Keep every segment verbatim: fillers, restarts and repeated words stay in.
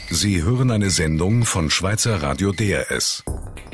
Sie hören eine Sendung von Schweizer Radio D R S.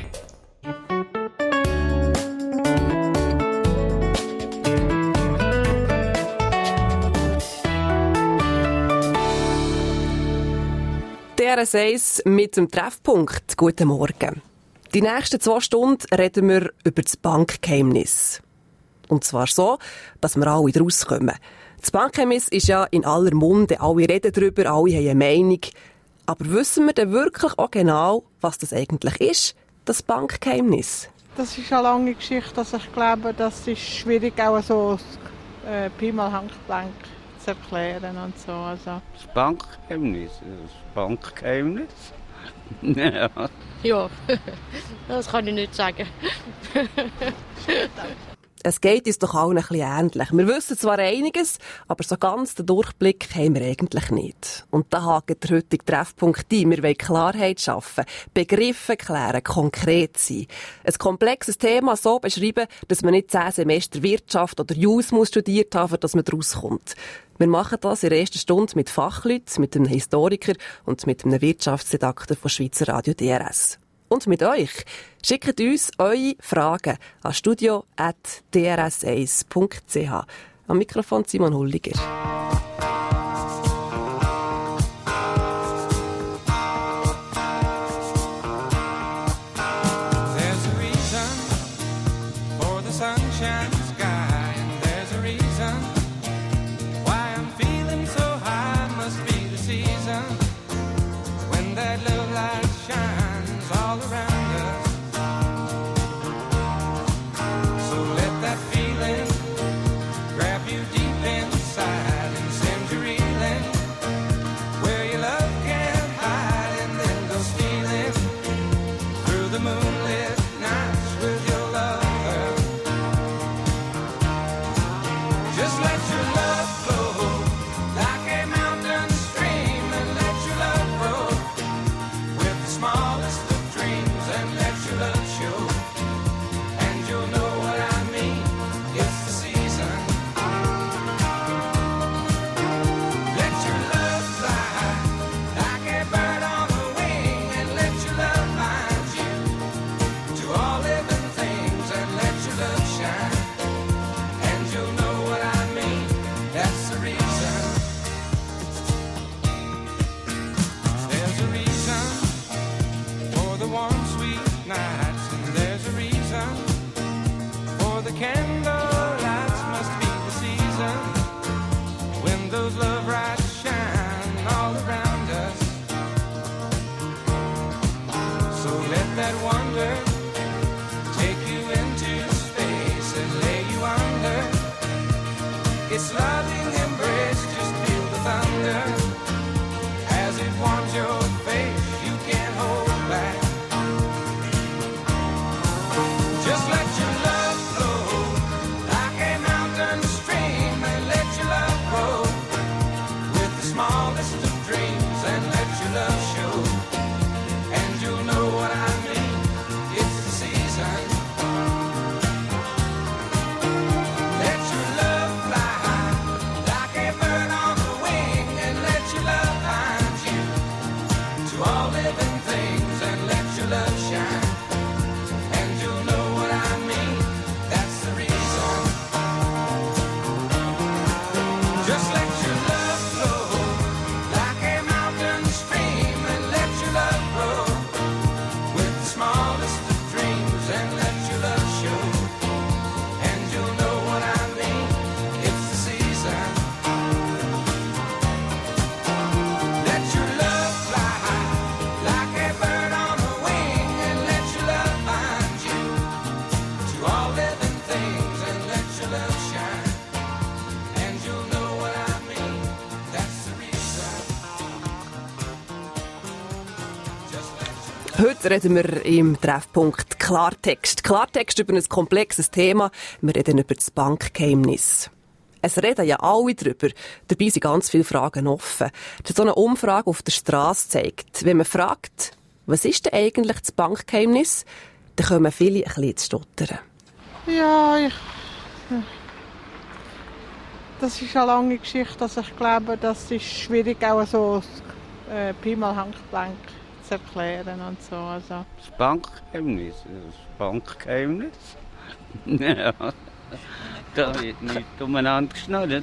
D R S eins mit dem Treffpunkt. Guten Morgen. Die nächsten zwei Stunden reden wir über das Bankgeheimnis. Und zwar so, dass wir alle daraus kommen. Das Bankgeheimnis ist ja in aller Munde, alle reden darüber, alle haben eine Meinung. Aber wissen wir denn wirklich auch genau, was das eigentlich ist, das Bankgeheimnis? Das ist eine lange Geschichte, also ich glaube, das ist schwierig, auch so äh, Pi mal Handgelenk zu erklären und so. Also. Das Bankgeheimnis? Das Bankgeheimnis? Ja. Ja, das kann ich nicht sagen. Es geht uns doch allen ein bisschen ähnlich. Wir wissen zwar einiges, aber so ganz den Durchblick haben wir eigentlich nicht. Und da hakt der heutige Treffpunkt ein. Wir wollen Klarheit schaffen, Begriffe klären, konkret sein. Ein komplexes Thema so beschreiben, dass man nicht zehn Semester Wirtschaft oder Jus muss studiert haben, für dass man daraus kommt. Wir machen das in der ersten Stunde mit Fachleuten, mit einem Historiker und mit einem Wirtschaftsredakteur von Schweizer Radio D R S. Und mit euch. Schickt uns eure Fragen an studio at d r s eins punkt c h. Am Mikrofon Simon Hulliger. Heute reden wir im Treffpunkt Klartext. Klartext über ein komplexes Thema. Wir reden über das Bankgeheimnis. Es reden ja alle drüber. Dabei sind ganz viele Fragen offen. Das so eine Umfrage auf der Straße zeigt. Wenn man fragt, was ist denn eigentlich das Bankgeheimnis, dann kommen viele ein bisschen ins Stottern. Ja, ich... Das ist eine lange Geschichte. Also ich glaube, das ist schwierig, auch so äh, Pi mal Handgelenk zu erklären und so. Also. Das Bankgeheimnis. Das Bankgeheimnis. Ja. Da wird nicht umeinander geschnallt.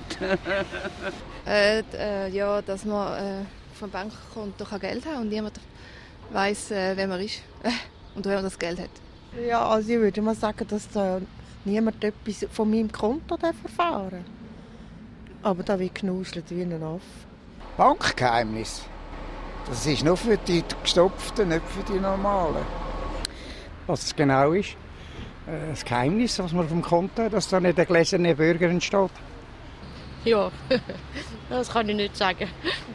äh, äh, ja, dass man äh, vom Bankkonto Geld haben kann und niemand weiss, äh, wer man ist äh, und wer man das Geld hat. Ja, also ich würde mal sagen, dass da niemand etwas von meinem Konto erfahren darf. Aber da wird genuschelt wie ein Affe. Bankgeheimnis? Das ist nur für die Gestopften, nicht für die Normalen. Was es genau ist, das Geheimnis, was man vom Konto hat, dass da nicht der gläserne Bürger entsteht. Ja, das kann ich nicht sagen.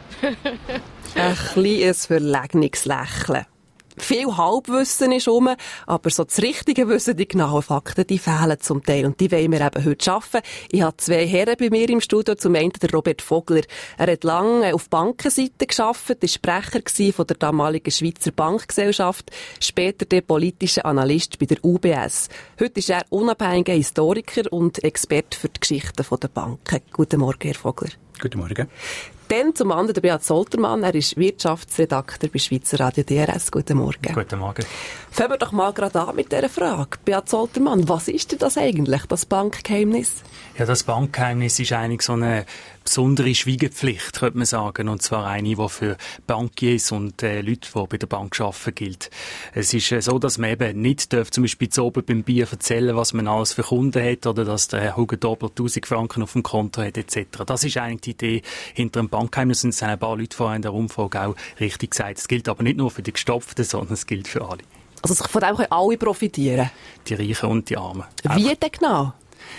Ein kleines verlegenes Lächeln. Viel Halbwissen ist rum, aber so das richtige Wissen, die genauen Fakten, die fehlen zum Teil. Und die wollen wir eben heute schaffen. Ich habe zwei Herren bei mir im Studio. Zum einen der Robert Vogler. Er hat lange auf Bankenseite gearbeitet, war Sprecher von der damaligen Schweizer Bankgesellschaft, später der politische Analyst bei der U B S. Heute ist er unabhängiger Historiker und Experte für die Geschichte der Banken. Guten Morgen, Herr Vogler. Guten Morgen. Dann zum anderen der Beat Zoltermann. Er ist Wirtschaftsredakteur bei Schweizer Radio D R S. Guten Morgen. Guten Morgen. Fangen wir doch mal gerade an mit dieser Frage. Beat Zoltermann, was ist denn das eigentlich, das Bankgeheimnis? Ja, das Bankgeheimnis ist eigentlich so eine besondere Schweigepflicht, könnte man sagen. Und zwar eine, die für Bankiers und äh, Leute, die bei der Bank arbeiten, gilt. Es ist äh, so, dass man eben nicht darf, zum Beispiel zu oben beim Bier erzählen, was man alles für Kunden hat oder dass der Herr Hugo Dobler tausend Franken auf dem Konto hat, et cetera. Das ist eigentlich die Idee hinter dem Bankgeheimnis. Und es haben ein paar Leute vorhin in der Umfrage auch richtig gesagt. Es gilt aber nicht nur für die Gestopften, sondern es gilt für alle. Also von dem können alle profitieren? Die Reichen und die Armen. Wie denn genau?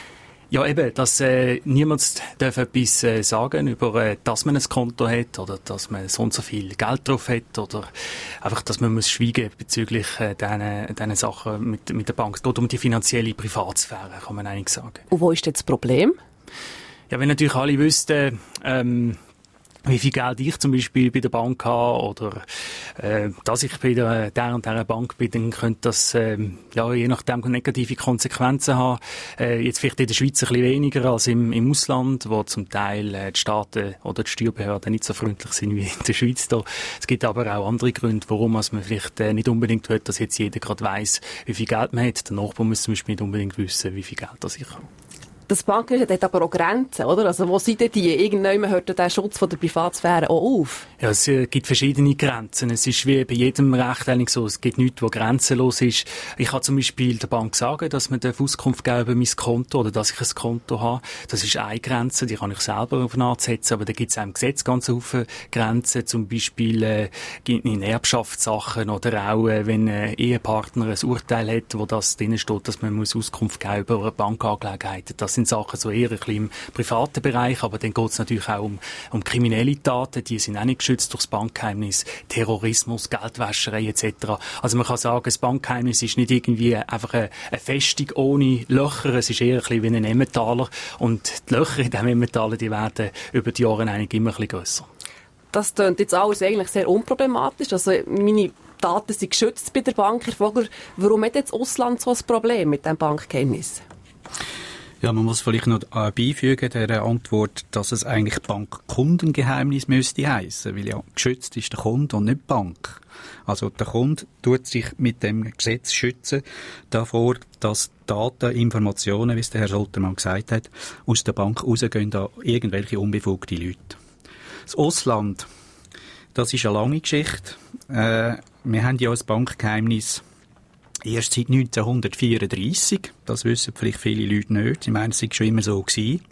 Ja, eben, dass äh, niemand darf etwas äh, sagen über, äh, dass man ein Konto hat oder dass man so und so viel Geld drauf hat oder einfach, dass man muss schweigen bezüglich äh, diesen, diesen Sachen mit, mit der Bank. Es geht um die finanzielle Privatsphäre, kann man eigentlich sagen. Und wo ist jetzt das Problem? Ja, wenn natürlich alle wüssten, ähm, wie viel Geld ich zum Beispiel bei der Bank habe oder äh, dass ich bei der, der und der Bank bin, dann könnte das äh, ja, je nachdem negative Konsequenzen haben. Äh, jetzt vielleicht in der Schweiz ein bisschen weniger als im, im Ausland, wo zum Teil äh, die Staaten oder die Steuerbehörden nicht so freundlich sind wie in der Schweiz. Da. Es gibt aber auch andere Gründe, warum man vielleicht äh, nicht unbedingt will, dass jetzt jeder gerade weiss, wie viel Geld man hat. Der Nachbar muss zum Beispiel nicht unbedingt wissen, wie viel Geld das ich habe. Das Bankgeheimnis hat aber auch Grenzen, oder? Also wo sind denn die? Irgendwann hört der Schutz von der Privatsphäre auch auf. Ja, es äh, gibt verschiedene Grenzen. Es ist wie bei jedem Recht eigentlich so. Es gibt nichts, was grenzenlos ist. Ich kann zum Beispiel der Bank sagen, dass man Auskunft geben über mein Konto oder dass ich ein Konto habe. Das ist eine Grenze, die kann ich selber auf ansetzen. Aber da gibt es auch im Gesetz ganz viele Grenzen. Zum Beispiel äh, in Erbschaftssachen oder auch, äh, wenn ein Ehepartner ein Urteil hat, wo das drin steht, dass man muss Auskunft geben über Bankangelegenheiten. Das sind Sachen so eher ein bisschen im privaten Bereich, aber dann geht es natürlich auch um, um kriminelle Taten, die sind auch nicht geschützt durch das Bankgeheimnis, Terrorismus, Geldwäscherei et cetera. Also man kann sagen, das Bankgeheimnis ist nicht irgendwie einfach eine, eine Festung ohne Löcher, es ist eher ein bisschen wie ein Emmentaler und die Löcher in diesem Emmentaler, die werden über die Jahre eigentlich immer ein bisschen grösser. Das klingt jetzt alles eigentlich sehr unproblematisch, also meine Daten sind geschützt bei der Bank. Herr Vogler, warum hat jetzt Ausland so ein Problem mit dem Bankgeheimnis? Ja, man muss vielleicht noch beifügen der Antwort, dass es eigentlich Bankkundengeheimnis müsste heissen, weil ja geschützt ist der Kunde und nicht die Bank. Also der Kunde tut sich mit dem Gesetz schützen davor, dass Daten, Informationen, wie es der Herr Soltermann gesagt hat, aus der Bank rausgehen an irgendwelche unbefugte Leute. Das Ausland, das ist eine lange Geschichte. Äh, wir haben ja ein Bankgeheimnis erst seit neunzehnhundertvierunddreissig. Das wissen vielleicht viele Leute nicht. Ich meine, es war schon immer so gewesen.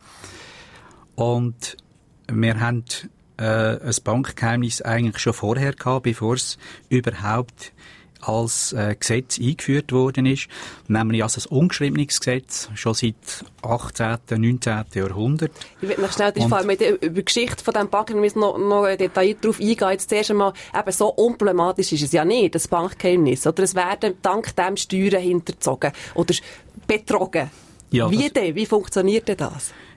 Und wir haben äh, ein Bankgeheimnis eigentlich schon vorher gehabt, bevor es überhaupt als äh, Gesetz eingeführt worden ist. Nämlich als ein ungeschriebenes Gesetz, schon seit achtzehnten, neunzehnten Jahrhundert. Ich will noch schnell vor allem mit der über die Geschichte von diesem Bankgeheimnis noch, noch detailliert darauf eingehen. Jetzt zuerst einmal, eben so unproblematisch ist es ja nicht, das Bankgeheimnis. Oder es werden dank dem Steuern hinterzogen oder betrogen. Ja, Wie denn? Wie funktioniert denn das?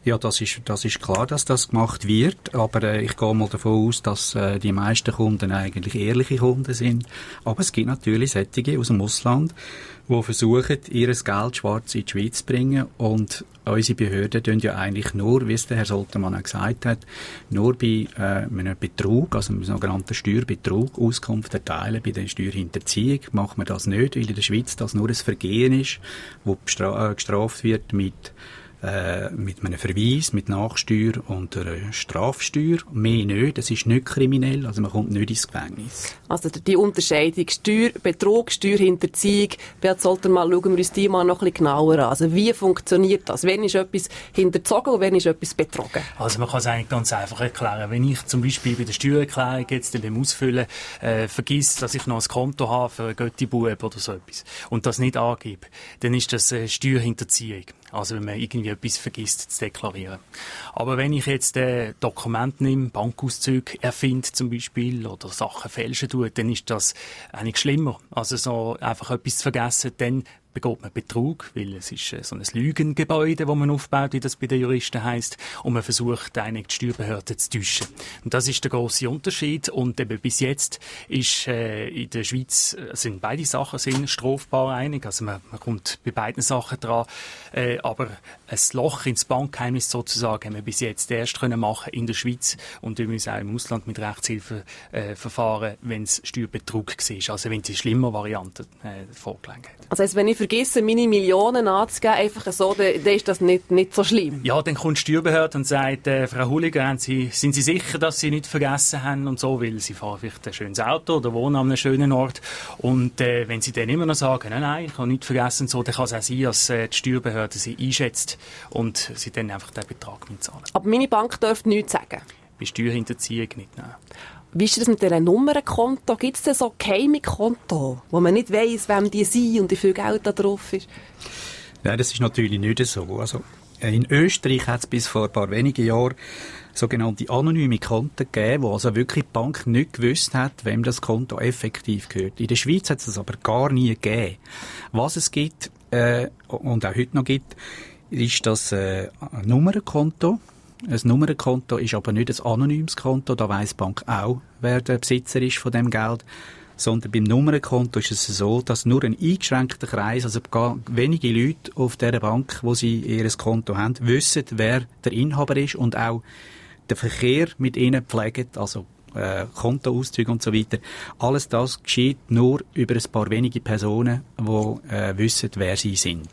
Ja, das ist, das ist klar, dass das gemacht wird, aber äh, ich gehe mal davon aus, dass äh, die meisten Kunden eigentlich ehrliche Kunden sind. Aber es gibt natürlich solche aus dem Ausland, die versuchen, ihr Geld schwarz in die Schweiz zu bringen, und unsere Behörden tun ja eigentlich nur, wie es der Herr Soltermann auch gesagt hat, nur bei äh, einem Betrug, also einem sogenannten Steuerbetrug, Auskunft erteilen. Bei der Steuerhinterziehung macht man das nicht, weil in der Schweiz das nur ein Vergehen ist, das bestra- äh, gestraft wird mit Äh, mit einem Verweis, mit Nachsteuer und einer Strafsteuer. Mehr nicht, das ist nicht kriminell, also man kommt nicht ins Gefängnis. Also die Unterscheidung Steuerbetrug, Steuerhinterziehung, Beat Soltermann, schauen wir uns die mal noch ein bisschen genauer an. Also wie funktioniert das? Wann ist etwas hinterzogen und wann ist etwas betrogen? Also man kann es eigentlich ganz einfach erklären. Wenn ich zum Beispiel bei der Steuererklärung jetzt beim Ausfüllen äh, vergiss, dass ich noch ein Konto habe für einen Götti-Bub oder so etwas und das nicht angebe, dann ist das äh, Steuerhinterziehung. Also wenn man irgendwie etwas vergisst zu deklarieren. Aber wenn ich jetzt äh, Dokumente nehme, Bankauszüge erfinde zum Beispiel oder Sachen fälschen tue, dann ist das eigentlich schlimmer. Also so einfach etwas zu vergessen, dann begeht man Betrug, weil es ist so ein Lügengebäude, das man aufbaut, wie das bei den Juristen heisst, und man versucht, eigentlich die Steuerbehörden zu täuschen. Und das ist der grosse Unterschied. Und eben bis jetzt ist äh, in der Schweiz sind beide Sachen sind strafbar einig. Also man, man kommt bei beiden Sachen dran. Äh, aber ein Loch ins Bankgeheimnis sozusagen haben wir bis jetzt erst können machen in der Schweiz und übrigens auch im Ausland mit Rechtshilfeverfahren, äh, wenn es Steuerbetrug war. Also wenn die schlimme Variante äh, vorgelegen hat. Also heisst, wenn ich vergesse, meine Millionen anzugeben, einfach so, dann, dann ist das nicht, nicht so schlimm? Ja, dann kommt die Steuerbehörde und sagt, äh, Frau Hulliger, haben Sie, sind Sie sicher, dass Sie nichts vergessen haben und so, weil Sie fahren vielleicht ein schönes Auto oder wohnen an einem schönen Ort. Und äh, wenn Sie dann immer noch sagen, nein, nein, ich habe nichts vergessen, so, dann kann es auch sein, dass äh, die Steuerbehörde Sie einschätzt und Sie dann einfach den Betrag zahlen. Aber meine Bank dürfte nichts sagen? Bei Steuerhinterziehung nicht, nein. Wie ist das mit diesen Nummernkonto? Gibt es denn so geheime Konto, wo man nicht weiss, wem die sind und wie viel Geld da drauf ist? Nein, das ist natürlich nicht so. Also, in Österreich hat es bis vor ein paar wenigen Jahren sogenannte anonyme Konten gegeben, wo also wirklich die Bank nicht gewusst hat, wem das Konto effektiv gehört. In der Schweiz hat es das aber gar nie gegeben. Was es gibt, äh, und auch heute noch gibt, ist das äh, ein Nummernkonto. Ein Nummernkonto ist aber nicht ein anonymes Konto, da weiss die Bank auch, wer der Besitzer ist von dem Geld. Sondern beim Nummernkonto ist es so, dass nur ein eingeschränkter Kreis, also gar wenige Leute auf dieser Bank, wo sie ihr Konto haben, wissen, wer der Inhaber ist und auch den Verkehr mit ihnen pflegen, also äh, Kontoauszüge und so weiter. Alles das geschieht nur über ein paar wenige Personen, die äh, wissen, wer sie sind.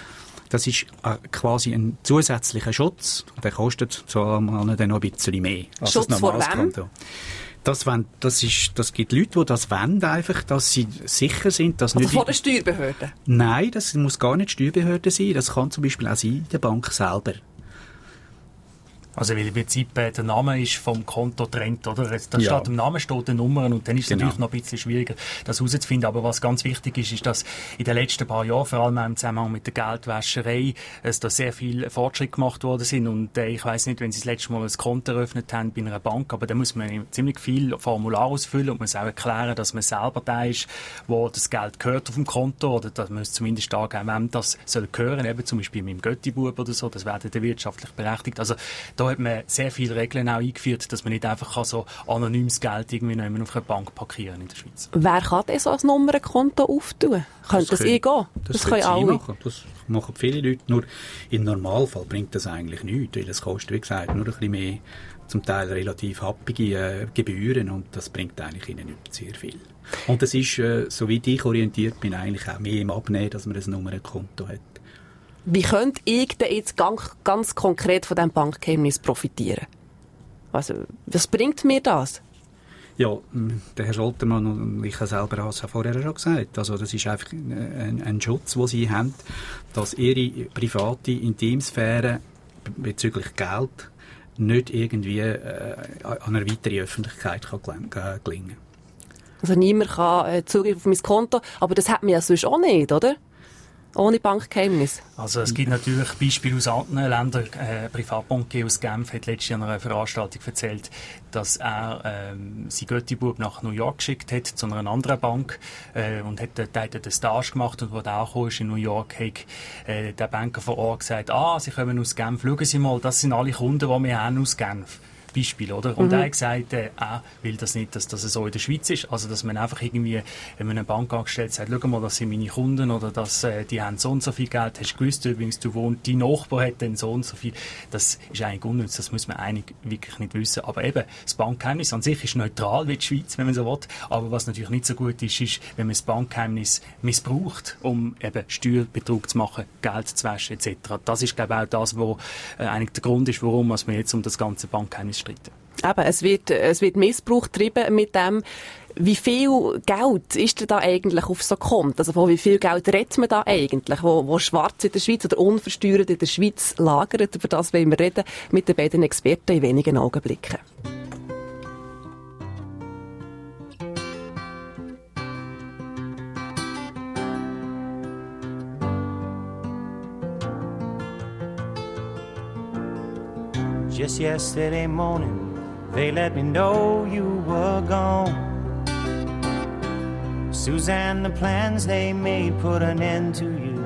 Das ist äh, quasi ein zusätzlicher Schutz. Der kostet zwar dann noch ein bisschen mehr als Schutz das normales vor wem? Konto. Das, wollen, das, ist, das gibt Leute, die das wollen, einfach, dass sie sicher sind, dass also nicht... von der Steuerbehörde? Nein, das muss gar nicht die Steuerbehörde sein. Das kann zum Beispiel auch sein, die Bank selber. Also weil im Prinzip äh, der Name ist vom Konto trennt, oder? Da Ja. steht im Namen steht eine Nummer und dann ist es Genau. natürlich noch ein bisschen schwieriger, das herauszufinden. Aber was ganz wichtig ist, ist, dass in den letzten paar Jahren, vor allem auch im Zusammenhang mit der Geldwäscherei, es da sehr viel Fortschritte gemacht worden sind. Und äh, ich weiss nicht, wenn Sie das letzte Mal ein Konto eröffnet haben bei einer Bank, aber da muss man ziemlich viel Formular ausfüllen und muss auch erklären, dass man selber der ist, wo das Geld gehört auf dem Konto, oder dass man es zumindest angeben, wem das soll gehören, eben zum Beispiel mit dem Götti-Bub oder so, das wäre dann wirtschaftlich berechtigt. Also da hat man sehr viele Regeln auch eingeführt, dass man nicht einfach so anonymes Geld irgendwie noch auf einer Bank parkieren in der Schweiz. Wer kann denn so ein Nummernkonto auftun? Könnte das, das eh gehen? Das, das können alle. Machen. Das machen viele Leute. Nur im Normalfall bringt das eigentlich nichts, weil es kostet, wie gesagt, nur ein bisschen mehr, zum Teil relativ happige äh, Gebühren, und das bringt eigentlich ihnen nicht sehr viel. Und das ist, äh, soweit ich orientiert bin, eigentlich auch mehr im Abnehmen, dass man ein Nummernkonto hat. Wie könnte ich denn jetzt ganz, ganz konkret von diesem Bankgeheimnis profitieren? Also, was bringt mir das? Ja, der Herr Soltermann und ich selber habe es ja vorher schon gesagt. Also, das ist einfach ein, ein Schutz, den Sie haben, dass Ihre private Intimsphäre bezüglich Geld nicht irgendwie äh, an eine weitere Öffentlichkeit kann gelingen. Also, niemand kann äh, Zugriff auf mein Konto, aber das hat man ja sonst auch nicht, oder? ohne Bankgeheimnis? Also es gibt natürlich Beispiele aus anderen Ländern. Äh, Privatbankier aus Genf hat letztes Jahr an einer Veranstaltung erzählt, dass er ähm, seinen Göttibub nach New York geschickt hat, zu einer anderen Bank, äh, und hat dort einen Stage gemacht. Und als er auch kam, in New York, hat äh, der Banker vor Ort gesagt, ah, Sie kommen aus Genf, schauen Sie mal, das sind alle Kunden, die wir haben aus Genf. Beispiel, oder? Und mhm. er hat gesagt, äh, er will das nicht, dass das so in der Schweiz ist. Also, dass man einfach irgendwie, wenn man eine Bankangestellte sagt, schau mal, das sind meine Kunden, oder dass, äh, die haben so und so viel Geld. Hast du gewusst, übrigens, du wohnst, dein Nachbar hat dann so und so viel. Das ist eigentlich unnütz. Das muss man eigentlich wirklich nicht wissen. Aber eben, das Bankgeheimnis an sich ist neutral wie die Schweiz, wenn man so will. Aber was natürlich nicht so gut ist, ist, wenn man das Bankgeheimnis missbraucht, um eben Steuerbetrug zu machen, Geld zu waschen, et cetera. Das ist, glaube ich, auch das, wo äh, eigentlich der Grund ist, warum wir jetzt um das ganze Bankgeheimnis streiten. Eben, es wird, es wird Missbrauch getrieben mit dem. Wie viel Geld ist denn da eigentlich auf so Konto? Also von wie viel Geld redet man da eigentlich? Wo, wo schwarz in der Schweiz oder unversteuert in der Schweiz lagert? Über das wollen wir reden mit den beiden Experten in wenigen Augenblicken. Just yesterday morning, they let me know you were gone. Suzanne, the plans they made put an end to you.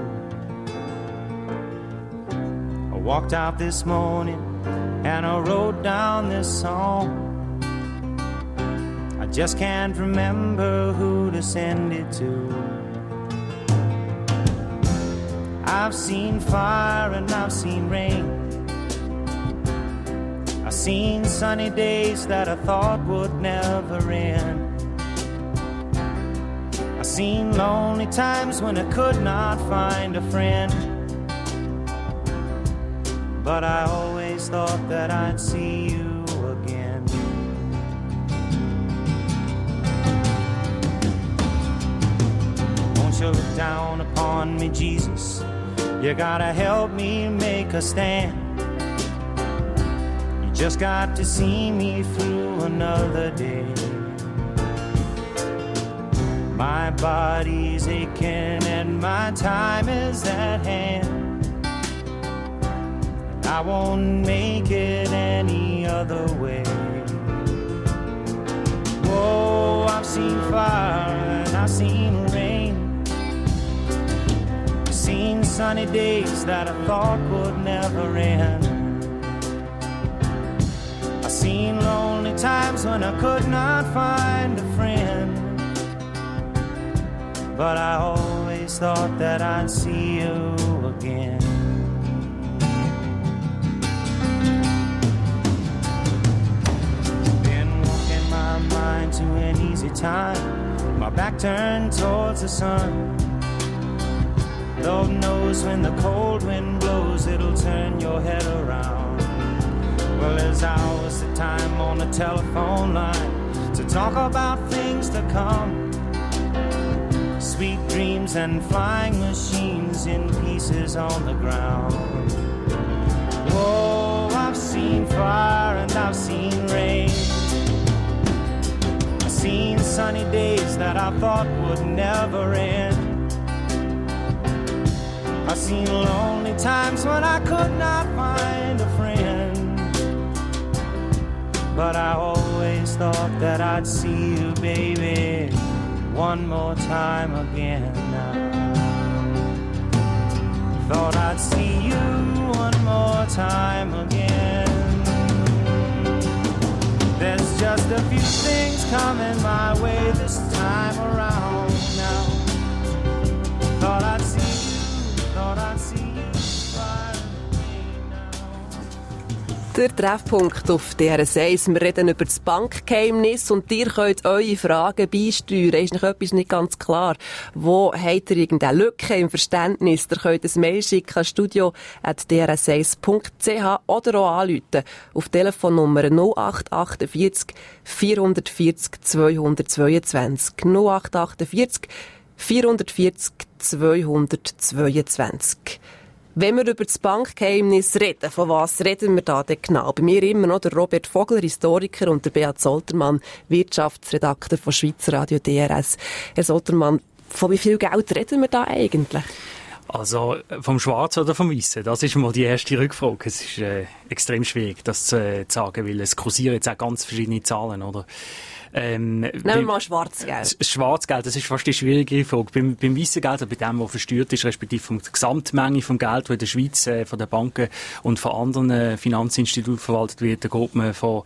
I walked out this morning and I wrote down this song. I just can't remember who to send it to. I've seen fire and I've seen rain. I've seen sunny days that I thought would never end. I've seen lonely times when I could not find a friend. But I always thought that I'd see you again. Won't you look down upon me, Jesus? You gotta help me make a stand. Just got to see me through another day. My body's aching and my time is at hand. I won't make it any other way. Whoa, I've seen fire and I've seen rain. I've seen sunny days that I thought would never end. Seen lonely times when I could not find a friend. But I always thought that I'd see you again. Been walking my mind to an easy time, my back turned towards the sun. Lord knows when the cold wind blows, it'll turn your head around. Well, there's hours of time on the telephone line to talk about things to come. Sweet dreams and flying machines in pieces on the ground. Whoa, I've seen fire and I've seen rain. I've seen sunny days that I thought would never end. I've seen lonely times when I could not find a friend. But I always thought that I'd see you, baby, one more time again now. Thought I'd see you one more time again. There's just a few things coming my way this time around now. Thought I'd see you, thought I'd see you. Der Treffpunkt auf D R S eins. Wir reden über das Bankgeheimnis und ihr könnt eure Fragen beisteuern. Ist noch etwas nicht ganz klar? Wo habt ihr irgendeine Lücke im Verständnis? Ihr könnt ein Mail schicken an studio at d r s eins punkt c h oder auch anrufen auf Telefonnummer null acht achtundvierzig vierhundertvierzig zweihundertzweiundzwanzig. null acht achtundvierzig vierhundertvierzig zweihundertzweiundzwanzig. Wenn wir über das Bankgeheimnis reden, von was reden wir da denn genau? Bei mir immer noch der Robert Vogler, Historiker, und der Beat Soltermann, Wirtschaftsredakteur von Schweizer Radio D R S. Herr Soltermann, von wie viel Geld reden wir da eigentlich? Also vom Schwarzen oder vom Weißen? Das ist mal die erste Rückfrage. Es ist äh, extrem schwierig, das zu, äh, zu sagen, weil es kursieren jetzt auch ganz verschiedene Zahlen, oder? Ähm, Nehmen wir mal Schwarzgeld. Das Schwarzgeld, das ist fast die schwierige Frage. Beim, beim weißen Geld, also bei dem, was versteuert ist, respektive von der Gesamtmenge vom Geld, das in der Schweiz äh, von den Banken und von anderen äh, Finanzinstituten verwaltet wird, da geht man von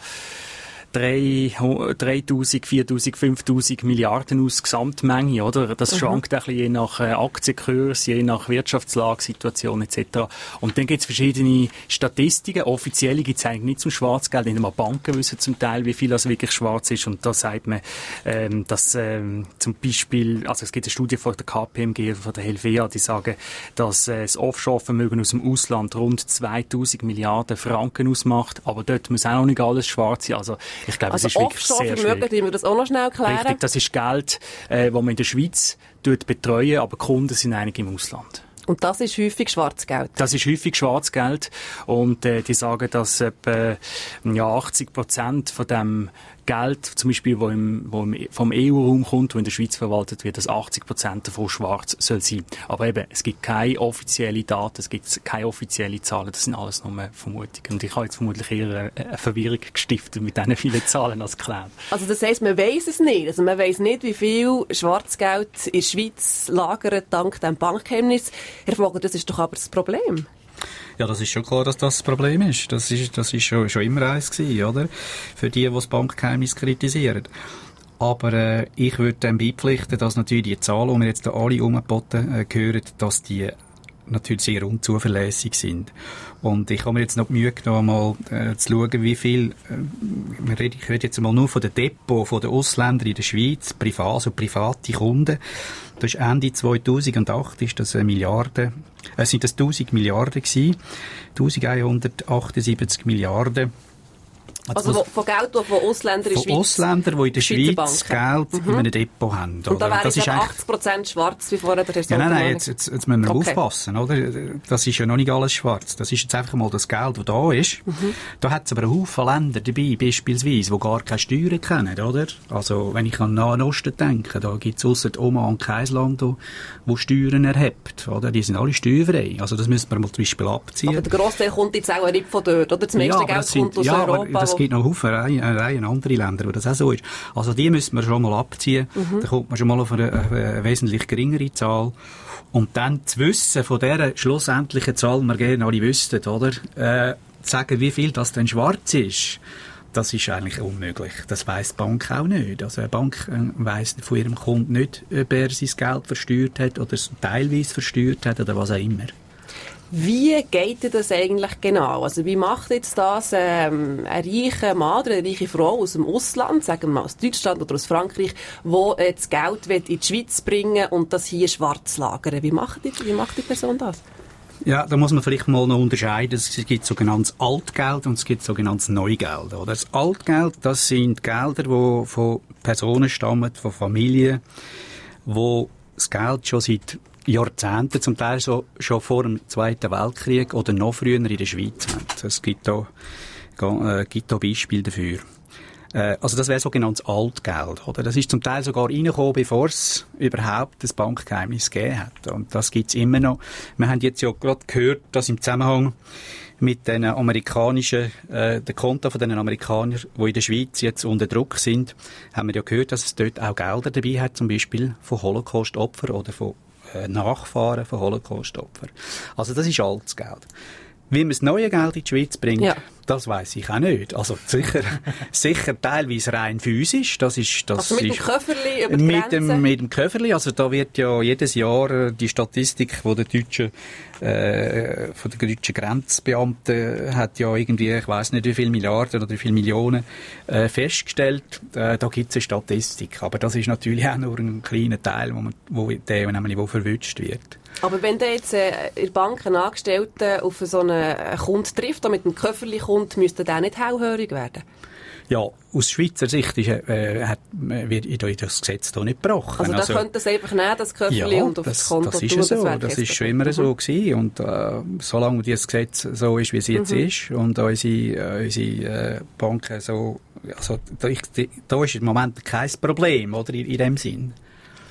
dreitausend, viertausend, fünftausend Milliarden aus Gesamtmenge, oder? Das mhm. schwankt ein bisschen je nach äh, Aktienkurs, je nach Wirtschaftslage, Situation et cetera. Und dann gibt es verschiedene Statistiken. Offizielle gibt es eigentlich nicht zum Schwarzgeld. Nicht einmal Banken wissen zum Teil, wie viel das wirklich schwarz ist. Und da sagt man, ähm, dass ähm, zum Beispiel, also es gibt eine Studie von der K P M G, von der Helvea, die sagen, dass äh, das Offshore-Vermögen aus dem Ausland rund zweitausend Milliarden Franken ausmacht. Aber dort muss auch noch nicht alles schwarz sein. Also ich glaube, also es ist wirklich sehr schwierig. Offshore-Vermögen, wir das auch noch schnell klären. Richtig, das ist Geld, äh, das man in der Schweiz betreuen, aber Kunden sind einige im Ausland. Und das ist häufig Schwarzgeld? Das ist häufig Schwarzgeld. Und äh, die sagen, dass etwa ja, achtzig Prozent von dem Geld, zum Beispiel, wo im, wo im, vom E U-Raum kommt, wo in der Schweiz verwaltet wird, dass achtzig Prozent davon schwarz soll sein. Aber eben, es gibt keine offiziellen Daten, es gibt keine offiziellen Zahlen, das sind alles nur Vermutungen. Und ich habe jetzt vermutlich eher eine Verwirrung gestiftet mit diesen vielen Zahlen als geklärt. Also das heisst, man weiss es nicht. Also man weiss nicht, wie viel Schwarzgeld in der Schweiz lagert dank dem Bankgeheimnis. Herr Vogel, das ist doch aber das Problem. Ja, das ist schon klar, dass das das Problem ist. Das ist, das ist schon, schon immer eins gewesen, oder? Für die, die das Bankgeheimnis kritisieren. Aber äh, ich würde dem beipflichten, dass natürlich die Zahlen, die wir jetzt da alle umgeboten äh, hören, dass die natürlich sehr unzuverlässig sind. Und ich habe mir jetzt noch die Mühe genommen, mal äh, zu schauen, wie viel, äh, ich rede jetzt mal nur von den Depot, von den Ausländern in der Schweiz, privat, also private Kunden. Das ist Ende zweitausendacht, ist das eine Milliarde, es äh, sind das tausend Milliarden gewesen, elfhundertachtundsiebzig Milliarden. Also wo, von Geld, das von Ausländern in der Schweiz... Von Ausländern, die in der Schweiz Geld mhm. in einem Depot haben. Und da wäre ja achtzig Prozent schwarz, wie vorher der Herr Ja, nein, nein, jetzt, jetzt, jetzt müssen wir okay. aufpassen, oder? Das ist ja noch nicht alles schwarz. Das ist jetzt einfach mal das Geld, das da ist. Mhm. Da hat es aber einen Haufen Länder dabei, beispielsweise, die gar keine Steuern kennen, oder? Also, wenn ich an den Nahen Osten denke, da gibt es ausser Oman kein Land, das Steuern erhebt, oder? Die sind alle steuerfrei. Also, das müsste man mal zum Beispiel abziehen. Aber der Grossteil kommt jetzt auch nicht von dort, oder? Das meiste ja, Geld sind, kommt aus ja, Europa. Es gibt noch Haufen eine Reihe andere Länder, wo das auch so ist. Also die müssen wir schon mal abziehen. Mhm. Da kommt man schon mal auf eine, eine wesentlich geringere Zahl. Und dann zu wissen, von dieser schlussendlichen Zahl, die wir gerne alle wüssten, oder? Äh, zu sagen, wie viel das denn schwarz ist, das ist eigentlich unmöglich. Das weiss die Bank auch nicht. Also eine Bank äh, weiss von ihrem Kunden nicht, ob er sein Geld versteuert hat oder es teilweise versteuert hat oder was auch immer. Wie geht das eigentlich genau? Also wie macht jetzt das ähm, ein reicher Mann oder eine reiche Frau aus dem Ausland, sagen wir mal aus Deutschland oder aus Frankreich, wo äh, das Geld will in die Schweiz bringen und das hier schwarz lagern? Wie macht die, wie macht die Person das? Ja, da muss man vielleicht mal noch unterscheiden. Es gibt sogenanntes Altgeld und es gibt sogenanntes Neugeld. Oder? Das Altgeld, das sind Gelder, die von Personen stammen, von Familien, wo das Geld schon seit Jahrzehnte, zum Teil so, schon vor dem Zweiten Weltkrieg oder noch früher in der Schweiz haben. Es gibt da, äh, gibt da Beispiele dafür. Äh, also das wäre sogenanntes Altgeld, oder? Das ist zum Teil sogar reingekommen, bevor es überhaupt das Bankgeheimnis gegeben hat. Und das gibt's immer noch. Wir haben jetzt ja gerade gehört, dass im Zusammenhang mit den amerikanischen, äh, den Konten von den Amerikanern, die in der Schweiz jetzt unter Druck sind, haben wir ja gehört, dass es dort auch Gelder dabei hat, zum Beispiel von Holocaust-Opfern oder von Nachfahren von Holocaust-Opfern. Also das ist altes Geld. Wie man das neue Geld in die Schweiz bringt, ja. Das weiss ich auch nicht. Also sicher, sicher teilweise rein physisch. Das ist, das also mit ist, dem Köfferli über die mit dem, mit dem Köfferli. Also da wird ja jedes Jahr die Statistik von der deutschen, äh, von der deutschen Grenzbeamten hat ja irgendwie, ich weiss nicht wie viele Milliarden oder wie viele Millionen äh, festgestellt. Äh, da gibt es eine Statistik. Aber das ist natürlich auch nur ein kleiner Teil, wo, man, wo der nämlich wo verwünscht wird. Aber wenn der jetzt äh, in der Bank einen Angestellten auf so einen Kunden trifft, der mit dem Köfferli kommt, müsste der nicht hellhörig werden? Ja, aus Schweizer Sicht ist, äh, hat, wird das Gesetz hier nicht gebrochen. Also da also, könnte es einfach nehmen, das Köfferli ja, und auf das, das Konto das ist tun, so. Das, das ist schon immer mhm. so gewesen. Und äh, solange dieses Gesetz so ist, wie es jetzt mhm. ist, und unsere, äh, unsere äh, Banken so, also da, ich, da ist im Moment kein Problem, oder, in, in dem Sinn.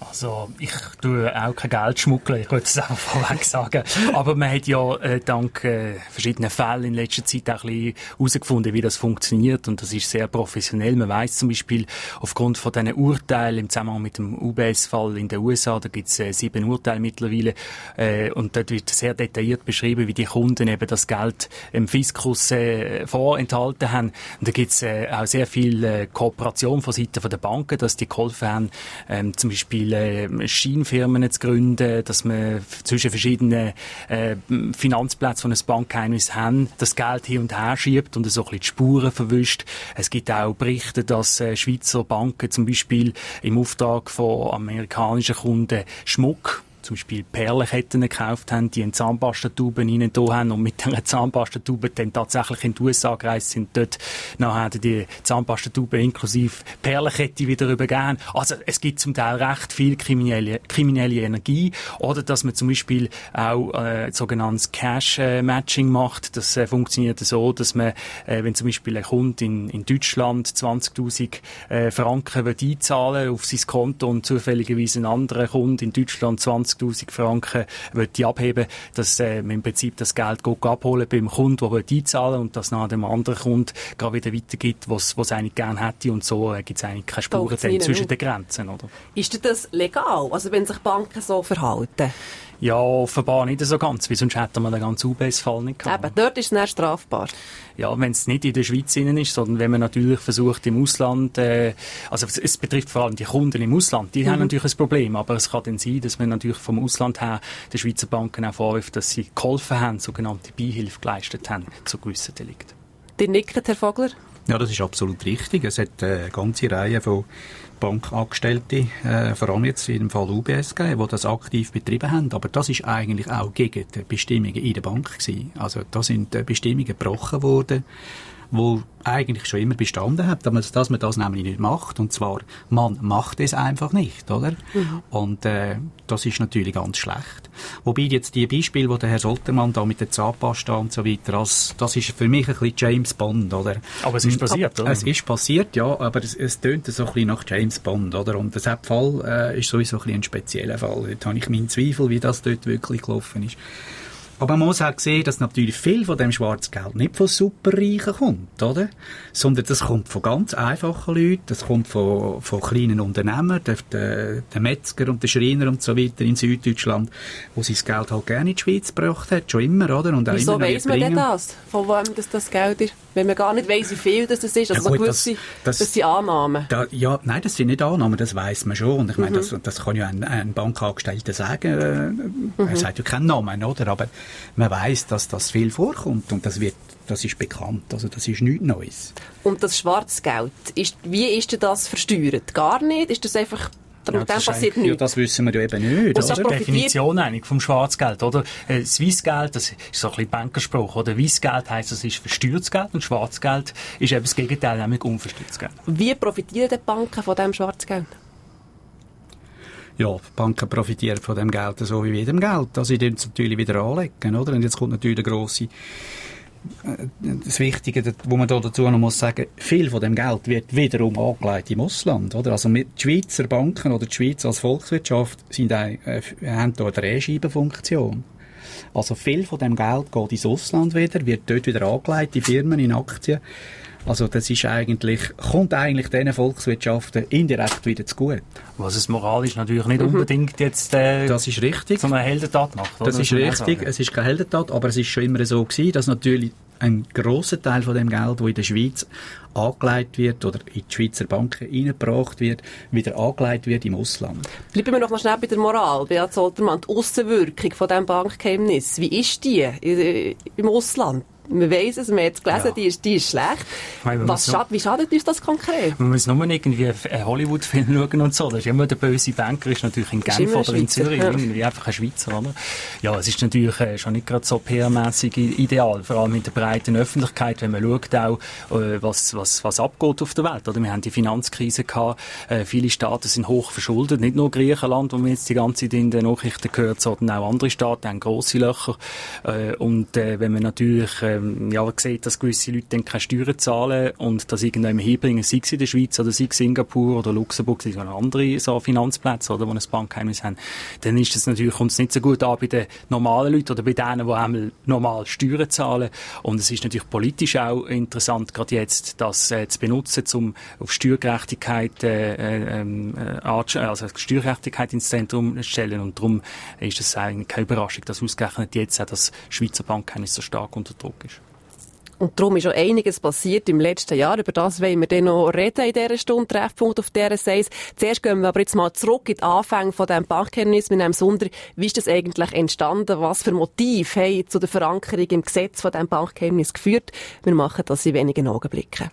Also, ich tue auch kein Geld schmuggeln, ich wollte es einfach vorweg sagen. Aber man hat ja äh, dank äh, verschiedenen Fällen in letzter Zeit auch ein bisschen herausgefunden, wie das funktioniert. Und das ist sehr professionell. Man weiss zum Beispiel, aufgrund von diesen Urteilen im Zusammenhang mit dem U B S-Fall in den U S A, da gibt es äh, sieben Urteile mittlerweile, äh, und dort wird sehr detailliert beschrieben, wie die Kunden eben das Geld im Fiskus äh, vorenthalten haben. Und da gibt es äh, auch sehr viel äh, Kooperation von Seiten der Banken, dass die geholfen haben, ähm, zum Beispiel Scheinfirmen zu gründen, dass man zwischen verschiedenen äh, Finanzplätzen, die ein Bankgeheimnis haben, das Geld hin und her schiebt und so ein bisschen die Spuren verwischt. Es gibt auch Berichte, dass äh, Schweizer Banken zum Beispiel im Auftrag von amerikanischen Kunden Schmuck, zum Beispiel Perlenketten gekauft haben, die in Zahnpastatuben rein da haben und mit diesen Zahnpastatuben dann tatsächlich in die U S A gereist sind, dort nachher die Zahnpastatuben inklusive Perlenkette wieder übergeben. Also es gibt zum Teil recht viel kriminelle, kriminelle Energie, oder dass man zum Beispiel auch äh, sogenanntes Cash-Matching macht. Das äh, funktioniert so, dass man, äh, wenn zum Beispiel ein Kunde in, in Deutschland zwanzigtausend äh, Franken will einzahlen auf sein Konto und zufälligerweise ein anderer Kunde in Deutschland zwanzigtausend Franken die abheben, dass äh, man im Prinzip das Geld geht abholen beim Kunden, der einzahlen will, und das nach dem anderen Kunden gerade wieder weitergibt, was es eigentlich gerne hätte, und so äh, gibt es eigentlich keine Spuren zwischen den Grenzen. Oder? Ist das legal, also wenn sich Banken so verhalten? Ja, offenbar nicht so ganz, weil sonst hätten wir den ganzen U B S-Fall nicht gehabt. Eben, dort ist es dann strafbar. Ja, wenn es nicht in der Schweiz innen ist, sondern wenn man natürlich versucht im Ausland, äh, also es betrifft vor allem die Kunden im Ausland, die mhm. haben natürlich ein Problem, aber es kann dann sein, dass man natürlich vom Ausland her den Schweizer Banken auch vorwirft, dass sie geholfen haben, sogenannte Beihilfe geleistet haben zu gewissen Delikten. Die nickt, Herr Vogler? Ja, das ist absolut richtig. Es hat eine ganze Reihe von Bankangestellte, äh, vor allem jetzt in dem Fall U B S gegeben, die das aktiv betrieben haben. Aber das ist eigentlich auch gegen die Bestimmungen in der Bank gewesen. Also da sind äh, Bestimmungen gebrochen worden, wo eigentlich schon immer bestanden hat, dass man das nämlich nicht macht. Und zwar, man macht es einfach nicht, oder? Mhm. Und äh, das ist natürlich ganz schlecht. Wobei jetzt die Beispiele, die der Herr Soltermann da mit der Zahnpasta und so weiter, das, das ist für mich ein bisschen James Bond, oder? Aber es ist passiert, aber, oder? Es ist passiert, ja, aber es, es tönt so ein bisschen nach James Bond, oder? Und der Fall äh, ist sowieso ein, bisschen ein spezieller Fall. Dort habe ich meinen Zweifel, wie das dort wirklich gelaufen ist. Aber man muss auch sehen, dass natürlich viel von dem Schwarzgeld nicht von Superreichen kommt, oder? Sondern das kommt von ganz einfachen Leuten, das kommt von, von kleinen Unternehmern, der, der, der Metzger und der Schreiner und so weiter in Süddeutschland, wo sie das Geld halt gerne in die Schweiz gebracht hat, schon immer, oder? Und auch wieso immer weiss man denn das? Von wem das, das Geld ist? Wenn man gar nicht weiss, wie viel das ist. Also ja, gut, gewisse, das, das, das sind Annahmen. Da, ja, nein, das sind nicht Annahmen, das weiss man schon. Und ich meine, mhm. das, das kann ja ein, ein Bankangestellter sagen. Mhm. Er sagt ja keinen Namen, oder? Aber man weiss, dass das viel vorkommt. Und das wird, das ist bekannt. Also das ist nichts Neues. Und das Schwarzgeld, ist, wie ist denn das versteuert? Gar nicht? Ist das einfach... Ja, das, passiert nichts. Ja, das wissen wir ja eben nicht. Das ist die Definition eigentlich vom Schwarzgeld, oder? Äh, Swissgeld, das ist so ein bisschen Bankerspruch, oder? Weissgeld heisst, das ist versteuertes Geld, und Schwarzgeld ist eben das Gegenteil, nämlich unversteuertes Geld. Wie profitieren die Banken von diesem Schwarzgeld? Ja, die Banken profitieren von dem Geld so wie jedem Geld. Also, sie dürfen es natürlich wieder anlegen, oder? Und jetzt kommt natürlich der grosse das Wichtige, was man da dazu noch muss sagen, viel von dem Geld wird wiederum angelegt im Ausland, oder? Also mit die Schweizer Banken oder die Schweiz als Volkswirtschaft sind auch, äh, haben da eine Drehscheibenfunktion. Also viel von dem Geld geht ins Ausland wieder, wird dort wieder angelegt, in Firmen, in Aktien. Also das ist eigentlich, kommt eigentlich diesen Volkswirtschaften indirekt wieder zu gut. Was es moralisch natürlich nicht mhm. unbedingt jetzt äh, das ist richtig. so eine Heldentat macht. Oder? Das ist richtig, es ist keine Heldentat, aber es ist schon immer so gewesen, dass natürlich ein grosser Teil von dem Geld, das in der Schweiz angelegt wird oder in die Schweizer Banken reingebracht wird, wieder angelegt wird im Ausland. Bleiben wir noch mal schnell bei der Moral, Beat Soltermann. Die Aussenwirkung von diesem Bankgeheimnis, wie ist die im Ausland? Man weiss es, man hat es gelesen, ja. die, ist, die ist schlecht. Meine, Was schad, wie schadet uns das konkret? Man muss nur irgendwie einen Hollywood-Film schauen und so. Das ist immer der böse Banker, ist natürlich in Genf oder in Zürich, ja. irgendwie einfach ein Schweizer, oder? Ja, es ist natürlich äh, schon nicht gerade so P R-mässig ideal, vor allem in der breiten Öffentlichkeit, wenn man schaut auch, äh, was, was, was abgeht auf der Welt, oder? Wir haben die Finanzkrise gehabt, äh, viele Staaten sind hoch verschuldet, nicht nur Griechenland, wo man jetzt die ganze Zeit in den Nachrichten gehört, sondern auch andere Staaten haben grosse Löcher, äh, und äh, wenn man natürlich äh, ähm, ja, sieht, dass gewisse Leute dann keine Steuern zahlen und das irgendwann herbringen, sei es in der Schweiz oder sei es Singapur oder Luxemburg, sei es andere so Finanzplätze, oder, wo ein Bankgeheimnis haben, dann ist das natürlich, kommt es nicht so gut an bei den normalen Leuten oder bei denen, die einmal normal Steuern zahlen. Und es ist natürlich politisch auch interessant, gerade jetzt, das äh, zu benutzen, um auf Steuergerechtigkeit, äh, äh, also Steuergerechtigkeit ins Zentrum zu stellen. Und darum ist es eigentlich keine Überraschung, dass ausgerechnet jetzt auch das Schweizer Bankgeheimnis so stark unter Druck ist. Und darum ist auch einiges passiert im letzten Jahr. Über das wollen wir dann noch reden in dieser Stunde. Treffpunkt auf D R S eins. Zuerst gehen wir aber jetzt mal zurück in die Anfänge von diesem Bankgeheimnis. Wir nehmen Wunder, wie ist das eigentlich entstanden? Was für Motive haben zu der Verankerung im Gesetz von diesem Bankgeheimnis geführt? Wir machen das in wenigen Augenblicken.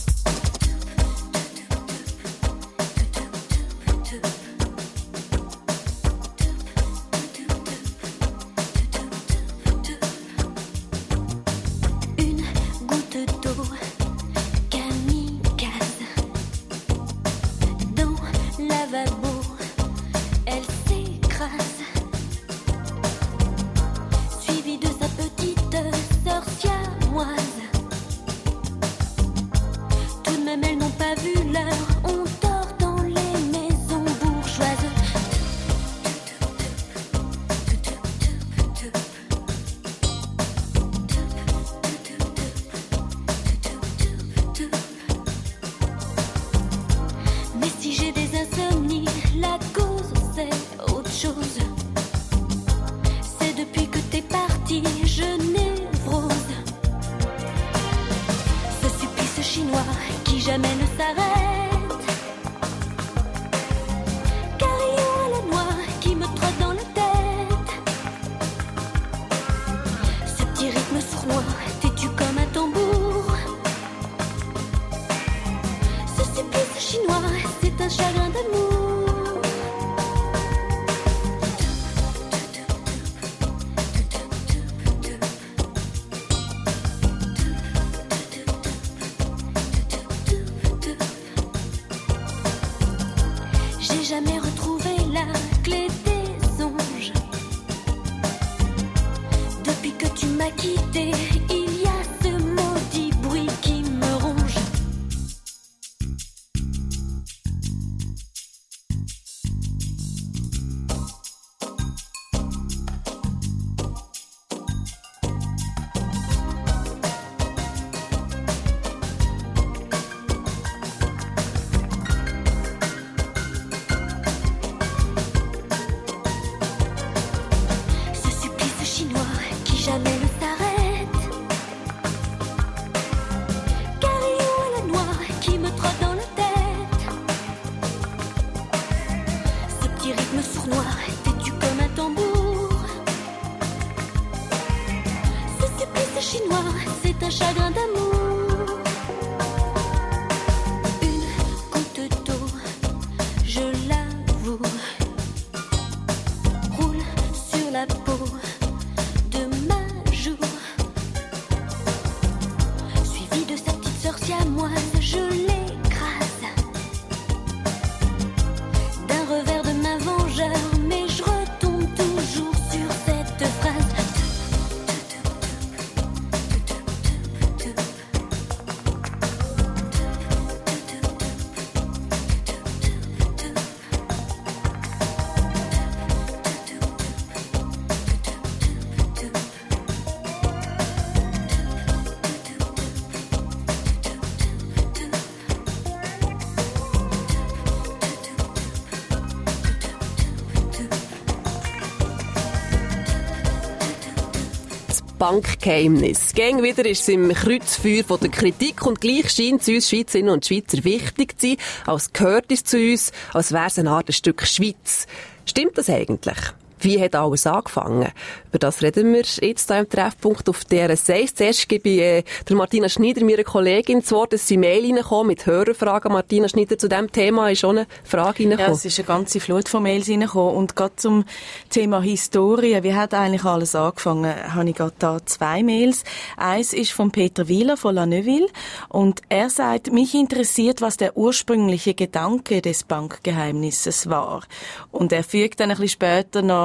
Bankgeheimnis. Gäng wieder ist es im Kreuzfeuer von der Kritik und gleich scheint es uns Schweizerinnen und Schweizer wichtig zu sein, als gehört es zu uns, als wäre es eine Art ein Stück Schweiz. Stimmt das eigentlich? Wie hat alles angefangen? Über das reden wir jetzt hier im Treffpunkt auf D R S eins. Zuerst gebe ich äh, der Martina Schneider, meiner Kollegin, zu Wort. Es sind Mail reingekommen mit Hörerfragen. Martina Schneider, zu diesem Thema ist schon eine Frage reingekommen. Ja, es ist eine ganze Flut von Mails reingekommen. Und gerade zum Thema Historie, wie hat eigentlich alles angefangen, habe ich gerade da zwei Mails. Eins ist von Peter Wieler von La Neuville. Und er sagt, mich interessiert, was der ursprüngliche Gedanke des Bankgeheimnisses war. Und er fügt dann ein bisschen später noch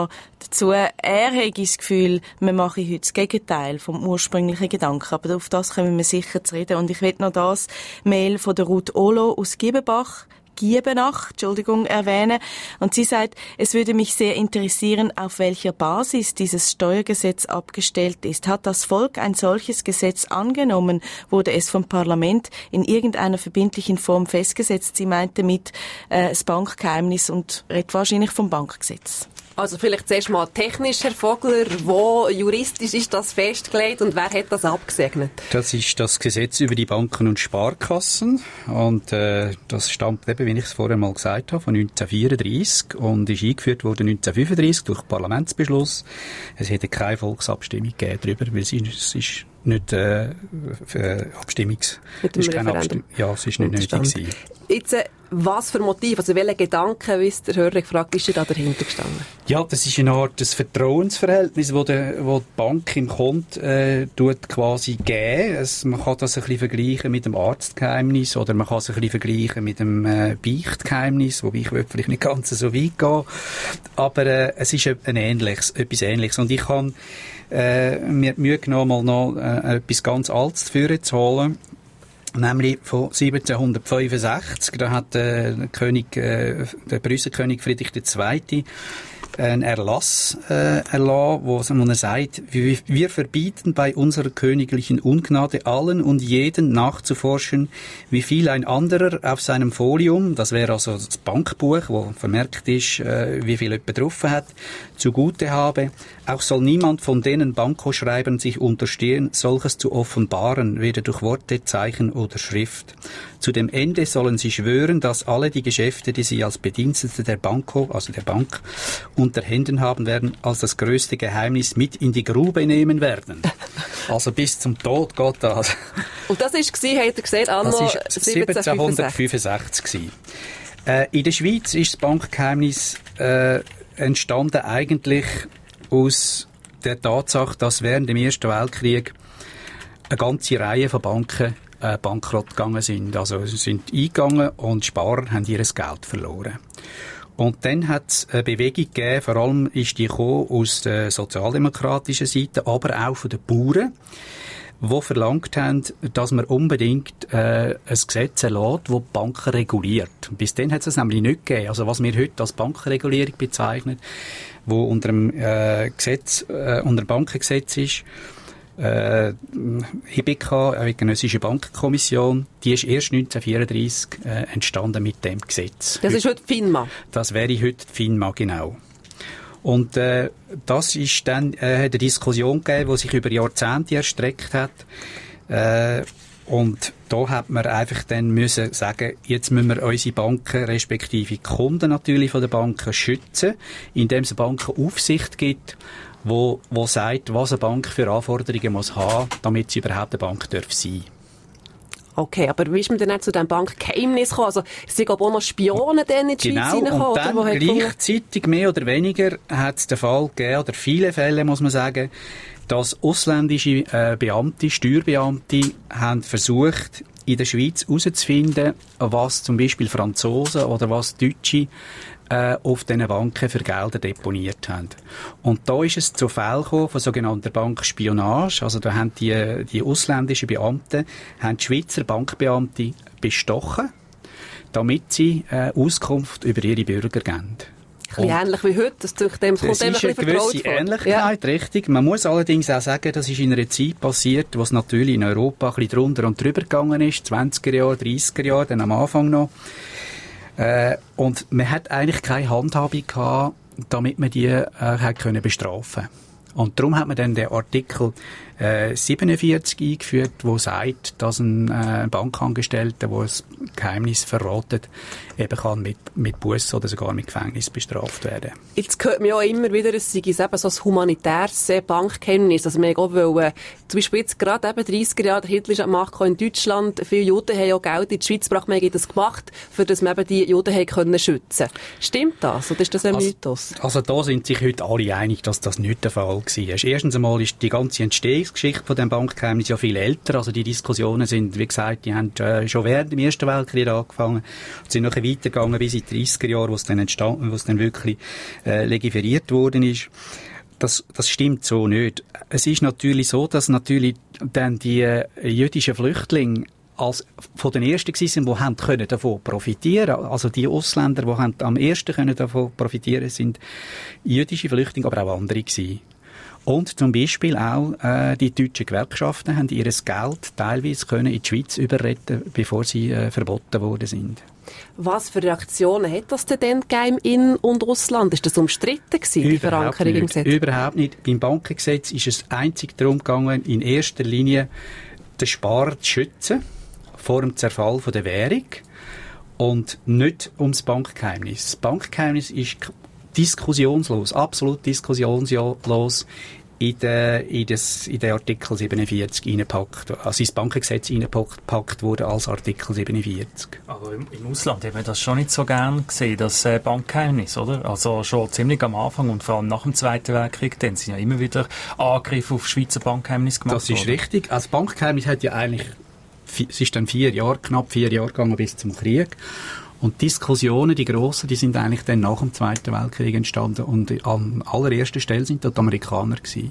noch dazu, er hat das Gefühl, man mache heute das Gegenteil vom ursprünglichen Gedanken. Aber auf das kommen wir sicher zu reden. Und ich will noch das Mail von der Ruth Olo aus Giebenbach Giebenach, Entschuldigung, erwähnen. Und sie sagt, es würde mich sehr interessieren, auf welcher Basis dieses Steuergesetz abgestellt ist. Hat das Volk ein solches Gesetz angenommen? Wurde es vom Parlament in irgendeiner verbindlichen Form festgesetzt? Sie meinte mit äh, das Bankgeheimnis und redet wahrscheinlich vom Bankgesetz. Also vielleicht zuerst mal technisch, Herr Vogler, wo juristisch ist das festgelegt und wer hat das abgesegnet? Das ist das Gesetz über die Banken und Sparkassen und äh, das stammt eben, wie ich es vorher mal gesagt habe, von neunzehnhundertvierunddreissig und ist eingeführt worden neunzehnhundertfünfunddreissig durch Parlamentsbeschluss. Es hätte keine Volksabstimmung gegeben darüber, weil es ist, es ist nicht äh, äh, Abstimmungs... Mit dem ist keine Abstimmung. Ja, es ist nicht nötig gewesen. Jetzt, äh, was für Motiv, also welche Gedanken, wie es der Hörer gefragt ist, da dahinter gestanden? Ja, das ist eine Art des Vertrauensverhältnis, wo, der, wo die Bank im Konto äh, tut quasi geben. Es, man kann das ein bisschen vergleichen mit dem Arztgeheimnis oder man kann es ein bisschen vergleichen mit dem äh, Beichtgeheimnis, wobei ich will vielleicht nicht ganz so weit gehen. Aber äh, es ist ein ähnliches, etwas Ähnliches. Und ich kann äh, mir die Mühe genommen, mal noch äh, etwas ganz Altes zu holen. Nämlich von siebzehnhundertfünfundsechzig, da hat äh, der König, äh, der Prüssenkönig Friedrich der Zweite einen Erlass äh, erlassen, wo er sagt, wir, wir verbieten bei unserer königlichen Ungnade allen und jeden nachzuforschen, wie viel ein anderer auf seinem Folium, das wäre also das Bankbuch, wo vermerkt ist, äh, wie viel jemand drauf hat, zugute habe. Auch soll niemand von denen Bankoschreibern sich unterstehen, solches zu offenbaren, weder durch Worte, Zeichen oder Schrift. Zu dem Ende sollen sie schwören, dass alle die Geschäfte, die sie als Bedienstete der Banko, also der Bank, unter Händen haben werden, als das größte Geheimnis mit in die Grube nehmen werden. Also bis zum Tod geht das. Und das war, habt ihr gesehen, anno siebzehnhundertfünfundsechzig. Äh, in der Schweiz ist das Bankgeheimnis äh, entstanden eigentlich aus der Tatsache, dass während dem Ersten Weltkrieg eine ganze Reihe von Banken äh, bankrott gegangen sind. Also sie sind eingegangen und die Sparer haben ihr Geld verloren. Und dann hat es eine Bewegung gegeben, vor allem ist die gekommen aus der sozialdemokratischen Seite, aber auch von den Bauern, die verlangt haben, dass man unbedingt äh, ein Gesetz erlässt, das die Banken reguliert. Bis dann hat es das nämlich nicht gegeben. Also was wir heute als Bankenregulierung bezeichnen, wo unter dem äh, Gesetz, äh, unter dem Bankengesetz ist, äh, HIBIKA, Eidgenössische Bankenkommission, die ist erst neunzehnhundertvierunddreissig äh, entstanden mit dem Gesetz. Das ist heute die FINMA? Das wäre heute die FINMA, genau. Und äh, das ist dann äh, eine Diskussion gegeben, die sich über Jahrzehnte erstreckt hat. Äh, und da hat man einfach dann müssen sagen, jetzt müssen wir unsere Banken, respektive Kunden natürlich von den Banken schützen, indem es eine Bankenaufsicht gibt, wo, wo sagt, was eine Bank für Anforderungen muss haben, damit sie überhaupt eine Bank darf sein. Okay, aber wie ist man denn nicht zu diesem Bankgeheimnis gekommen? Also, es sind auch noch Spione dann in die genau, Schweiz reingekommen? Und dann oder, gleichzeitig, mehr oder weniger, hat es den Fall gegeben, oder viele Fälle, muss man sagen, dass ausländische äh, Beamte, Steuerbeamte, haben versucht, in der Schweiz herauszufinden, was zum Beispiel Franzosen oder was Deutsche äh, auf diesen Banken für Gelder deponiert haben. Und da ist es zu Fällen gekommen von sogenannter Bankspionage. Also da haben die, die ausländischen Beamten haben die Schweizer Bankbeamte bestochen, damit sie äh, Auskunft über ihre Bürger geben. Ein bisschen ähnlich wie heute. Das, durch dem, das kommt ist eine gewisse Ähnlichkeit, ja. Richtig. Man muss allerdings auch sagen, das ist in einer Zeit passiert, wo es natürlich in Europa ein bisschen drunter und drüber gegangen ist, zwanziger Jahre, dreissiger Jahre, dann am Anfang noch. Äh, und man hat eigentlich keine Handhabung gehabt, damit man die äh, hat können bestrafen. Und darum hat man dann den Artikel äh, siebenundvierzig eingeführt, wo sagt, dass ein äh, Bankangestellter, der ein Geheimnis verratet, eben kann mit, mit Buß oder sogar mit Gefängnis bestraft werden. Jetzt hört man ja immer wieder, es sei eben so ein humanitäres Bankgeheimnis. Also man auch wollen, zum Beispiel jetzt gerade eben dreissiger Jahre, der Hitler ist an der Macht in Deutschland, viele Juden haben auch Geld in die Schweiz gebracht, man hat das gemacht, für das man eben die Juden haben können schützen. Stimmt das? Oder ist das ein also, Mythos? Also da sind sich heute alle einig, dass das nicht der Fall war. Erstens einmal ist die ganze Entstehungsgeschichte Entstehungsgeschichte von dem Bankgeheimnis ja viel älter. Also die Diskussionen sind, wie gesagt, die haben äh, schon während dem Ersten Weltkrieg angefangen und sind nachher weitergegangen bis in die dreissiger Jahre, wo es dann entstanden, wo es dann wirklich äh, legiferiert worden ist. Das, das stimmt so nicht. Es ist natürlich so, dass natürlich dann die äh, jüdischen Flüchtlinge als von den ersten gewesen, die haben können davon profitieren. Also die Ausländer, die haben am ersten können davon profitieren, sind jüdische Flüchtlinge, aber auch andere gewesen. Und zum Beispiel auch äh, die deutschen Gewerkschaften haben ihr Geld teilweise können in die Schweiz überretten, bevor sie äh, verboten worden sind. Was für Reaktionen hat das denn gegeben in und Ausland? Ist das umstritten gewesen, die Verankerung im Gesetz? Überhaupt nicht. Beim Bankengesetz ist es einzig darum gegangen, in erster Linie den Sparer zu schützen vor dem Zerfall von der Währung und nicht ums Bankgeheimnis. Das Bankgeheimnis ist diskussionslos, absolut diskussionslos in den, in das, in den Artikel siebenundvierzig reingepackt, also ins Bankengesetz reingepackt wurde als Artikel siebenundvierzig. Aber im, im Ausland haben wir das schon nicht so gern gesehen, das äh, Bankgeheimnis, oder? Also schon ziemlich am Anfang und vor allem nach dem Zweiten Weltkrieg, dann sind ja immer wieder Angriffe auf Schweizer Bankgeheimnis gemacht worden. Das ist richtig. Also das Bankgeheimnis hat ja eigentlich, es ist dann vier Jahre, knapp vier Jahre gegangen bis zum Krieg. Und die Diskussionen, die grossen, die sind eigentlich dann nach dem Zweiten Weltkrieg entstanden. Und an allererster Stelle sind dort die Amerikaner gewesen,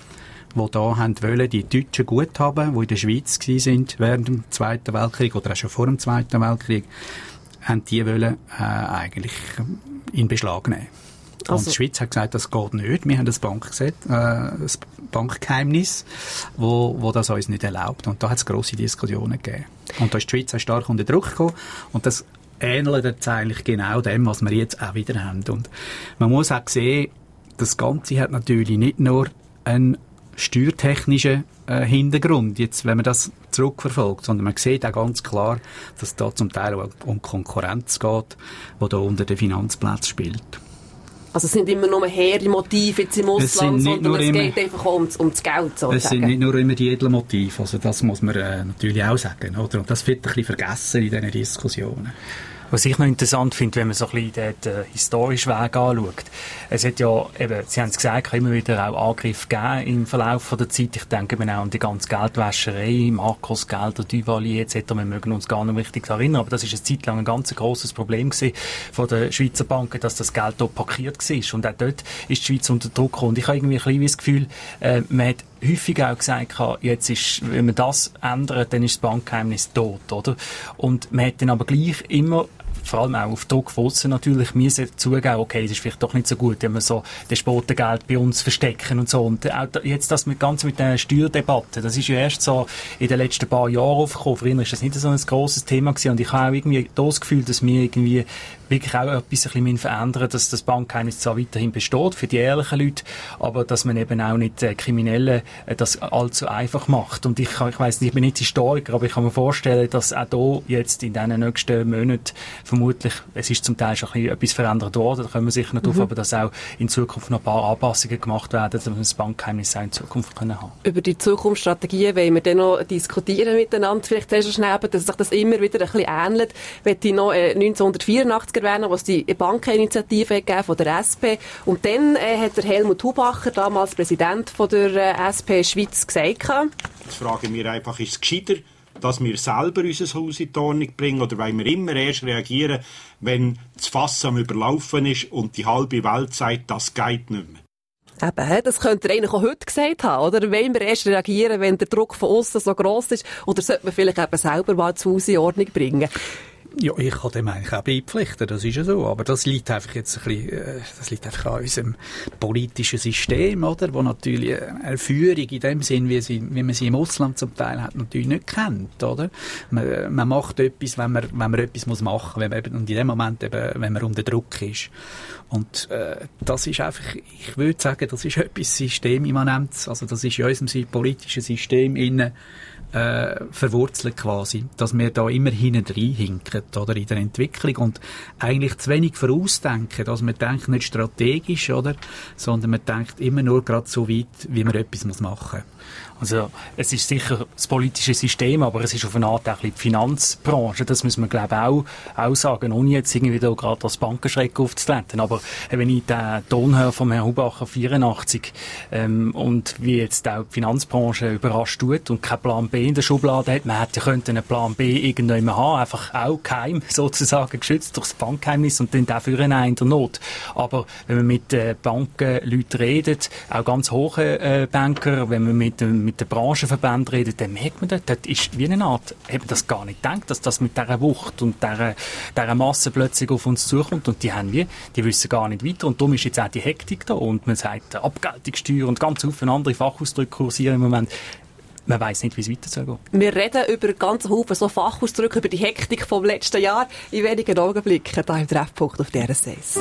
die da haben wollen, die deutschen Guthaben, die in der Schweiz gewesen sind während dem Zweiten Weltkrieg oder auch schon vor dem Zweiten Weltkrieg, haben die wollen, äh, eigentlich in Beschlag nehmen. Also, und die Schweiz hat gesagt, das geht nicht. Wir haben das Bankgesetz, äh, das Bankgeheimnis, wo, wo das uns nicht erlaubt. Und da hat es grosse Diskussionen gegeben. Und da ist die Schweiz auch stark unter Druck gekommen. Und das ähnelt jetzt eigentlich genau dem, was wir jetzt auch wieder haben. Und man muss auch sehen, das Ganze hat natürlich nicht nur einen steuertechnischen äh, Hintergrund, jetzt, wenn man das zurückverfolgt, sondern man sieht auch ganz klar, dass es da zum Teil auch um Konkurrenz geht, die da unter den Finanzplätzen spielt. Also es sind immer nur hehre Motive jetzt im Ausland, es sondern es geht einfach um, um das Geld, sozusagen. Es sind nicht nur immer die edlen Motive, also das muss man äh, natürlich auch sagen, oder? Und das wird ein bisschen vergessen in diesen Diskussionen. Was ich noch interessant finde, wenn man so ein bisschen den, den historischen Weg anschaut. Es hat ja, eben, Sie haben es gesagt, immer wieder auch Angriffe gegeben im Verlauf der Zeit. Ich denke eben auch an die ganze Geldwäscherei, Marcos Gelder, Duvalier et cetera. Wir mögen uns gar nicht richtig erinnern, aber das ist eine Zeit lang ein ganz grosses Problem gewesen von den Schweizer Banken, dass das Geld dort parkiert war. Und auch dort ist die Schweiz unter Druck gekommen. Und ich habe irgendwie ein bisschen das Gefühl, äh, man hat häufig auch gesagt, jetzt ist, wenn man das ändert, dann ist das Bankgeheimnis tot, oder? Und man hat dann aber gleich immer, vor allem auch auf Druck von aussen natürlich, müssen zugeben, okay, es ist vielleicht doch nicht so gut, wenn wir so das Spotengeld bei uns verstecken und so. Und auch jetzt das mit, ganz mit der Steuerdebatte, das ist ja erst so in den letzten paar Jahren aufgekommen. Früher ist das nicht so ein grosses Thema gewesen. Und ich habe auch irgendwie das Gefühl, dass wir irgendwie wirklich auch etwas ein bisschen verändern, dass das Bankgeheimnis zwar weiterhin besteht für die ehrlichen Leute, aber dass man eben auch nicht äh, Kriminellen äh, das allzu einfach macht. Und ich, ich weiss nicht, ich bin nicht Historiker, aber ich kann mir vorstellen, dass auch hier jetzt in den nächsten Monaten vermutlich, es ist zum Teil schon ein bisschen etwas verändert worden, da können wir sicher noch drauf, mhm. aber dass auch in Zukunft noch ein paar Anpassungen gemacht werden, dass wir das Bankgeheimnis auch in Zukunft können haben. Über die Zukunftsstrategien wollen wir dann noch diskutieren miteinander. Vielleicht hast du schnell, dass sich das immer wieder ein bisschen ähnelt. Ich möchte noch äh, neunzehnhundertvierundachtzig erwähnen, wo es die Bankeninitiative gegeben von der S P. Und dann äh, hat der Helmut Hubacher, damals Präsident von der äh, S P Schweiz, gesagt. Jetzt fragen wir einfach, ist es gescheiter, dass wir selber unser Haus in die Ordnung bringen, oder wollen wir immer erst reagieren, wenn das Fass am Überlaufen ist und die halbe Welt sagt, das geht nicht mehr? Eben, das könnte er eigentlich auch heute gesagt haben, oder? Wollen wir erst reagieren, wenn der Druck von außen so gross ist, oder sollte man vielleicht eben selber mal das Haus in Ordnung bringen? Ja, ich kann dem eigentlich auch beipflichten, das ist ja so. Aber das liegt einfach jetzt ein bisschen, äh, das liegt einfach an unserem politischen System, oder? Wo natürlich eine Führung in dem Sinn, wie, sie, wie man sie im Ausland zum Teil hat, natürlich nicht kennt, oder? Man, man macht etwas, wenn man, wenn man etwas muss machen, wenn man eben, und in dem Moment eben, wenn man unter Druck ist. Und, äh, das ist einfach, ich würde sagen, das ist etwas Systemimmanentes. Also, das ist in unserem politischen System innen, Äh, verwurzelt quasi, dass wir da immer hinten reinhinken. oder, in der Entwicklung und eigentlich zu wenig vorausdenken, dass man denkt nicht strategisch, oder, sondern man denkt immer nur gerade so weit, wie man etwas machen muss. Also, es ist sicher das politische System, aber es ist auf eine Art auch ein bisschen die Finanzbranche. Das muss man, glaube ich, auch, auch sagen, ohne jetzt irgendwie da gerade als Bankenschreck aufzutreten. Aber äh, wenn ich den Ton höre von Herrn Hubacher vierundachtzig ähm, und wie jetzt auch die Finanzbranche überrascht tut und keinen Plan B in der Schublade hat, man hätte könnte einen Plan B irgendwann haben, einfach auch geheim, sozusagen geschützt durch das Bankgeheimnis und dann dafür einen in der Not. Aber wenn man mit äh, Bankenleuten redet, auch ganz hohe äh, Banker, wenn man mit, äh, mit den Branchenverbänden redet, dann merkt man, das ist wie eine Art, eben das gar nicht gedacht, dass das mit dieser Wucht und dieser, dieser Masse plötzlich auf uns zukommt und die haben wir, die wissen gar nicht weiter und darum ist jetzt auch die Hektik da und man sagt Abgeltungssteuer und ganz viele andere Fachausdrücke kursieren im Moment. Man weiss nicht, wie es weitergeht. Wir reden über ganz Haufen so Fachausdrücke, über die Hektik vom letzten Jahr in wenigen Augenblicken hier im Treffpunkt auf D R S eins.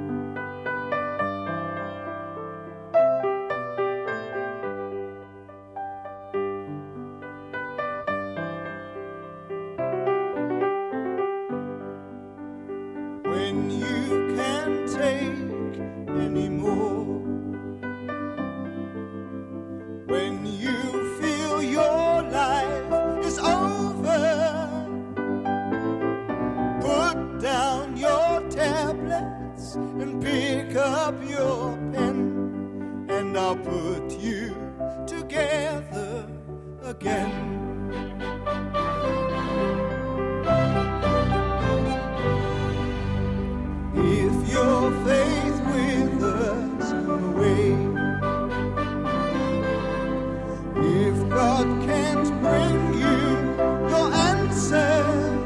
When you can't take any more, when you feel your life is over, put down your tablets and pick up your pen, and I'll put you together again. If your faith withers away, if God can't bring you your answer,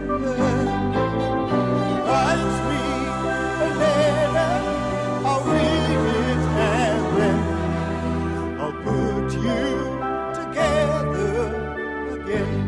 write me a letter, I'll read it and then I'll put you together again.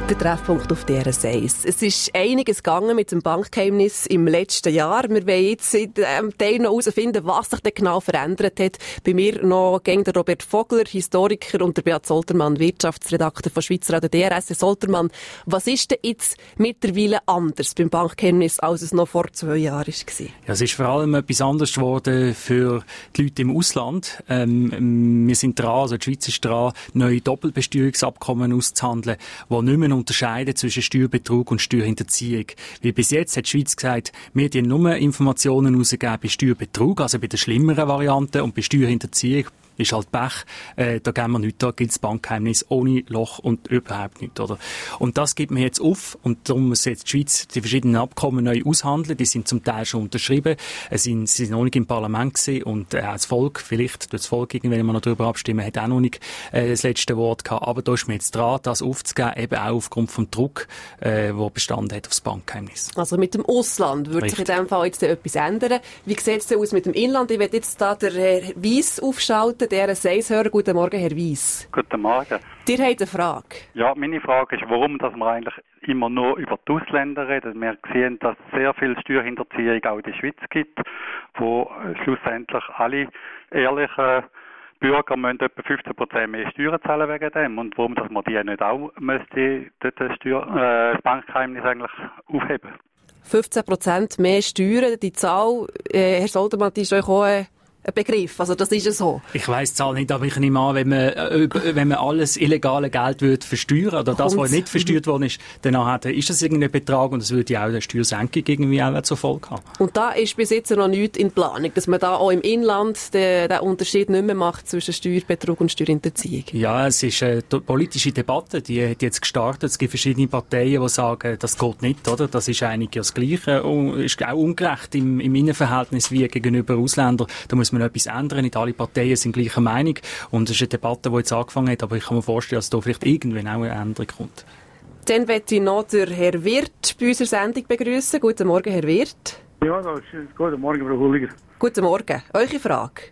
Der Treffpunkt auf D R S eins. Es ist einiges gegangen mit dem Bankgeheimnis im letzten Jahr. Wir wollen jetzt in diesem Teil noch herausfinden, was sich denn genau verändert hat. Bei mir noch gegen der Robert Vogler, Historiker, und der Beat Soltermann, Wirtschaftsredakteur von Schweizer Radio D R S. Herr Soltermann, was ist denn jetzt mittlerweile anders beim Bankgeheimnis, als es noch vor zwei Jahren war? Ja, es ist vor allem etwas anderes geworden für die Leute im Ausland. Ähm, wir sind dran, also die Schweiz ist dran, neue Doppelbesteuerungsabkommen auszuhandeln, die nicht mehr unterscheiden zwischen Steuerbetrug und Steuerhinterziehung. Wie bis jetzt hat die Schweiz gesagt, wir geben nur Informationen rausgeben bei Steuerbetrug, also bei der schlimmeren Variante, und bei Steuerhinterziehung ist halt Pech, äh, da geben wir nichts, da gilt das Bankgeheimnis ohne Loch und überhaupt nichts, oder? Und das gibt man jetzt auf, und darum muss jetzt die Schweiz die verschiedenen Abkommen neu aushandeln, die sind zum Teil schon unterschrieben, äh, sind, sie sind noch nicht im Parlament gewesen, und äh, das Volk, vielleicht das Volk irgendwann mal noch darüber abstimmen, hat auch noch nicht äh, das letzte Wort gehabt, aber da ist man jetzt dran, das aufzugeben, eben auch aufgrund vom Druck, äh, der bestanden hat aufs Bankgeheimnis. Also mit dem Ausland würde sich in diesem Fall jetzt etwas ändern. Wie sieht es denn aus mit dem Inland? Ich werde jetzt da der Herr Weiss aufschalten, der R S eins-Hörer. Guten Morgen, Herr Weiss. Guten Morgen. Ihr habt eine Frage. Ja, meine Frage ist, warum dass wir eigentlich immer nur über die Ausländer reden. Wir sehen, dass es sehr viel Steuerhinterziehung auch in der Schweiz gibt, wo schlussendlich alle ehrlichen Bürger müssen etwa fünfzehn Prozent mehr Steuern zahlen wegen dem. Und warum dass man die nicht auch müsste, das, Steuer, äh, das Bankgeheimnis eigentlich aufheben? fünfzehn Prozent mehr Steuern, die Zahl, äh, Herr Soltermann, die ist euch auch äh, ein Begriff, also das ist ja so. Ich weiss die Zahl nicht, aber ich nehme an, wenn man, äh, wenn man alles illegale Geld würde versteuern, oder das, was nicht versteuert worden ist, dann ist das irgendein Betrag, und es würde ja auch eine Steuersenkung irgendwie auch zur Folge haben. Und da ist bis jetzt noch nichts in Planung, dass man da auch im Inland den, den Unterschied nicht mehr macht zwischen Steuerbetrug und Steuerhinterziehung? Ja, es ist eine politische Debatte, die hat jetzt gestartet. Es gibt verschiedene Parteien, die sagen, das geht nicht, oder? Das ist eigentlich das Gleiche, und ist auch ungerecht im, im Innenverhältnis wie gegenüber Ausländern. Da muss man etwas ändern. Nicht alle Parteien sind gleicher Meinung. Und es ist eine Debatte, die jetzt angefangen hat, aber ich kann mir vorstellen, dass da vielleicht irgendwann auch eine Änderung kommt. Dann möchte ich noch den Herr Wirth bei unserer Sendung begrüßen. Guten Morgen, Herr Wirth. Ja, das ist, guten Morgen, Frau Hulliger. Guten Morgen. Eure Frage?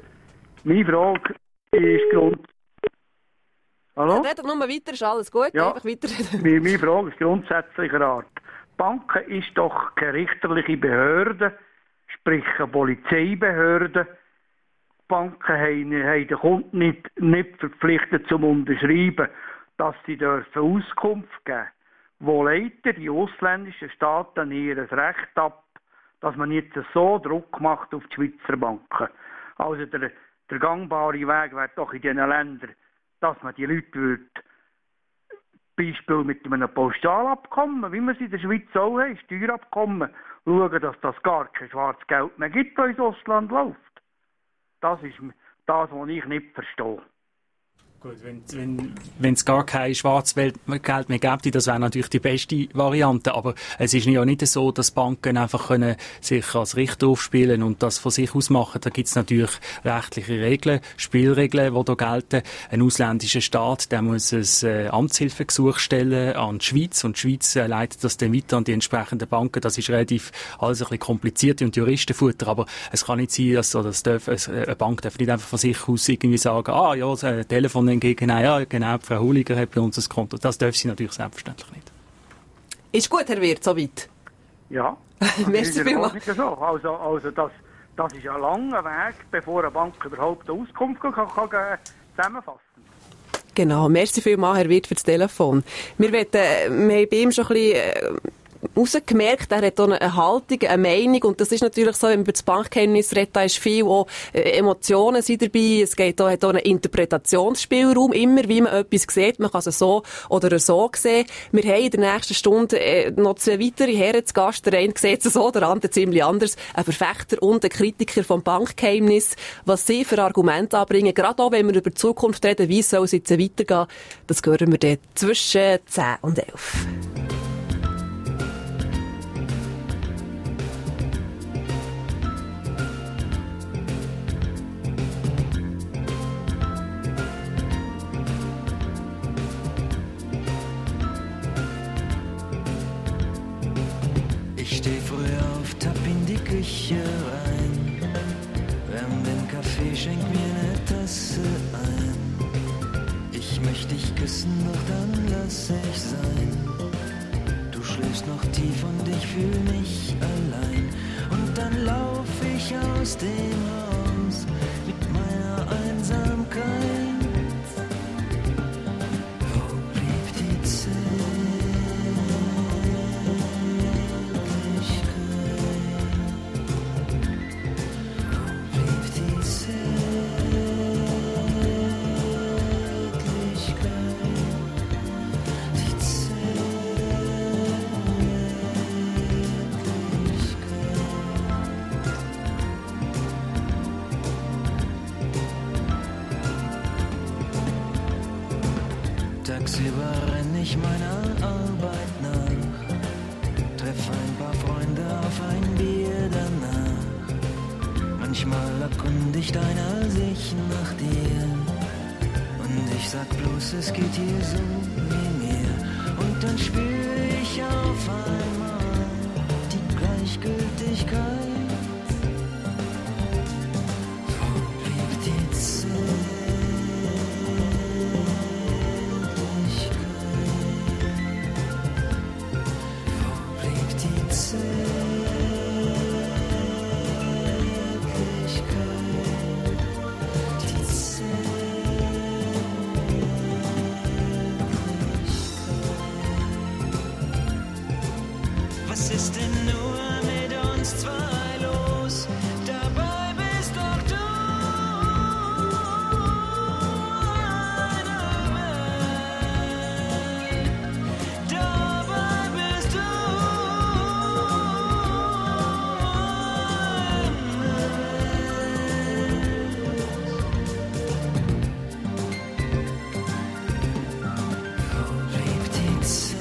Meine Frage ist Grund... Hallo? Redet nur weiter, ist alles gut. Ja, einfach weiter. meine, meine Frage ist grundsätzlicher Art. Banken ist doch keine richterliche Behörde, sprich eine Polizeibehörde. Banken haben, haben den Kunden nicht, nicht verpflichtet zum Unterschreiben, dass sie dürfen Auskunft geben. Wo leiten die ausländischen Staaten ihr Recht ab, dass man jetzt so Druck macht auf die Schweizer Banken? Also der, der gangbare Weg wäre doch in diesen Ländern, dass man die Leute würde, Beispiel mit einem Postalabkommen, wie man es in der Schweiz auch hat, Steuerabkommen, schauen, dass das gar kein schwarzes Geld mehr gibt, das ins Ausland läuft. Das ist das, was ich nicht verstehe. Gut, wenn wenn wenn es gar kein schwarzes Geld mehr gäbe, das wäre natürlich die beste Variante. Aber es ist ja nicht so, dass Banken einfach können sich als Richter aufspielen und das von sich aus machen. Da gibt es natürlich rechtliche Regeln, Spielregeln, die da gelten. Ein ausländischer Staat, der muss ein äh, Amtshilfegesuch stellen an die Schweiz, und die Schweiz äh, leitet das dann weiter an die entsprechenden Banken. Das ist relativ alles ein bisschen kompliziert und Juristenfutter, aber es kann nicht sein, dass, oder das darf, eine Bank darf nicht einfach von sich aus irgendwie sagen, ah ja, das äh, Telefon hingegen, ja, genau, Frau Hulliger hat bei uns ein Konto. Das darf sie natürlich selbstverständlich nicht. Ist gut, Herr Wirth, soweit? Ja. Merci vielmals. So. Also, also das, das ist ein langer Weg, bevor eine Bank überhaupt eine Auskunft kann, kann, kann zusammenfassen. Genau, merci vielmals, Herr Wirth, für das Telefon. Wir, wollen, wir haben bei ihm schon ein bisschen... Äh, rausgemerkt, er hat auch eine Haltung, eine Meinung, und das ist natürlich so, wenn man über das Bankgeheimnis redet, da ist viel auch Emotionen sind dabei, es geht auch, hat auch einen Interpretationsspielraum, immer wie man etwas sieht, man kann es so oder so sehen. Wir haben in der nächsten Stunde äh, noch zwei weitere Herren zu Gast, der eine sieht es so, der andere ziemlich anders, ein Verfechter und ein Kritiker vom Bankgeheimnis, was sie für Argumente anbringen, gerade auch, wenn wir über die Zukunft reden, wie soll es jetzt weitergehen, das hören wir dann zwischen zehn und elf. Ich steh früh auf, tapp in die Küche rein, wärm den Kaffee, schenk mir ne Tasse ein. Ich möchte dich küssen, doch dann lass ich sein. Du schläfst noch tief und ich fühl mich allein. Und dann lauf ich aus dem Haus mit meiner Einsamkeit. Wo blieb die Tagsüber renn ich meiner Arbeit nach, treff ein paar Freunde auf ein Bier danach. Manchmal erkundigt einer sich nach dir und ich sag bloß, es geht hier so wie mir. Und dann spür ich auf einmal die Gleichgültigkeit. Wo blieb die Zeit? Was ist denn nur mit uns zwei los? Dabei bist doch du eine Welt. Dabei bist du eine Welt. Wo blieb die Zeit?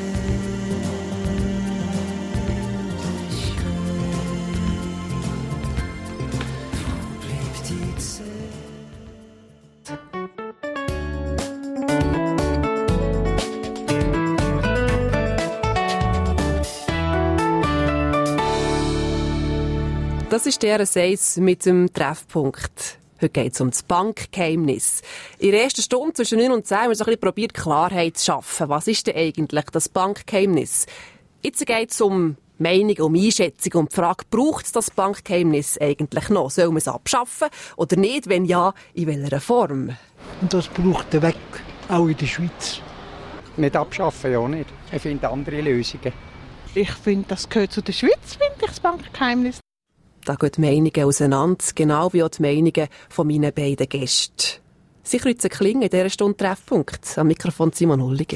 Das ist der Seis mit dem Treffpunkt. Heute geht es um das Bankgeheimnis. In der ersten Stunde zwischen neun und zehn haben wir so ein bisschen probiert, Klarheit zu schaffen. Was ist denn eigentlich das Bankgeheimnis? Jetzt geht es um Meinung, um Einschätzung, um die Frage, braucht es das Bankgeheimnis eigentlich noch? Soll man es abschaffen oder nicht? Wenn ja, in welcher Form? Und das braucht er weg, auch in der Schweiz. Nicht abschaffen, ja nicht. Er findet andere Lösungen. Ich finde, das gehört zu der Schweiz, finde ich, das Bankgeheimnis. Da gehen die Meinungen auseinander, genau wie auch die Meinungen von meinen beiden Gästen. Sie kreuzen Klingen in dieser Stunde Treffpunkt. Am Mikrofon Simon Hulliger.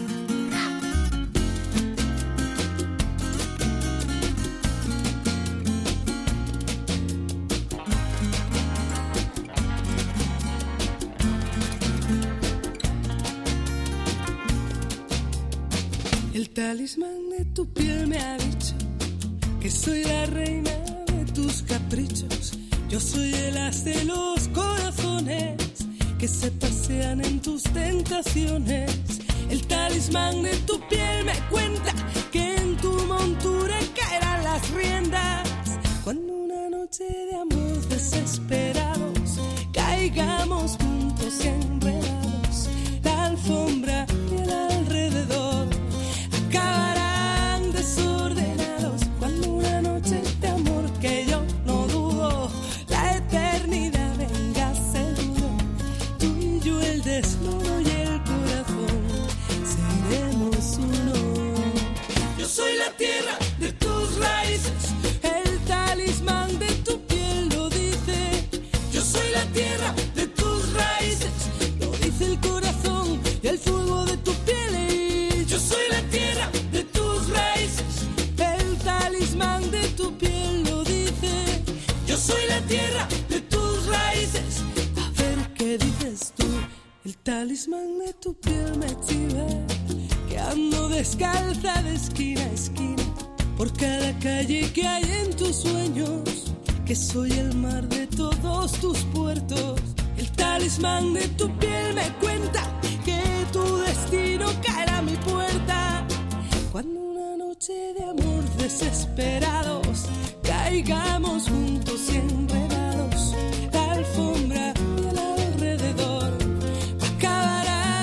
El talismán de tu piel me ha dicho que soy la reina de tus caprichos. Yo soy el as de los corazones que se pasean en tus tentaciones. El talismán de tu piel me cuenta que en tu montura caerán las riendas. Cuando una noche de amor desesperados caigamos juntos y enredados, la alfombra y el alrededor acabarán desordenados. Cuando una noche de amor que yo no dudo, la eternidad venga seguro, tú y yo el desnudo y el corazón seremos uno. Yo soy la tierra de tus raíces, el talismán de tu piel lo dice. Yo soy la tierra de tus raíces, lo dice el corazón y el fuego de tu piel. Yo soy la tierra de tus raíces, el talismán de tu piel lo dice. Yo soy la tierra de tus raíces. A ver qué dices tú. El talismán de tu piel me chiva, que ando descalza de esquina a esquina por cada calle que hay en tus sueños, que soy el mar de todos tus puertos. El talismán de tu piel me cuenta que tu destino caerá a mi puerta. Cuando una noche de amor desesperados caigamos juntos y enredados, la alfombra y el alrededor acabará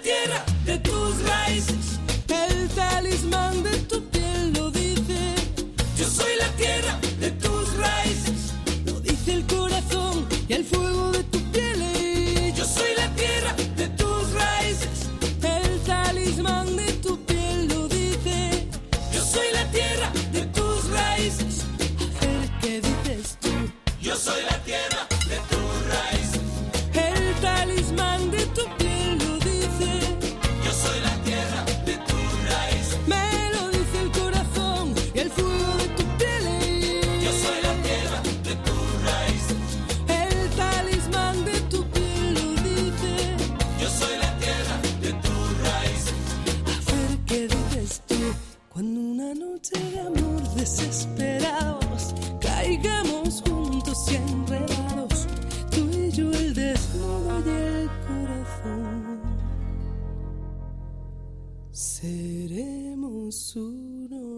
tierra de tus raíces. El talismán de tu piel lo dice. Yo soy la tierra de tus raíces. Lo dice el corazón y el fuego de tu piel. Yo soy la tierra de tus raíces. El talismán de tu piel lo dice. Yo soy la tierra de tus raíces. A ver qué dices tú. Yo soy la tierra de tus raíces. El talismán de tu piel lo dice. Yo soy la tierra de tus raíces. Me lo dice el corazón y el fuego de tu piel. Yo soy la tierra de tus raíces. El talismán de tu piel lo dice. Yo soy la tierra de tus raíces. A ver qué dices tú. Cuando una noche de amor desesperados caigamos juntos y enredados, tú y yo el desnudo y el corazón, seremos uno.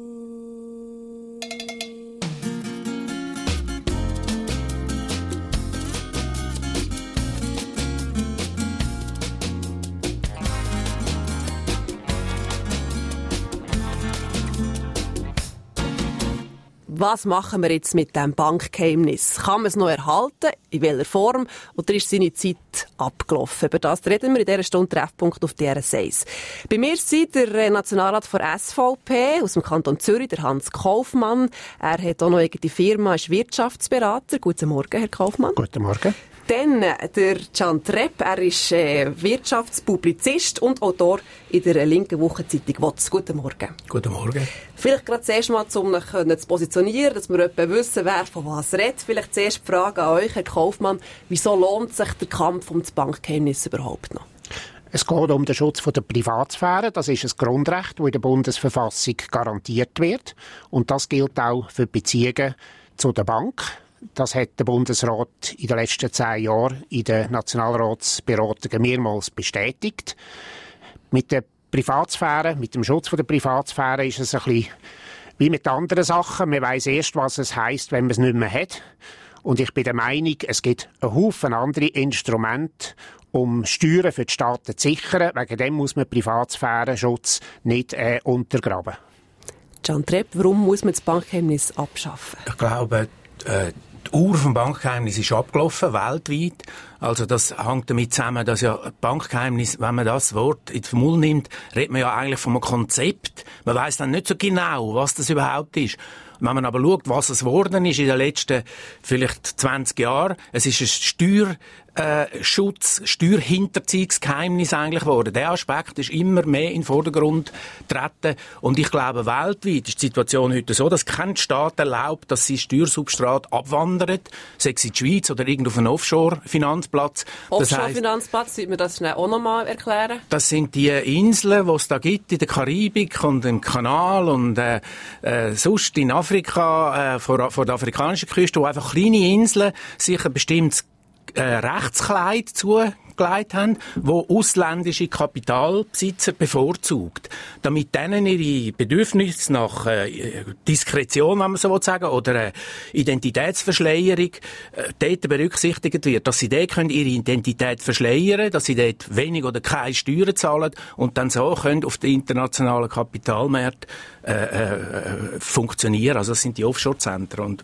Was machen wir jetzt mit diesem Bankgeheimnis? Kann man es noch erhalten? In welcher Form? Oder ist seine Zeit abgelaufen? Über das reden wir in dieser Stunde Treffpunkt auf D R S eins. Bei mir ist der Nationalrat von S V P aus dem Kanton Zürich, der Hans Kaufmann. Er hat auch noch eine Firma, ist Wirtschaftsberater. Guten Morgen, Herr Kaufmann. Guten Morgen. Dann der Can Trepp, er ist äh, Wirtschaftspublizist und Autor in der linken Wochenzeitung W O Z. Guten Morgen. Guten Morgen. Vielleicht gerade zuerst mal, um mich zu positionieren, dass wir etwa wissen, wer von was redet. Vielleicht zuerst die Frage an euch, Herr Kaufmann, wieso lohnt sich der Kampf um das Bankgeheimnis überhaupt noch? Es geht um den Schutz der Privatsphäre. Das ist ein Grundrecht, das in der Bundesverfassung garantiert wird. Und das gilt auch für Beziehungen zu der Bank. Das hat der Bundesrat in den letzten zehn Jahren in den Nationalratsberatungen mehrmals bestätigt. Mit der Privatsphäre, mit dem Schutz der Privatsphäre ist es ein bisschen wie mit anderen Sachen. Man weiss erst, was es heisst, wenn man es nicht mehr hat. Und ich bin der Meinung, es gibt einen Haufen andere Instrumente, um Steuern für die Staaten zu sichern. Wegen dem muss man Privatsphärenschutz nicht äh, untergraben. Can Trepp, warum muss man das Bankgeheimnis abschaffen? Ich glaube, äh, die Uhr vom Bankgeheimnis ist abgelaufen, weltweit. Also das hängt damit zusammen, dass ja Bankgeheimnis, wenn man das Wort in den Mund nimmt, redet man ja eigentlich von einem Konzept. Man weiss dann nicht so genau, was das überhaupt ist. Wenn man aber schaut, was es geworden ist in den letzten vielleicht zwanzig Jahren, es ist ein Steuerschutz, äh, Steuerhinterziehungsgeheimnis eigentlich geworden. Der Aspekt ist immer mehr in den Vordergrund getreten. Und ich glaube, weltweit ist die Situation heute so, dass kein Staat erlaubt, dass sie Steuersubstrat abwandert, sei es in die Schweiz oder irgendwo auf einen Offshore-Finanzplatz. Offshore-Finanzplatz, sollte man das schnell auch noch mal erklären? Das sind die Inseln, die es da gibt in der Karibik und im Kanal und äh, äh, sonst in Afrika. Afrika, äh, vor, vor der afrikanischen Küste, wo einfach kleine Inseln sich ein bestimmtes äh, Rechtskleid zugelegt haben, wo ausländische Kapitalbesitzer bevorzugt, damit denen ihre Bedürfnisse nach äh, Diskretion, wenn man so sagen will, oder äh, Identitätsverschleierung äh, dort berücksichtigt wird, dass sie dort können ihre Identität verschleiern, dass sie dort wenig oder keine Steuern zahlen und dann so können auf den internationalen Kapitalmärkten äh, äh, funktionieren. Also das sind die Offshore-Zentren. Und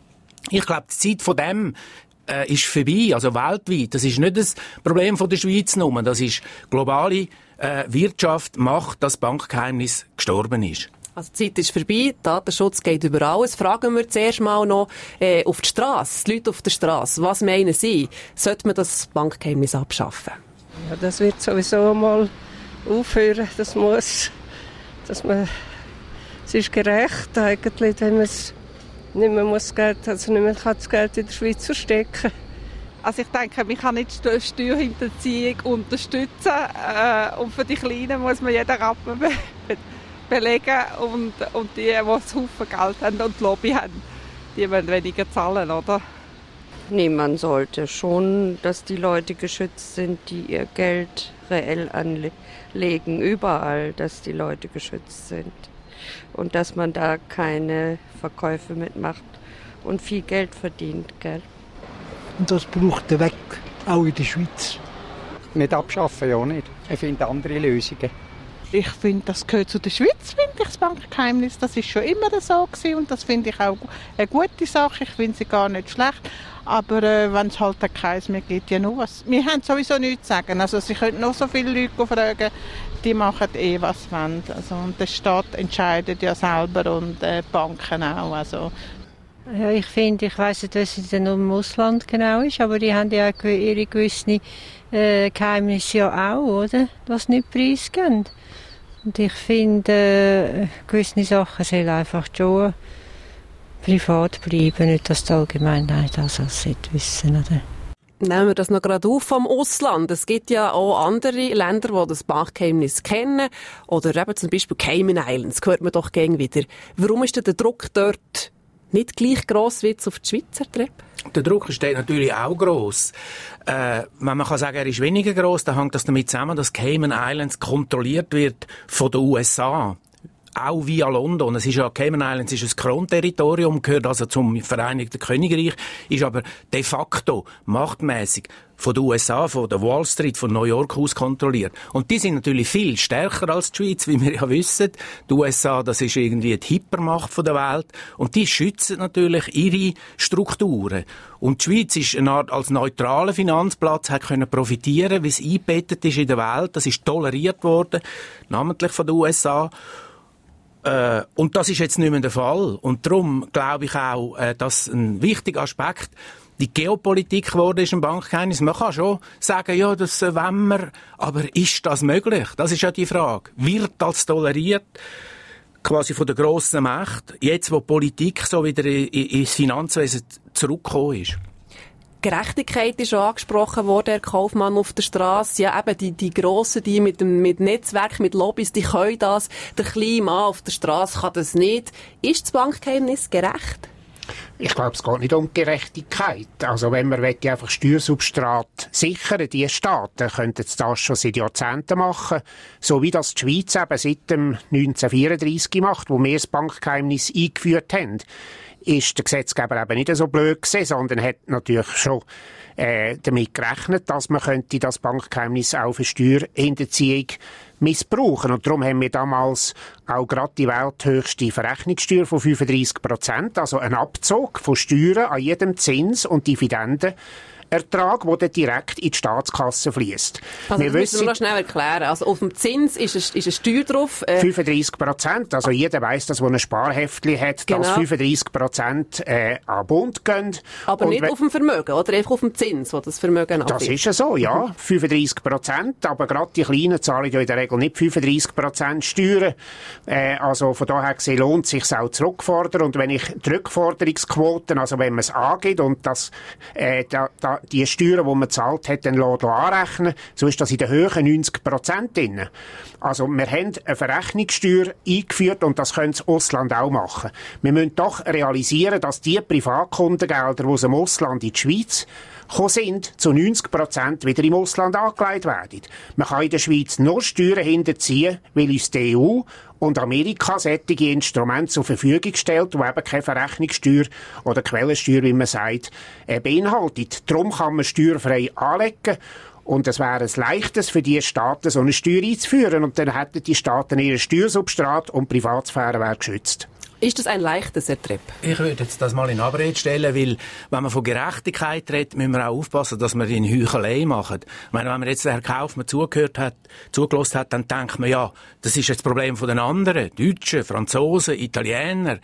ich glaube, die Zeit von dem äh, ist vorbei, also weltweit. Das ist nicht das Problem von der Schweiz nur. Das ist globale äh, Wirtschaft macht, dass das Bankgeheimnis gestorben ist. Also die Zeit ist vorbei, Datenschutz geht über alles. Fragen wir zuerst mal noch äh, auf die Straße, die Leute auf der Straße. Was meinen Sie? Sollte man das Bankgeheimnis abschaffen? Ja, das wird sowieso mal aufhören. Das muss, dass man, es ist gerecht eigentlich, wenn man es nicht mehr muss Geld, also nicht mehr kann das Geld in der Schweiz verstecken. Also ich denke, man kann nicht die Steuerhinterziehung unterstützen äh, und für die Kleinen muss man jeden Rappen be be belegen und, und die, die einen Haufen Geld haben und die Lobby haben, die wollen weniger zahlen, oder? Nee, man sollte schon, dass die Leute geschützt sind, die ihr Geld reell anlegen, überall, dass die Leute geschützt sind. Und dass man da keine Verkäufe mitmacht und viel Geld verdient, gell? Und das braucht er weg, auch in der Schweiz. Nicht abschaffen, ja nicht. Er findet andere Lösungen. Ich finde, das gehört zu der Schweiz, finde ich, das Bankgeheimnis. Das ist schon immer so gewesen und das finde ich auch eine gute Sache. Ich finde sie gar nicht schlecht. Aber äh, wenn es halt keins mehr gibt, ja nur was. Wir haben sowieso nichts zu sagen. Also Sie können noch so viele Leute fragen, die machen eh, was sie wollen. Also, und der Staat entscheidet ja selber und äh, die Banken auch. Also. Ja, ich finde, ich weiss nicht, was es denn im Ausland genau ist, aber die haben ja ihre gewissen äh, Geheimnisse ja auch, oder? Was nicht preisgeben. Und ich finde, äh, gewisse Sachen sollen einfach schon privat bleiben, nicht, dass die Allgemeinheit das alles wissen, oder? Nehmen wir das noch gerade auf vom Ausland. Es gibt ja auch andere Länder, die das Bankgeheimnis kennen. Oder eben zum Beispiel Cayman Islands, hört man doch gern wieder. Warum ist denn der Druck dort nicht gleich gross wie jetzt auf die Schweizer Treppe? Der Druck ist natürlich auch gross. Äh, wenn man kann sagen, er ist weniger gross, dann hängt das damit zusammen, dass Cayman Islands kontrolliert wird von den U S A. Auch via London. Es ist ja, Cayman Islands ist ein Kronterritorium, gehört also zum Vereinigten Königreich, ist aber de facto machtmäßig von den U S A, von der Wall Street, von New York aus kontrolliert. Und die sind natürlich viel stärker als die Schweiz, wie wir ja wissen. Die U S A, das ist irgendwie die Hypermacht von der Welt. Und die schützen natürlich ihre Strukturen. Und die Schweiz ist eine Art als neutraler Finanzplatz, hat können profitieren, wie es eingebettet ist in der Welt. Das ist toleriert worden, namentlich von den U S A. Äh, und das ist jetzt nicht mehr der Fall. Und darum glaube ich auch, äh, dass ein wichtiger Aspekt die Geopolitik geworden ist im Bankgeheimnis. Man kann schon sagen, ja, das äh, wollen wir, aber ist das möglich? Das ist ja die Frage. Wird das toleriert? Quasi von der grossen Macht, jetzt wo die Politik so wieder ins Finanzwesen zurückgekommen ist. Gerechtigkeit ist schon angesprochen worden, Herr Kaufmann, auf der Straße. Ja, eben die, die Grossen, die mit dem mit Netzwerk, mit Lobbys, die können das. Der kleine Mann auf der Straße kann das nicht. Ist das Bankgeheimnis gerecht? Ich glaube, es geht nicht um Gerechtigkeit. Also wenn man einfach Steuersubstrat sichern, die Staaten könnten das schon seit Jahrzehnten machen, so wie das die Schweiz eben seit dem neunzehnhundertvierunddreissig macht, wo wir das Bankgeheimnis eingeführt haben. Ist der Gesetzgeber eben nicht so blöd gewesen, sondern hat natürlich schon äh, damit gerechnet, dass man könnte das Bankgeheimnis auch für Steuerhinterziehung missbrauchen. Und darum haben wir damals auch gerade die welthöchste Verrechnungssteuer von fünfunddreissig Prozent, also einen Abzug von Steuern an jedem Zins und Dividenden, Ertrag, der dann direkt in die Staatskasse fließt. Also wir das müssen wir noch schnell erklären. Also auf dem Zins ist eine, ist eine Steuer drauf. Äh fünfunddreissig Prozent. Also jeder weiss, dass, wo ein Sparheftli hat, genau, dass fünfunddreissig Prozent äh, an den Bund gehen. Aber und nicht auf dem Vermögen, oder einfach auf dem Zins, wo das Vermögen abgibt? Das ist ja so, ja. Mhm. fünfunddreissig Prozent. Aber gerade die Kleinen zahlen ja in der Regel nicht fünfunddreissig Prozent Steuern. Äh, also von daher gesehen lohnt es sich auch zurückfordern. Und wenn ich die Rückforderungsquoten, also wenn man es angeht und das, äh, da, da die Steuern, die man gezahlt hat, dann anrechnen, so ist das in der Höhe neunzig Prozent drin. Also wir haben eine Verrechnungssteuer eingeführt und das können das Ausland auch machen. Wir müssen doch realisieren, dass die Privatkundengelder, die aus dem Ausland in die Schweiz gekommen sind, zu neunzig Prozent wieder im Ausland angelegt werden. Man kann in der Schweiz nur Steuern hinterziehen, weil uns die E U und Amerika solche Instrumente zur Verfügung stellt, die eben keine Verrechnungssteuer oder Quellensteuer, wie man sagt, äh, beinhaltet. Darum kann man steuerfrei anlegen. Und es wäre ein leichtes für die Staaten, so eine Steuer einzuführen. Und dann hätten die Staaten ihren Steuersubstrat und die Privatsphäre wäre geschützt. Ist das ein leichtes, Herr Trepp? Ich würde jetzt das mal in Abrede stellen, weil, wenn man von Gerechtigkeit redet, müssen wir auch aufpassen, dass wir in Heuchelei machen. Ich meine, wenn man jetzt Herr Kaufmann zugehört hat, zugelassen hat, dann denkt man, ja, das ist jetzt das Problem von den anderen, Deutschen, Franzosen, Italiener.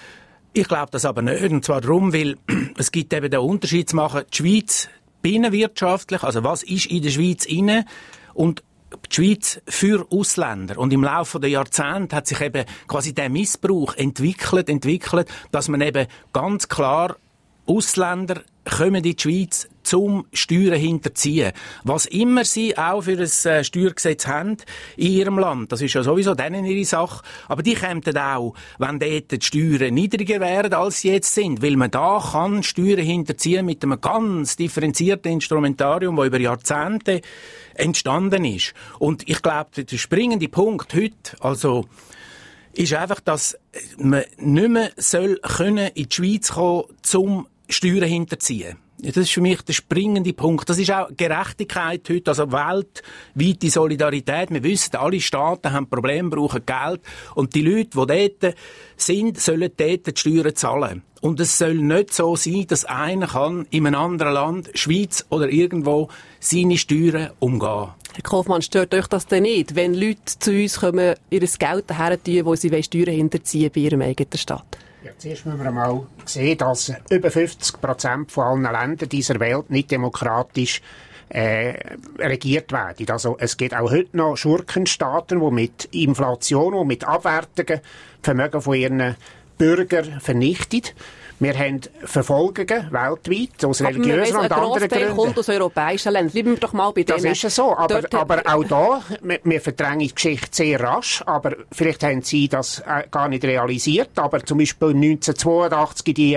Ich glaube das aber nicht, und zwar darum, weil es gibt eben den Unterschied zu machen, die Schweiz binnenwirtschaftlich, also was ist in der Schweiz inne, und die Schweiz für Ausländer. Und im Laufe der Jahrzehnte hat sich eben quasi der Missbrauch entwickelt, entwickelt, dass man eben ganz klar Ausländer kommen in die Schweiz zum Steuern hinterziehen. Was immer sie auch für ein Steuergesetz haben in ihrem Land, das ist ja sowieso denen ihre Sache, aber die kommen dann auch, wenn dort die Steuern niedriger wären, als sie jetzt sind, weil man da kann Steuern hinterziehen mit einem ganz differenzierten Instrumentarium, das über Jahrzehnte entstanden ist. Und ich glaube, der springende Punkt heute, also, ist einfach, dass man nicht mehr soll können in die Schweiz kommen, zum Steuern hinterziehen. Ja, das ist für mich der springende Punkt. Das ist auch Gerechtigkeit heute, also weltweite Solidarität. Wir wissen, alle Staaten haben Probleme, brauchen Geld. Und die Leute, die dort sind, sollen dort die Steuern zahlen. Und es soll nicht so sein, dass einer kann in einem anderen Land, Schweiz oder irgendwo, seine Steuern umgehen. Herr Kaufmann, stört euch das denn nicht, wenn Leute zu uns kommen, ihr Geld daher tun, wo sie Steuern hinterziehen bei ihrem eigenen Staat? Ja, zuerst müssen wir einmal sehen, dass über fünfzig Prozent von allen Ländern dieser Welt nicht demokratisch äh, regiert werden. Also es gibt auch heute noch Schurkenstaaten, die mit Inflation und mit Abwertungen Vermögen von ihren Bürgern vernichten. Wir haben Verfolgungen weltweit, aus religiösen und anderen Gründen. Ein kommt aus europäischen Ländern. Bleiben wir doch mal bei denen. Das ist so, aber, aber auch da, wir, wir verdrängen die Geschichte sehr rasch, aber vielleicht haben Sie das äh, gar nicht realisiert, aber zum Beispiel neunzehnhundertzweiundachtzig die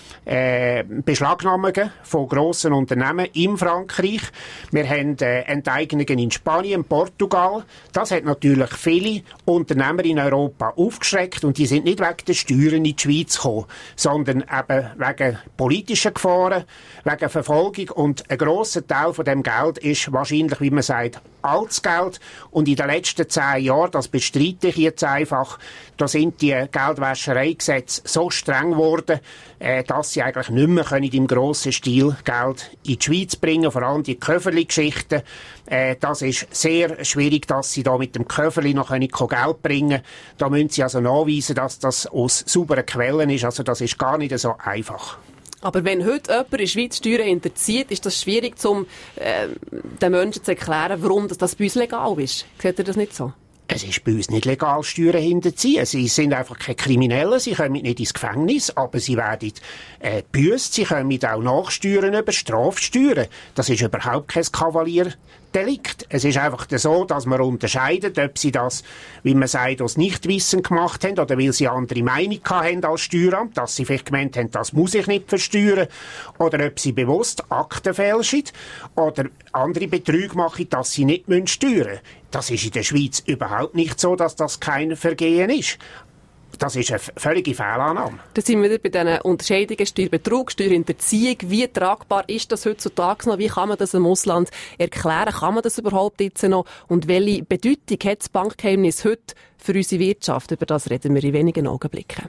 äh, Beschlagnahmungen von grossen Unternehmen in Frankreich. Wir haben äh, Enteignungen in Spanien, Portugal. Das hat natürlich viele Unternehmer in Europa aufgeschreckt und die sind nicht wegen der Steuern in die Schweiz gekommen, sondern eben wegen politischer Gefahren, wegen Verfolgung und ein grosser Teil von dem Geld ist wahrscheinlich, wie man sagt, altes Geld und in den letzten zehn Jahren, das bestreite ich jetzt einfach, da sind die Geldwäschereigesetze so streng geworden, äh, dass sie eigentlich nicht mehr können im grossen Stil Geld in die Schweiz bringen, vor allem die Köfferli-Geschichten. Äh, das ist sehr schwierig, dass sie da mit dem Köfferli noch können Geld bringen können. Da müssen sie also nachweisen, dass das aus sauberen Quellen ist. Also das ist gar nicht so einfach. Aber wenn heute jemand in der Schweiz Steuern hinterzieht, ist das schwierig, um äh, den Menschen zu erklären, warum das, das bei uns legal ist. Seht ihr das nicht so? Es ist bei uns nicht legal, Steuern hinterziehen. Sie sind einfach keine Kriminellen, sie kommen nicht ins Gefängnis, aber sie werden äh, gebüsst, sie kommen auch Nachsteuern über Strafsteuern. Das ist überhaupt kein Kavalieردelikt. Es ist einfach so, dass man unterscheidet, ob sie das, wie man sagt, aus Nichtwissen gemacht haben oder weil sie eine andere Meinung haben als Steueramt, dass sie vielleicht gemeint haben, das muss ich nicht versteuern, oder ob sie bewusst Akten fälschen oder andere Betrüge machen, dass sie nicht steuern müssen. Das ist in der Schweiz überhaupt nicht so, dass das kein Vergehen ist. Das ist eine völlige Fehlannahme. Da sind wir wieder bei diesen Unterscheidungen Steuerbetrug, Steuerhinterziehung. Wie tragbar ist das heutzutage noch? Wie kann man das im Ausland erklären? Kann man das überhaupt jetzt noch? Und welche Bedeutung hat das Bankgeheimnis heute für unsere Wirtschaft? Über das reden wir in wenigen Augenblicken.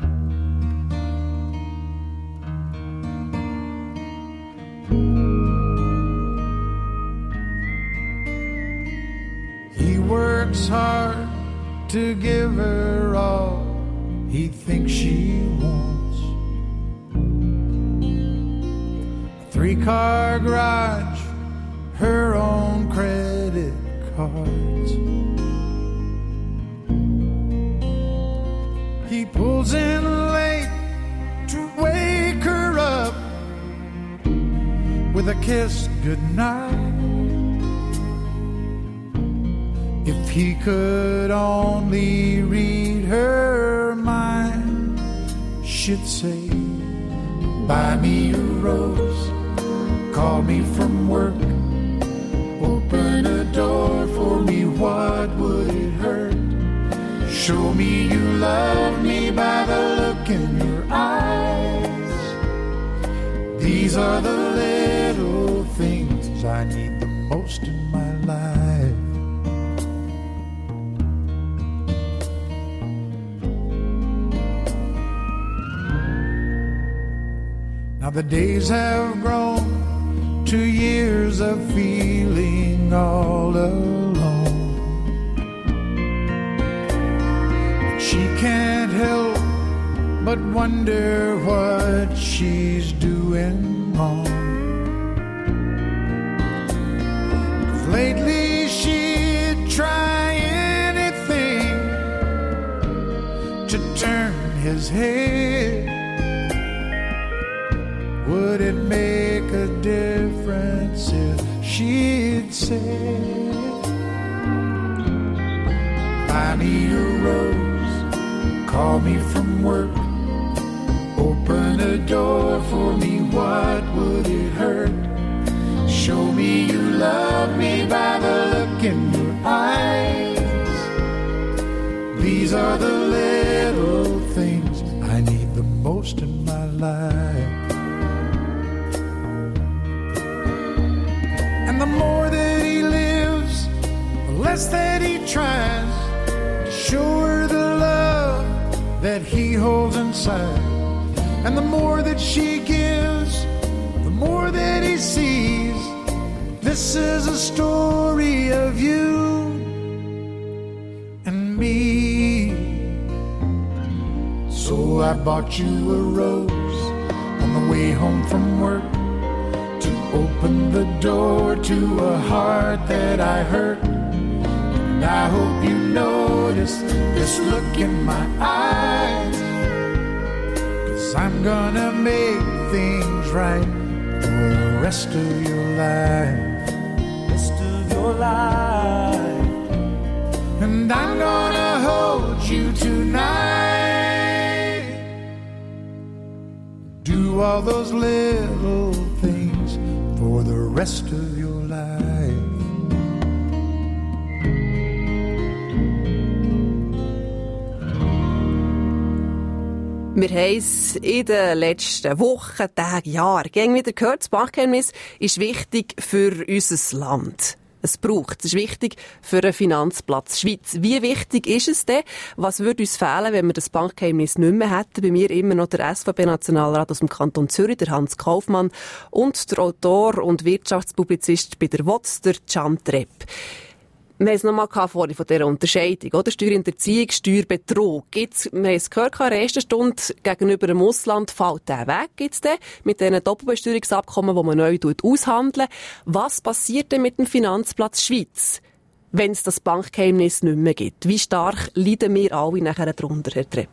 He works hard to give her all he thinks she wants. Three-car garage, her own credit cards. He pulls in late to wake her up with a kiss goodnight. If he could only read her mind, she'd say, buy me a rose, call me from work, open a door for me, what would it hurt? Show me you love me by the look in your eyes. These are the little things I need the most in my life. Now the days have grown to years of feeling all alone. But she can't help but wonder what she's doing wrong. 'Cause lately she'd try anything to turn his head. Would it make a difference if she'd say, buy me a rose, call me from work, open a door for me, what would it hurt? Show me you love me by the look in your eyes. These are the little things I need the most in my life. holds inside. And the more that she gives, the more that he sees. This is a story of you and me. So I bought you a rose on the way home from work, to open the door to a heart that I hurt. And I hope you notice this look in my eyes, 'cause I'm gonna make things right for the rest of your life, rest of your life. And I'm gonna hold you tonight, do all those little things for the rest of your life. Wir haben es in den letzten Wochen, Tagen, Jahren gegen wieder gehört, das Bankgeheimnis ist wichtig für unser Land. Es braucht. Es ist wichtig für einen Finanzplatz Schweiz. Wie wichtig ist es denn? Was würde uns fehlen, wenn wir das Bankgeheimnis nicht mehr hätten? Bei mir immer noch der S V P-Nationalrat aus dem Kanton Zürich, der Hans Kaufmann, und der Autor und Wirtschaftspublizist bei der W O Z, der Can Trepp. Wir haben es noch mal vorhin von dieser Unterscheidung, oder? Steuerhinterziehung, Steuerbetrug. Gibt's, wir haben es gehört in der ersten Stunde, gegenüber dem Ausland fällt der weg, gibt's denn? Mit diesen Doppelbesteuerungsabkommen, die man neu aushandeln. Was passiert denn mit dem Finanzplatz Schweiz, wenn es das Bankgeheimnis nicht mehr gibt? Wie stark leiden wir alle nachher darunter, Herr Trepp?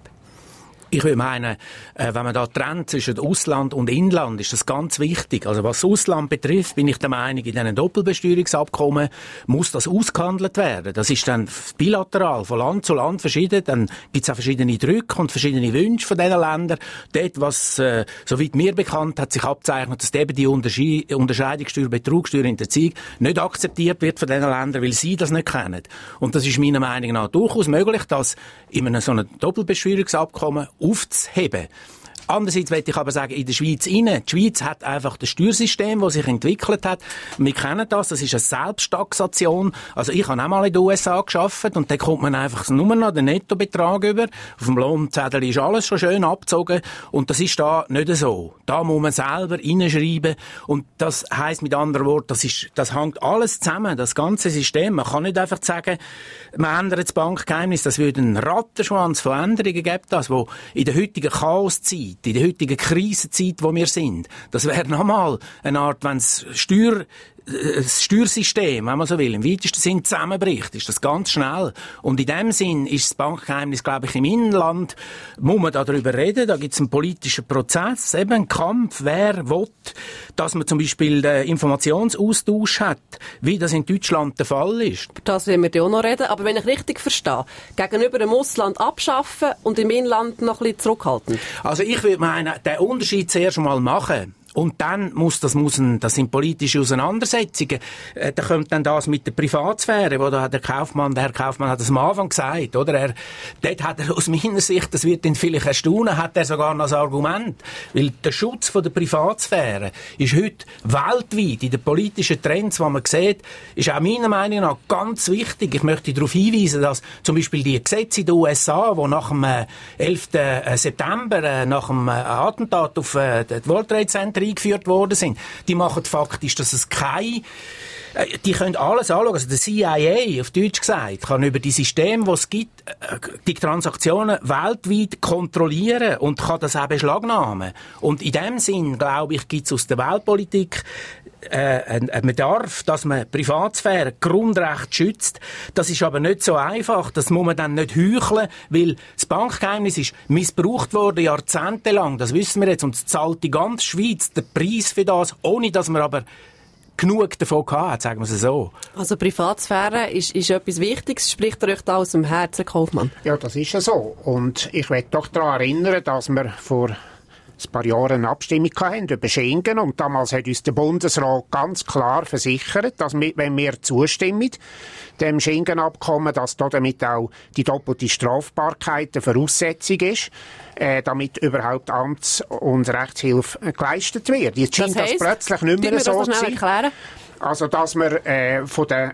Ich würde meinen, wenn man da trennt zwischen Ausland und Inland, ist das ganz wichtig. Also was das Ausland betrifft, bin ich der Meinung, in diesen Doppelbesteuerungsabkommen muss das ausgehandelt werden. Das ist dann bilateral, von Land zu Land verschieden. Dann gibt es auch verschiedene Drücke und verschiedene Wünsche von diesen Ländern. Dort, was, äh, soweit mir bekannt, hat sich abzeichnet, dass eben die Untersche- Unterscheidung Steuerbetrug, Steuerhinterziehung nicht akzeptiert wird von diesen Ländern, weil sie das nicht kennen. Und das ist meiner Meinung nach durchaus möglich, dass in einem so einem Doppelbesteuerungsabkommen aufzuheben. Andererseits möchte ich aber sagen, in der Schweiz rein, die Schweiz hat einfach das Steuersystem, das sich entwickelt hat. Wir kennen das, das ist eine Selbsttaxation. Also ich habe auch mal in den U S A gearbeitet und da kommt man einfach nur noch den Nettobetrag über. Auf dem Lohnzettel ist alles schon schön abgezogen und das ist da nicht so. Da muss man selber reinschreiben und das heisst mit anderen Worten, das, ist, das hängt alles zusammen, das ganze System. Man kann nicht einfach sagen, man ändert das Bankgeheimnis, das würde einen Rattenschwanz von Änderungen geben, das, wo in der heutigen Chaoszeit, in der heutigen Krisenzeit, wo wir sind. Das wäre nochmal eine Art, wenn es Steuer, das Steuersystem, wenn man so will, im weitesten Sinn zusammenbricht, ist das ganz schnell. Und in dem Sinn ist das Bankgeheimnis, glaube ich, im Inland, muss man darüber reden, da gibt es einen politischen Prozess, eben einen Kampf, wer will, dass man zum Beispiel den Informationsaustausch hat, wie das in Deutschland der Fall ist. Das werden wir ja auch noch reden, aber wenn ich richtig verstehe, gegenüber dem Ausland abschaffen und im Inland noch ein bisschen zurückhalten. Also ich würde meinen, den Unterschied zuerst mal machen. Und dann muss das, muss ein, das sind politische Auseinandersetzungen. Äh, da kommt dann das mit der Privatsphäre, wo da der Kaufmann, der Herr Kaufmann hat das am Anfang gesagt, oder? Er, dort hat er aus meiner Sicht, das wird ihn vielleicht erstaunen, hat er sogar noch ein Argument. Weil der Schutz von der Privatsphäre ist heute weltweit in den politischen Trends, die man sieht, ist auch meiner Meinung nach ganz wichtig. Ich möchte darauf hinweisen, dass zum Beispiel die Gesetze in den U S A, die nach dem äh, elften September, äh, nach dem äh, Attentat auf äh, das World Trade Center eingeführt worden sind, die machen faktisch, dass es keine, die können alles anschauen, also der C I A, auf Deutsch gesagt, kann über die Systeme, die es gibt, die Transaktionen weltweit kontrollieren und kann das auch beschlagnahmen. Und in dem Sinn, glaube ich, gibt es aus der Weltpolitik äh, einen Bedarf, dass man Privatsphäre, Grundrechte schützt. Das ist aber nicht so einfach, das muss man dann nicht heucheln, weil das Bankgeheimnis ist missbraucht worden jahrzehntelang, das wissen wir jetzt, und es zahlt die ganze Schweiz den Preis für das, ohne dass man aber genug davon gehabt, sagen wir es so. Also Privatsphäre ist, ist etwas Wichtiges. Spricht ihr euch da aus dem Herzen, Kaufmann? Ja, das ist ja so. Und ich möchte doch daran erinnern, dass wir vor ein paar Jahren eine Abstimmung hatten über Schengen. Und damals hat uns der Bundesrat ganz klar versichert, dass wir, wenn wir zustimmen, dem Schengen-Abkommen, dass damit auch die doppelte Strafbarkeit eine Voraussetzung ist, äh, damit überhaupt Amts- und Rechtshilfe äh, geleistet wird. Jetzt scheint das, heisst, das plötzlich nicht mehr so zu sein. Also, dass wir äh, von den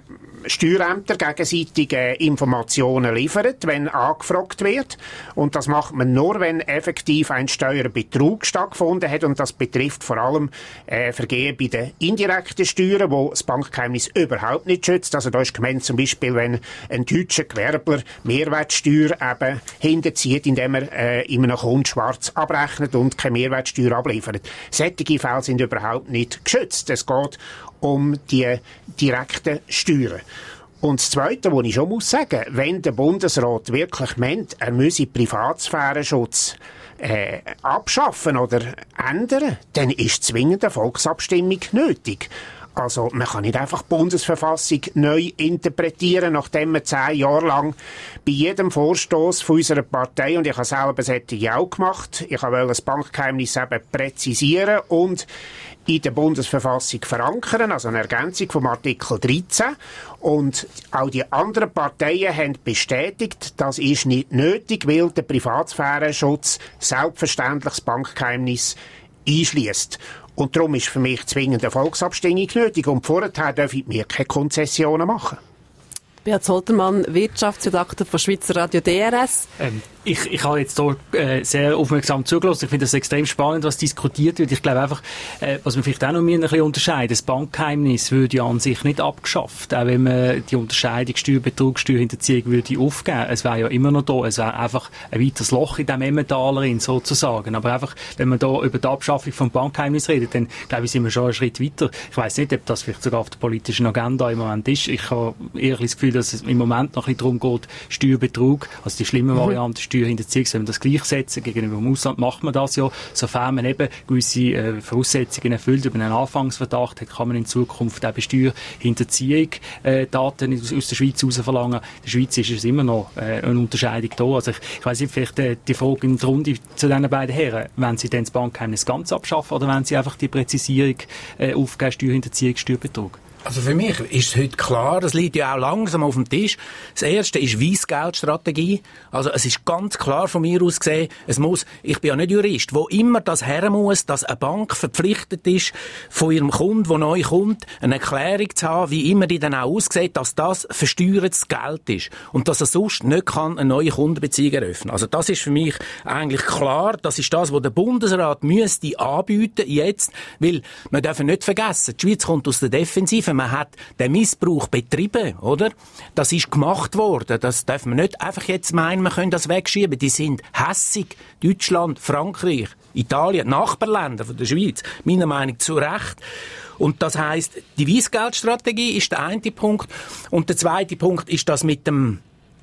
Steuerämter gegenseitig äh, Informationen liefern, wenn angefragt wird. Und das macht man nur, wenn effektiv ein Steuerbetrug stattgefunden hat. Und das betrifft vor allem äh, Vergehen bei den indirekten Steuern, wo das Bankgeheimnis überhaupt nicht schützt. Also da ist gemeint zum Beispiel, wenn ein deutscher Gewerbler Mehrwertsteuer eben hinterzieht, indem er äh, in einem Kunden schwarz abrechnet und keine Mehrwertsteuer abliefert. Solche Fälle sind überhaupt nicht geschützt. Es geht um die direkten Steuern. Und das Zweite, was ich schon muss sagen, wenn der Bundesrat wirklich meint, er müsse Privatsphärenschutz äh, abschaffen oder ändern, dann ist zwingend eine Volksabstimmung nötig. Also man kann nicht einfach die Bundesverfassung neu interpretieren, nachdem man zehn Jahre lang bei jedem Vorstoß von unserer Partei, und ich habe selber solche auch gemacht, ich wollte das Bankgeheimnis eben präzisieren und in der Bundesverfassung verankern, also eine Ergänzung vom Artikel dreizehn. Und auch die anderen Parteien haben bestätigt, das ist nicht nötig, weil der Privatsphärenschutz selbstverständlich das Bankgeheimnis einschliesst. Und darum ist für mich zwingend eine Volksabstimmung nötig. Und vorher dürfen wir keine Konzessionen machen. Beat Zoltermann, Wirtschaftsredakteur von Schweizer Radio D R S. Ähm, ich, ich habe jetzt hier äh, sehr aufmerksam zugelassen. Ich finde das extrem spannend, was diskutiert wird. Ich glaube einfach, äh, was man vielleicht auch noch ein bisschen unterscheiden, das Bankgeheimnis würde ja an sich nicht abgeschafft, auch wenn man die Unterscheidung Steuerbetrug, Steuerhinterziehung würde aufgeben. Es wäre ja immer noch da. Es wäre einfach ein weiteres Loch in dem Emmentaler sozusagen. Aber einfach, wenn man da über die Abschaffung vom Bankgeheimnis redet, dann glaube ich, sind wir schon einen Schritt weiter. Ich weiss nicht, ob das vielleicht sogar auf der politischen Agenda im Moment ist. Ich habe eher das Gefühl, dass es im Moment noch ein bisschen darum geht, Steuerbetrug, also die schlimme Variante Steuerhinterziehung, wenn wir das gleichsetzen gegenüber dem Ausland, macht man das ja, sofern man eben gewisse äh, Voraussetzungen erfüllt, über einen Anfangsverdacht hat, kann man in Zukunft auch bei Steuerhinterziehung äh, Daten aus, aus der Schweiz heraus verlangen. In der Schweiz ist es immer noch äh, eine Unterscheidung da. Also ich, ich weiss nicht, vielleicht äh, die Frage in der Runde zu diesen beiden Herren, wenn sie dann das Bankgeheimnis ganz abschaffen oder wenn sie einfach die Präzisierung äh, aufgeben, Steuerhinterziehung, Steuerbetrug? Also für mich ist es heute klar, das liegt ja auch langsam auf dem Tisch. Das erste ist Weissgeldstrategie. Also es ist ganz klar von mir aus gesehen, es muss, ich bin ja nicht Jurist, wo immer das her muss, dass eine Bank verpflichtet ist, von ihrem Kunden, der neu kommt, eine Erklärung zu haben, wie immer die dann auch aussieht, dass das versteuertes Geld ist. Und dass er sonst nicht kann eine neue Kundenbeziehung eröffnen. Also das ist für mich eigentlich klar, das ist das, was der Bundesrat müsste anbieten jetzt, weil man darf nicht vergessen, die Schweiz kommt aus der Defensive. Man hat den Missbrauch betrieben, oder? Das ist gemacht worden. Das darf man nicht einfach jetzt meinen, wir können das wegschieben. Die sind hässig. Deutschland, Frankreich, Italien, Nachbarländer von der Schweiz. Meiner Meinung nach zu Recht. Und das heisst, die Weissgeldstrategie ist der eine Punkt. Und der zweite Punkt ist das mit dem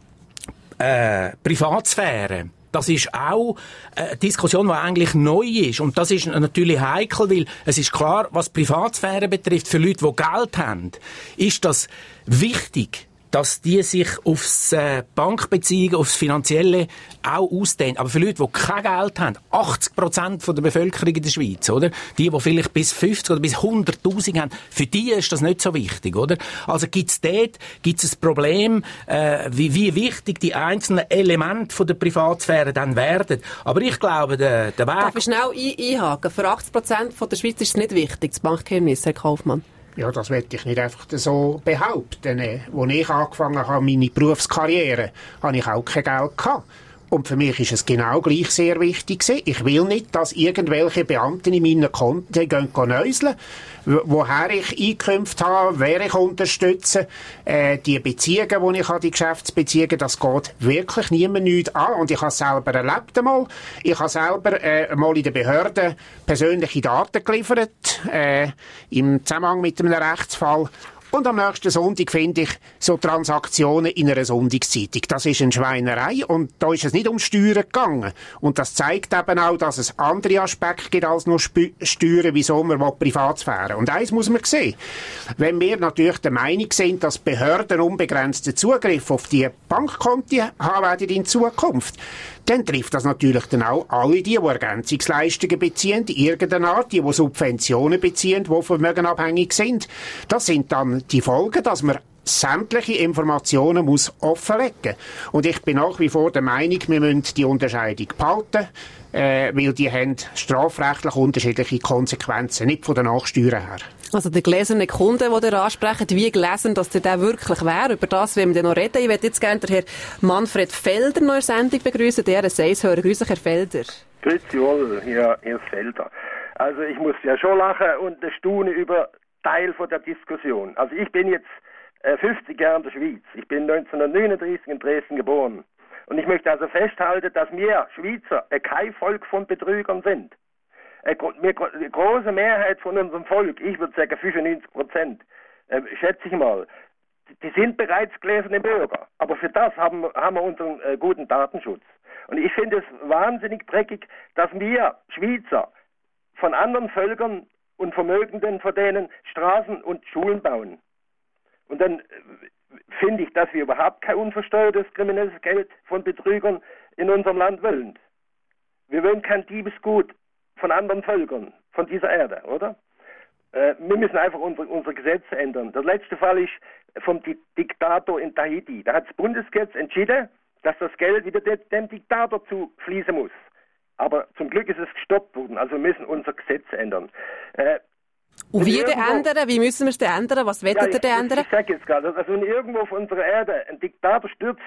äh, Privatsphäre. Das ist auch eine Diskussion, die eigentlich neu ist. Und das ist natürlich heikel, weil es ist klar, was Privatsphäre betrifft, für Leute, die Geld haben, ist das wichtig, dass die sich aufs äh, Bankbeziehungen, aufs Finanzielle auch ausdehnen. Aber für Leute, die kein Geld haben, achtzig Prozent von der Bevölkerung in der Schweiz, oder? Die, die vielleicht bis fünfzig oder bis hunderttausend haben, für die ist das nicht so wichtig, oder? Also gibt's dort, gibt's ein Problem, äh, wie, wie wichtig die einzelnen Elemente von der Privatsphäre dann werden. Aber ich glaube, der, der Weg... Darf ich schnell ein- einhaken? Für achtzig Prozent von der Schweiz ist es nicht wichtig, das Bankgeheimnis, Herr Kaufmann. Ja, das will ich nicht einfach so behaupten. Als ich angefangen habe, meine Berufskarriere, hatte ich auch kein Geld gehabt. Und für mich ist es genau gleich sehr wichtig gewesen. Ich will nicht, dass irgendwelche Beamten in meinen Konten gehen näuseln, woher ich Einkünfte habe, wer ich unterstütze. Äh, die Beziehungen, die ich habe, die Geschäftsbeziehungen, das geht wirklich niemand nichts an. Und ich habe es selber erlebt einmal. Ich habe selber äh, mal in der Behörde persönliche Daten geliefert, äh, im Zusammenhang mit einem Rechtsfall. Und am nächsten Sonntag finde ich so Transaktionen in einer Sonntagszeitung. Das ist eine Schweinerei und da ist es nicht um Steuern gegangen. Und das zeigt eben auch, dass es andere Aspekte gibt als nur Steuern, wieso man Privatsphäre. Und eins muss man sehen. Wenn wir natürlich der Meinung sind, dass Behörden unbegrenzten Zugriff auf die Bankkonten haben werden in Zukunft, dann trifft das natürlich dann auch alle die, die Ergänzungsleistungen beziehen, in irgendeiner Art, die, die Subventionen beziehen, die vermögenabhängig sind. Das sind dann die Folgen, dass man sämtliche Informationen muss offenlegen. Und ich bin nach wie vor der Meinung, wir müssen die Unterscheidung behalten, äh, weil die haben strafrechtlich unterschiedliche Konsequenzen, nicht von den Nachsteuern her. Also der gläserne Kunde, den ihr ansprecht, wie gelesen, dass der da wirklich wäre, über das wollen wir noch reden. Ich möchte jetzt gerne den Herrn Manfred Felder noch in der Sendung begrüßen, der R S eins-Hörer. Grüße, Herr Felder. Grüezi wohl, hier, hier ist Felder. Also ich muss ja schon lachen und staunen über Teil von der Diskussion. Also ich bin jetzt äh, fünfzig Jahre in der Schweiz. Ich bin neunzehnhundertneununddreißig in Dresden geboren. Und ich möchte also festhalten, dass wir Schweizer äh, kein Volk von Betrügern sind. Äh, die große Mehrheit von unserem Volk, ich würde sagen fünfundneunzig Prozent, äh, schätze ich mal, die sind bereits gläserne Bürger. Aber für das haben, haben wir unseren äh, guten Datenschutz. Und ich finde es wahnsinnig dreckig, dass wir Schweizer von anderen Völkern und Vermögenden von denen Straßen und Schulen bauen. Und dann finde ich, dass wir überhaupt kein unversteuertes kriminelles Geld von Betrügern in unserem Land wollen. Wir wollen kein Diebesgut von anderen Völkern, von dieser Erde, oder? Äh, wir müssen einfach unsere, unsere Gesetze ändern. Der letzte Fall ist vom Di- Diktator in Tahiti. Da hat das Bundesgesetz entschieden, dass das Geld wieder de- dem Diktator zufließen muss. Aber zum Glück ist es gestoppt worden. Also wir müssen unser Gesetz ändern. Äh, Und wie denn ändern? Wie müssen wir es denn ändern? Was wollt ja, ihr denn ändern? Ich, ich sage jetzt gerade, also wenn irgendwo auf unserer Erde ein Diktator stürzt,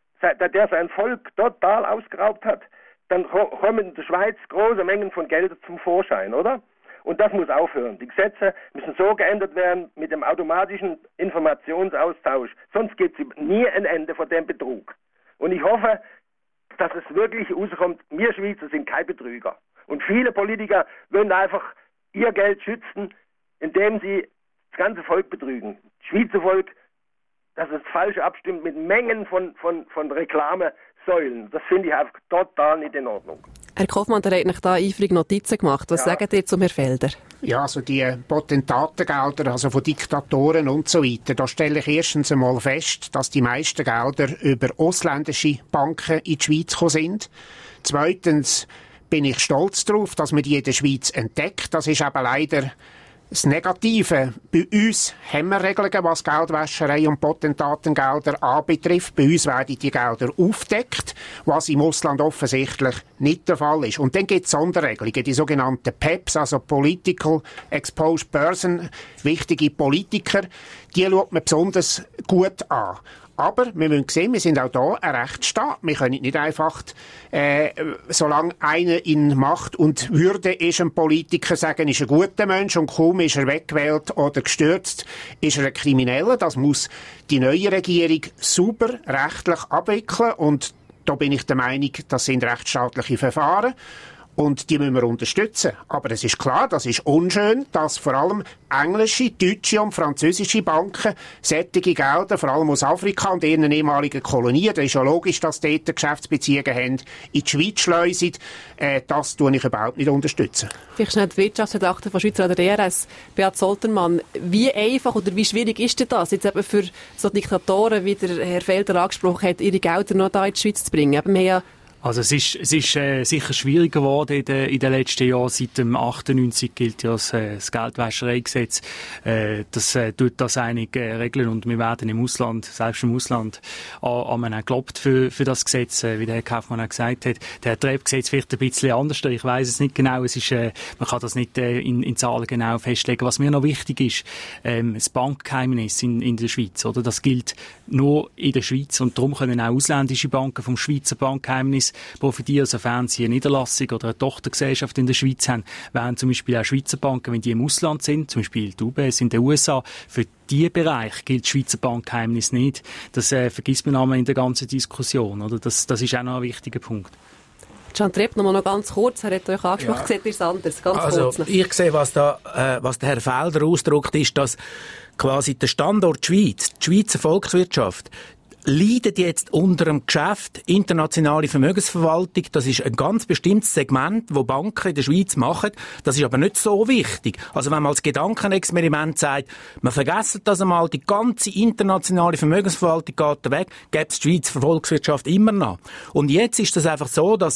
der sein Volk total ausgeraubt hat, dann kommen in der Schweiz große Mengen von Geld zum Vorschein, oder? Und das muss aufhören. Die Gesetze müssen so geändert werden mit dem automatischen Informationsaustausch. Sonst gibt es nie ein Ende von dem Betrug. Und ich hoffe, dass es wirklich rauskommt, wir Schweizer sind kein Betrüger. Und viele Politiker wollen einfach ihr Geld schützen, indem sie das ganze Volk betrügen. Das Schweizer Volk, das ist falsch abstimmt mit Mengen von, von, von Reklamesäulen. Das finde ich einfach total nicht in Ordnung. Herr Kaufmann, der hat euch da eifrig Notizen gemacht. Was ja. sagt ihr zum Herrn Felder? Ja, also die Potentatengelder, also von Diktatoren und so weiter, da stelle ich erstens einmal fest, dass die meisten Gelder über ausländische Banken in die Schweiz gekommen sind. Zweitens bin ich stolz darauf, dass man die in der Schweiz entdeckt. Das ist eben leider das Negative. Bei uns haben wir Regelungen, was Geldwäscherei und Potentatengelder anbetrifft. Bei uns werden die Gelder aufgedeckt, was im Ausland offensichtlich nicht der Fall ist. Und dann gibt es Sonderregelungen, die sogenannten P E Ps, also Political Exposed Person, wichtige Politiker, die schaut man besonders gut an. Aber wir müssen sehen, wir sind auch hier ein Rechtsstaat. Wir können nicht einfach, äh, solange einer in Macht und Würde ist, ein Politiker sagen, ist ein guter Mensch und kaum ist er weggewählt oder gestürzt, ist er ein Krimineller. Das muss die neue Regierung sauber rechtlich abwickeln. Und da bin ich der Meinung, das sind rechtsstaatliche Verfahren. Und die müssen wir unterstützen. Aber es ist klar, das ist unschön, dass vor allem englische, deutsche und französische Banken solche Gelder, vor allem aus Afrika und ihren ehemaligen Kolonien, das ist ja logisch, dass dort Geschäftsbeziehungen haben, in die Schweiz schleusen. Äh, das tue ich überhaupt nicht unterstützen. Vielleicht schnell die Wirtschaftsredakteur von Schweizer D R S, Beat Soltermann. Wie einfach oder wie schwierig ist denn das, jetzt eben für so Diktatoren, wie der Herr Felder angesprochen hat, ihre Gelder noch da in die Schweiz zu bringen? Eben, wir haben ja Also es ist, es ist äh, sicher schwieriger geworden in den, in den letzten Jahren. Seit dem achtundneunzig gilt ja das, äh, das Geldwäschereigesetz. Äh, das äh, tut das einige äh, regeln und wir werden im Ausland, selbst im Ausland, an man gelobt für, für das Gesetz, äh, wie der Herr Kaufmann auch gesagt hat. Der Herr Trepp sieht es vielleicht ein bisschen anders. Ich weiss es nicht genau. Es ist, äh, man kann das nicht äh, in, in Zahlen genau festlegen. Was mir noch wichtig ist, ähm, das Bankgeheimnis in, in der Schweiz, oder? Das gilt nur in der Schweiz und darum können auch ausländische Banken vom Schweizer Bankgeheimnis profitieren, sofern sie eine Niederlassung oder eine Tochtergesellschaft in der Schweiz haben, während zum Beispiel auch Schweizer Banken, wenn die im Ausland sind, zum Beispiel die U B S in den U S A, für diesen Bereich gilt das Schweizer Bankgeheimnis nicht. Das äh, vergisst man einmal in der ganzen Diskussion. Oder? Das, das ist auch noch ein wichtiger Punkt. Can Trepp, noch mal noch ganz kurz, er hat euch angesprochen, ja. Seht ihr es anders? Ganz also, kurz noch. Ich sehe, was, da, äh, was der Herr Felder ausdrückt, ist, dass quasi der Standort Schweiz, die Schweizer Volkswirtschaft, leidet jetzt unter dem Geschäft internationale Vermögensverwaltung. Das ist ein ganz bestimmtes Segment, das Banken in der Schweiz machen. Das ist aber nicht so wichtig. Also wenn man als Gedankenexperiment sagt, man vergisst das einmal, die ganze internationale Vermögensverwaltung geht weg, gäbe es die Schweizer Volkswirtschaft immer noch. Und jetzt ist das einfach so, dass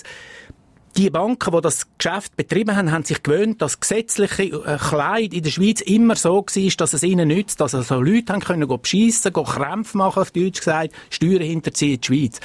die Banken, die das Geschäft betrieben haben, haben sich gewöhnt, dass gesetzliche Kleid in der Schweiz immer so war, dass es ihnen nützt, dass also Leute haben können beschissen, Krämpfe machen, auf Deutsch gesagt, Steuern hinterziehen in die Schweiz.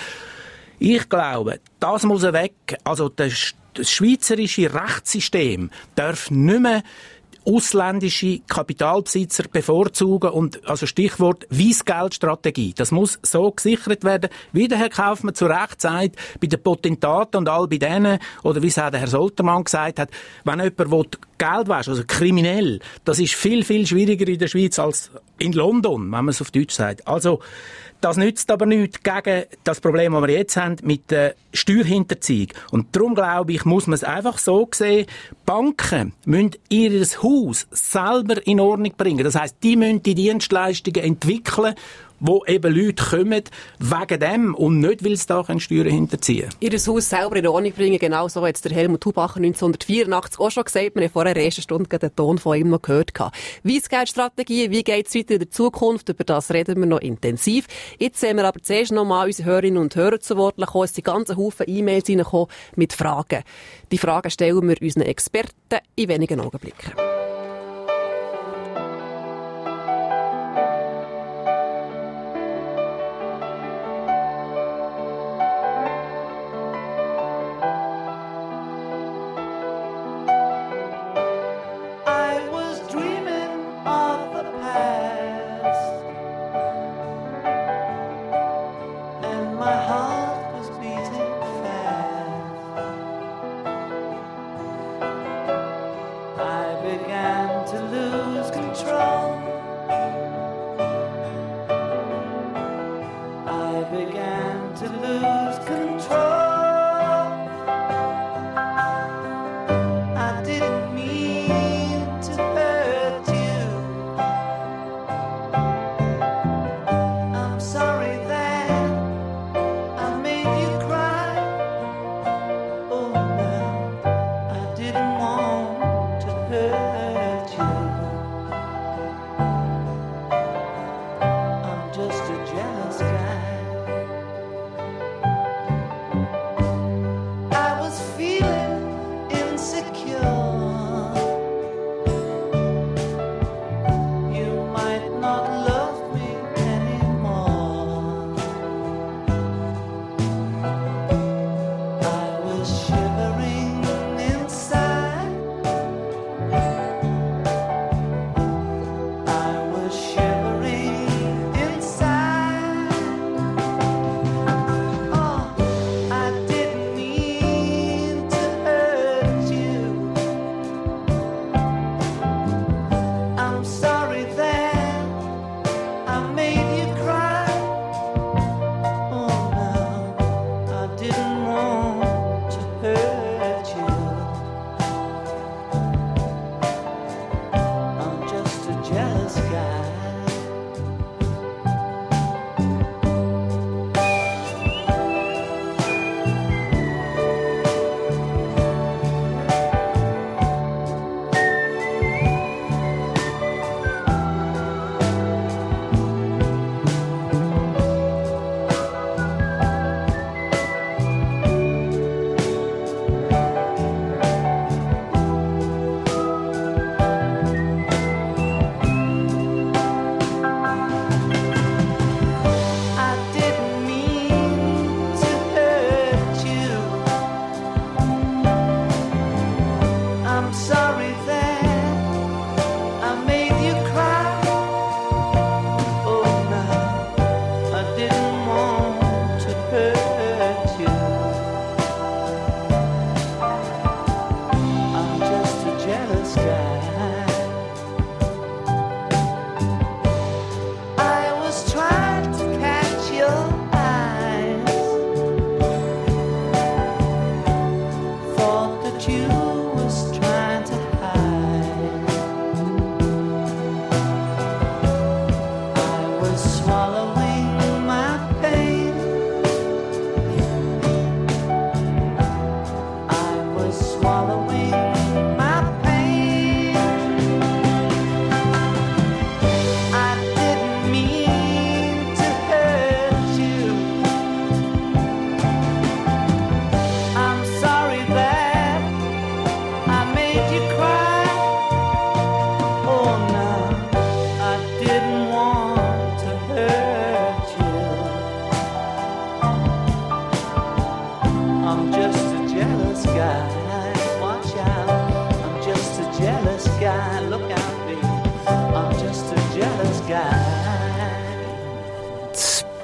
Ich glaube, das muss weg. Also das, das schweizerische Rechtssystem darf nicht mehr ausländische Kapitalbesitzer bevorzugen und also Stichwort Weissgeldstrategie. Das muss so gesichert werden, wie der Herr Kaufmann zu Recht sagt, bei den Potentaten und all bei denen, oder wie es auch der Herr Soltermann gesagt hat, wenn jemand will, Geld waschen, also kriminell, das ist viel, viel schwieriger in der Schweiz als in London, wenn man es auf Deutsch sagt. Also, das nützt aber nichts gegen das Problem, das wir jetzt haben, mit der Steuerhinterziehung. Und darum, glaube ich, muss man es einfach so sehen, Banken müssen ihr Haus selber in Ordnung bringen. Das heisst, die müssen die Dienstleistungen entwickeln, wo eben Leute kommen wegen dem und nicht, weil sie da Steuern hinterziehen können. Ihr Haus selber in Ordnung bringen, genau so hat es der Helmut Hubacher neunzehnhundertvierundachtzig auch schon gesagt. Wir haben vorher in der ersten Stunde den Ton von ihm noch gehört. Weissgeldstrategie, wie geht es weiter in der Zukunft? Über das reden wir noch intensiv. Jetzt sehen wir aber zuerst noch mal unsere Hörerinnen und Hörer zu Wort gekommen. Es sind ganze Haufen E-Mails reingekommen mit Fragen. Die Fragen stellen wir unseren Experten in wenigen Augenblicken.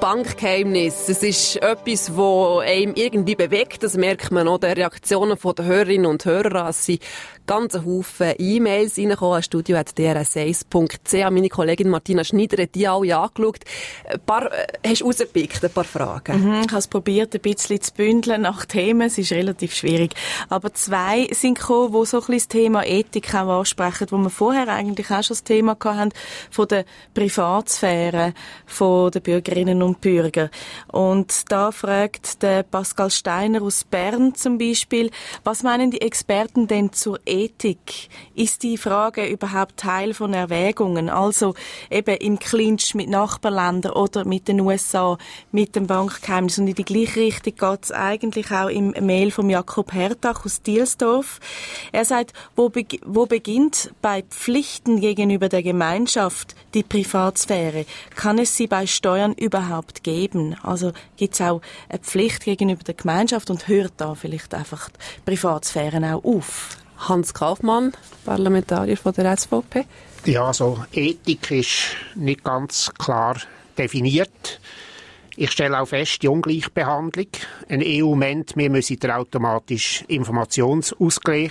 Bankgeheimnis, es ist etwas, das einem irgendwie bewegt. Das merkt man auch den Reaktionen der Hörerinnen und Hörer. Es sind ganz Haufen E-Mails reingekommen an studio at d r s eins punkt c h. Meine Kollegin Martina Schneider hat die alle angeschaut. Ein paar, äh, hast du rausgepickt, ein paar Fragen? Mhm, ich habe es probiert, ein bisschen zu bündeln nach Themen. Es ist relativ schwierig. Aber zwei sind gekommen, die so ein bisschen das Thema Ethik auch ansprechen, wo wir vorher eigentlich auch schon das Thema hatten, von der Privatsphäre von der Bürgerinnen und Bürger. Und da fragt der Pascal Steiner aus Bern zum Beispiel, was meinen die Experten denn zur Ethik? Ist die Frage überhaupt Teil von Erwägungen? Also eben im Clinch mit Nachbarländern oder mit den U S A, mit dem Bankgeheimnis. Und in die gleiche Richtung geht es eigentlich auch im Mail von Jakob Hertach aus Dielsdorf. Er sagt, wo, be- wo beginnt bei Pflichten gegenüber der Gemeinschaft die Privatsphäre? Kann es sie bei Steuern überhaupt geben? Also gibt es auch eine Pflicht gegenüber der Gemeinschaft und hört da vielleicht einfach die Privatsphäre auch auf? Hans Kaufmann, Parlamentarier von der S V P. Ja, also Ethik ist nicht ganz klar definiert. Ich stelle auch fest, die Ungleichbehandlung. Ein E U meint, wir müssen automatisch Informationsaustausch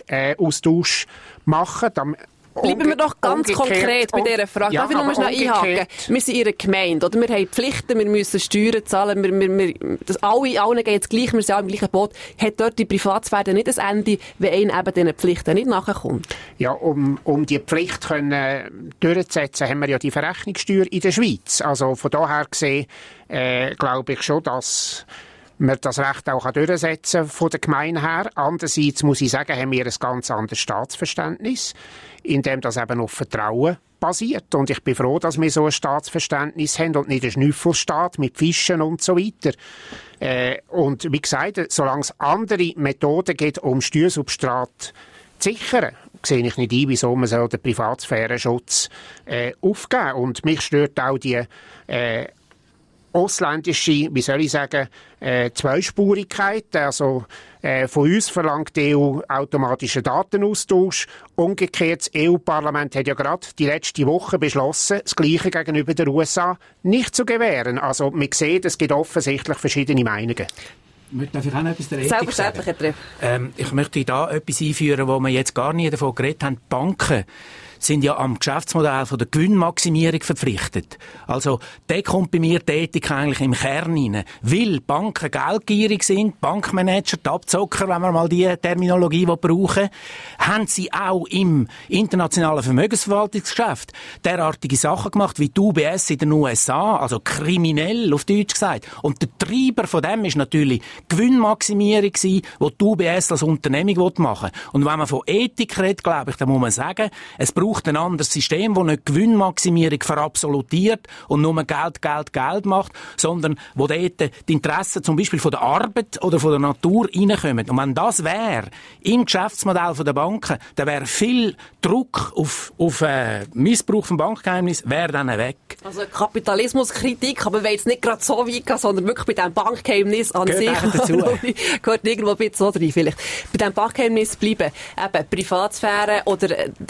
äh, machen. Dann Bleiben wir doch ganz konkret bei dieser Frage. Ja, Darf ich noch mal schnell einhaken? Wir sind in einer Gemeinde, oder? Wir haben Pflichten, wir müssen Steuern zahlen, wir, wir, wir, das alle, allen geht es gleich, wir sind alle im gleichen Boot. Hat dort die Privatsphäre nicht ein Ende, wenn einer eben diesen Pflichten nicht nachkommt? Ja, um, um die Pflicht können durchzusetzen, haben wir ja die Verrechnungssteuer in der Schweiz. Also von daher gesehen, äh, glaube ich schon, dass man das Recht auch durchsetzen kann von der Gemeinde her. Andererseits muss ich sagen, haben wir ein ganz anderes Staatsverständnis, in dem das eben auf Vertrauen basiert. Und ich bin froh, dass wir so ein Staatsverständnis haben und nicht einen Schnüffelstaat mit Fischen und so weiter. Äh, und wie gesagt, solange es andere Methoden gibt, um Steuersubstrat zu sichern, sehe ich nicht ein, wieso man so den Privatsphärenschutz äh, aufgeben. Und mich stört auch die äh, ausländische, wie soll ich sagen, äh, Zweispurigkeit. Also äh, von uns verlangt die E U automatischen Datenaustausch. Umgekehrt, das E U-Parlament hat ja gerade die letzte Woche beschlossen, das Gleiche gegenüber den U S A nicht zu gewähren. Also man sieht, es gibt offensichtlich verschiedene Meinungen. Darf ich auch noch etwas der Ethik Selbstverständlich, Herr Treff. Ähm, ich möchte da etwas einführen, wo wir jetzt gar nie davon geredet haben. Die Banken sind ja am Geschäftsmodell von der Gewinnmaximierung verpflichtet. Also, der kommt bei mir die Ethik eigentlich im Kern rein. Weil Banken geldgierig sind, Bankmanager, die Abzocker, wenn wir mal die Terminologie brauchen, haben sie auch im internationalen Vermögensverwaltungsgeschäft derartige Sachen gemacht, wie die U B S in den U S A, also kriminell auf Deutsch gesagt. Und der Treiber von dem ist natürlich Gewinnmaximierung gewesen, die die U B S als Unternehmung machen will. Und wenn man von Ethik redet, glaube ich, dann muss man sagen, es braucht ein anderes System, das nicht Gewinnmaximierung verabsolutiert und nur Geld, Geld, Geld macht, sondern wo dort die Interessen zum Beispiel von der Arbeit oder von der Natur reinkommen. Und wenn das wäre, im Geschäftsmodell der Banken, dann wäre viel Druck auf, auf äh, Missbrauch vom Bankgeheimnis wäre dann weg. Also Kapitalismuskritik, aber wir wollen jetzt nicht gerade so weit gehen, sondern wirklich bei diesem Bankgeheimnis an sich. Gehört irgendwo ein bisschen so rein vielleicht. Bei diesem Bankgeheimnis bleiben eben Privatsphäre oder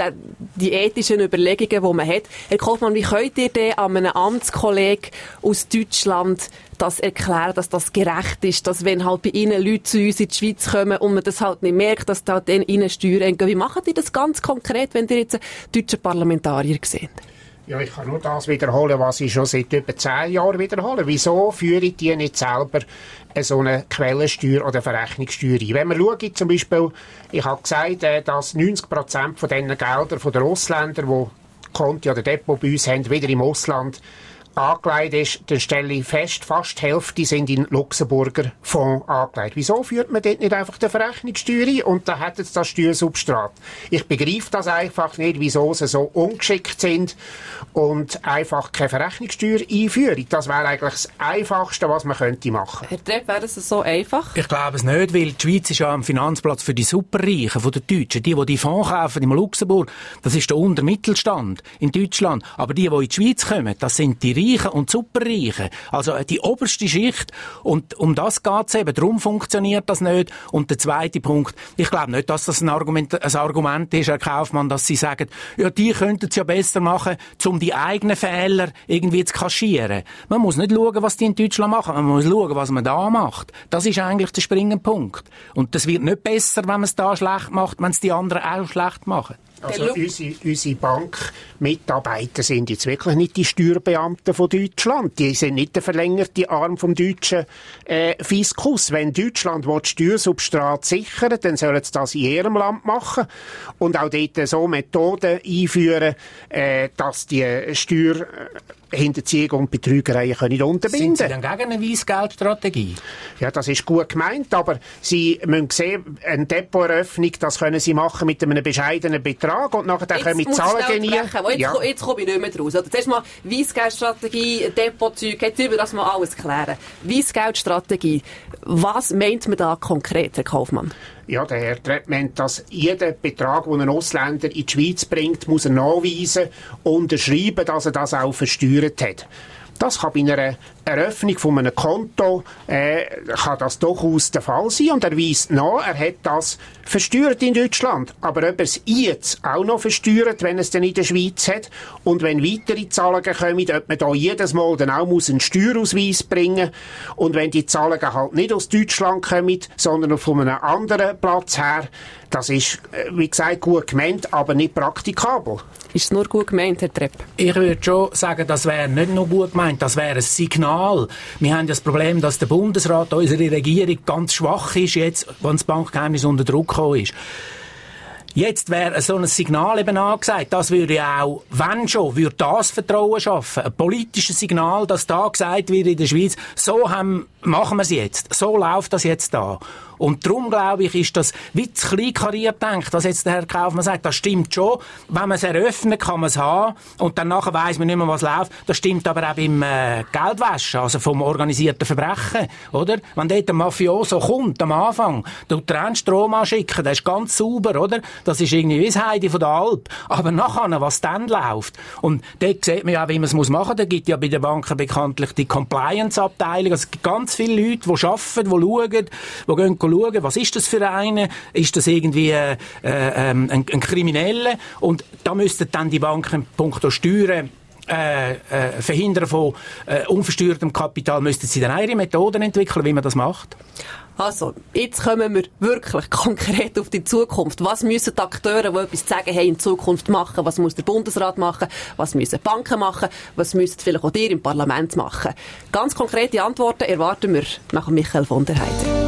die ethischen Überlegungen, die man hat. Herr Kaufmann, wie könnt ihr denn an einem Amtskollegen aus Deutschland das erklären, dass das gerecht ist, dass wenn halt bei Ihnen Leute zu uns in die Schweiz kommen und man das halt nicht merkt, dass da dann Ihnen Steuern entgehen. Wie machen die das ganz konkret, wenn ihr jetzt einen deutschen Parlamentarier seht? Ja, ich kann nur das wiederholen, was ich schon seit über zehn Jahren wiederhole. Wieso führe ich die nicht selber so eine Quellensteuer oder Verrechnungssteuer ein? Wenn man schaut, zum Beispiel, ich habe gesagt, dass neunzig Prozent von diesen Geldern von den Ausländern, die Konti oder Depot bei uns haben, wieder im Ausland angelegt ist, dann stelle ich fest, fast die Hälfte sind in Luxemburger Fonds angelegt. Wieso führt man dort nicht einfach die Verrechnungssteuer ein und dann hat es das Steuersubstrat? Ich begreife das einfach nicht, wieso sie so ungeschickt sind und einfach keine Verrechnungssteuer einführen. Das wäre eigentlich das Einfachste, was man könnte machen. Herr Trepp, wäre das so einfach? Ich glaube es nicht, weil die Schweiz ist ja am Finanzplatz für die Superreichen, von den Deutschen. Die, die die Fonds kaufen im Luxemburg, das ist der Untermittelstand in Deutschland. Aber die, die in die Schweiz kommen, das sind die Reichen und Superreichen. Also die oberste Schicht. Und um das geht's eben. Darum funktioniert das nicht. Und der zweite Punkt, ich glaube nicht, dass das ein Argument, ein Argument ist, Herr Kaufmann, dass Sie sagen, ja, die könnten es ja besser machen, um die eigenen Fehler irgendwie zu kaschieren. Man muss nicht schauen, was die in Deutschland machen. Man muss schauen, was man da macht. Das ist eigentlich der springende Punkt. Und das wird nicht besser, wenn man es da schlecht macht, wenn es die anderen auch schlecht machen. Also unsere, unsere Bankmitarbeiter sind jetzt wirklich nicht die Steuerbeamten von Deutschland. Die sind nicht der verlängerte Arm vom deutschen äh, Fiskus. Wenn Deutschland will, Steuersubstrat sichern, dann sollen sie das in ihrem Land machen und auch dort so Methoden einführen, äh, dass die Steuer Hinterziehung und Betrügereien können unterbinden. Sind Sie dann gegen eine Weissgeldstrategie? Ja, das ist gut gemeint, aber Sie müssen sehen, eine Depoteröffnung, das können Sie machen mit einem bescheidenen Betrag und nachher können wir Zahlen genieren. Jetzt, ja. jetzt komme ich nicht mehr draus. Also, zuerst mal Weissgeldstrategie, Depotzeug, jetzt über das mal alles klären. Weissgeldstrategie, was meint man da konkret, Herr Kaufmann? Ja, der Herr Trepp meint, dass jeder Betrag, den ein Ausländer in die Schweiz bringt, muss er nachweisen, unterschreiben, dass er das auch versteuert hat. Das kann bei einer Eröffnung von einem Konto äh, kann das durchaus der Fall sein und er weist nach, er hat das versteuert in Deutschland. Aber ob er es jetzt auch noch versteuert, wenn er es dann in der Schweiz hat und wenn weitere Zahlungen kommen, ob man da jedes Mal dann auch muss einen Steuerausweis bringen und wenn die Zahlungen halt nicht aus Deutschland kommen, sondern von einem anderen Platz her, das ist, wie gesagt, gut gemeint, aber nicht praktikabel. Ist es nur gut gemeint, Herr Trepp? Ich würde schon sagen, das wäre nicht nur gut gemeint, das wäre ein Signal. Wir haben ja das Problem, dass der Bundesrat, unsere Regierung, ganz schwach ist jetzt, wenn das Bankgeheimnis unter Druck gekommen ist. Jetzt wäre so ein Signal eben angesagt. Das würde auch, wenn schon, würde das Vertrauen schaffen. Ein politisches Signal, dass da gesagt wird in der Schweiz, so haben, machen wir es jetzt. So läuft das jetzt da. Und darum, glaube ich, ist das wie zu kleinkariert denkt, was jetzt der Herr Kaufmann sagt. Das stimmt schon. Wenn man es eröffnet, kann man es haben. Und dann nachher weiss man nicht mehr, was läuft. Das stimmt aber auch beim äh, Geldwäschen, also vom organisierten Verbrechen, oder? Wenn dort ein Mafioso kommt, am Anfang, tut der Strom anschicken, der ist ganz sauber, oder? Das ist irgendwie wie das Heidi von der Alp. Aber nachher, was dann läuft. Und dort sieht man ja, wie man es machen muss. Da gibt ja bei den Banken bekanntlich die Compliance-Abteilung. Also es gibt ganz viele Leute, die arbeiten, die schauen, die gehen schauen, was ist das für einen? Ist das irgendwie äh, äh, ein, ein Krimineller? Und da müssten dann die Banken punkto Steuern äh, äh, verhindern von äh, unversteuertem Kapital, müssten sie dann ihre Methoden entwickeln, wie man das macht? Also, jetzt kommen wir wirklich konkret auf die Zukunft. Was müssen die Akteure, die etwas zu sagen haben, in Zukunft machen? Was muss der Bundesrat machen? Was müssen die Banken machen? Was müssen vielleicht auch ihr im Parlament machen? Ganz konkrete Antworten erwarten wir nach Michael von der Heide.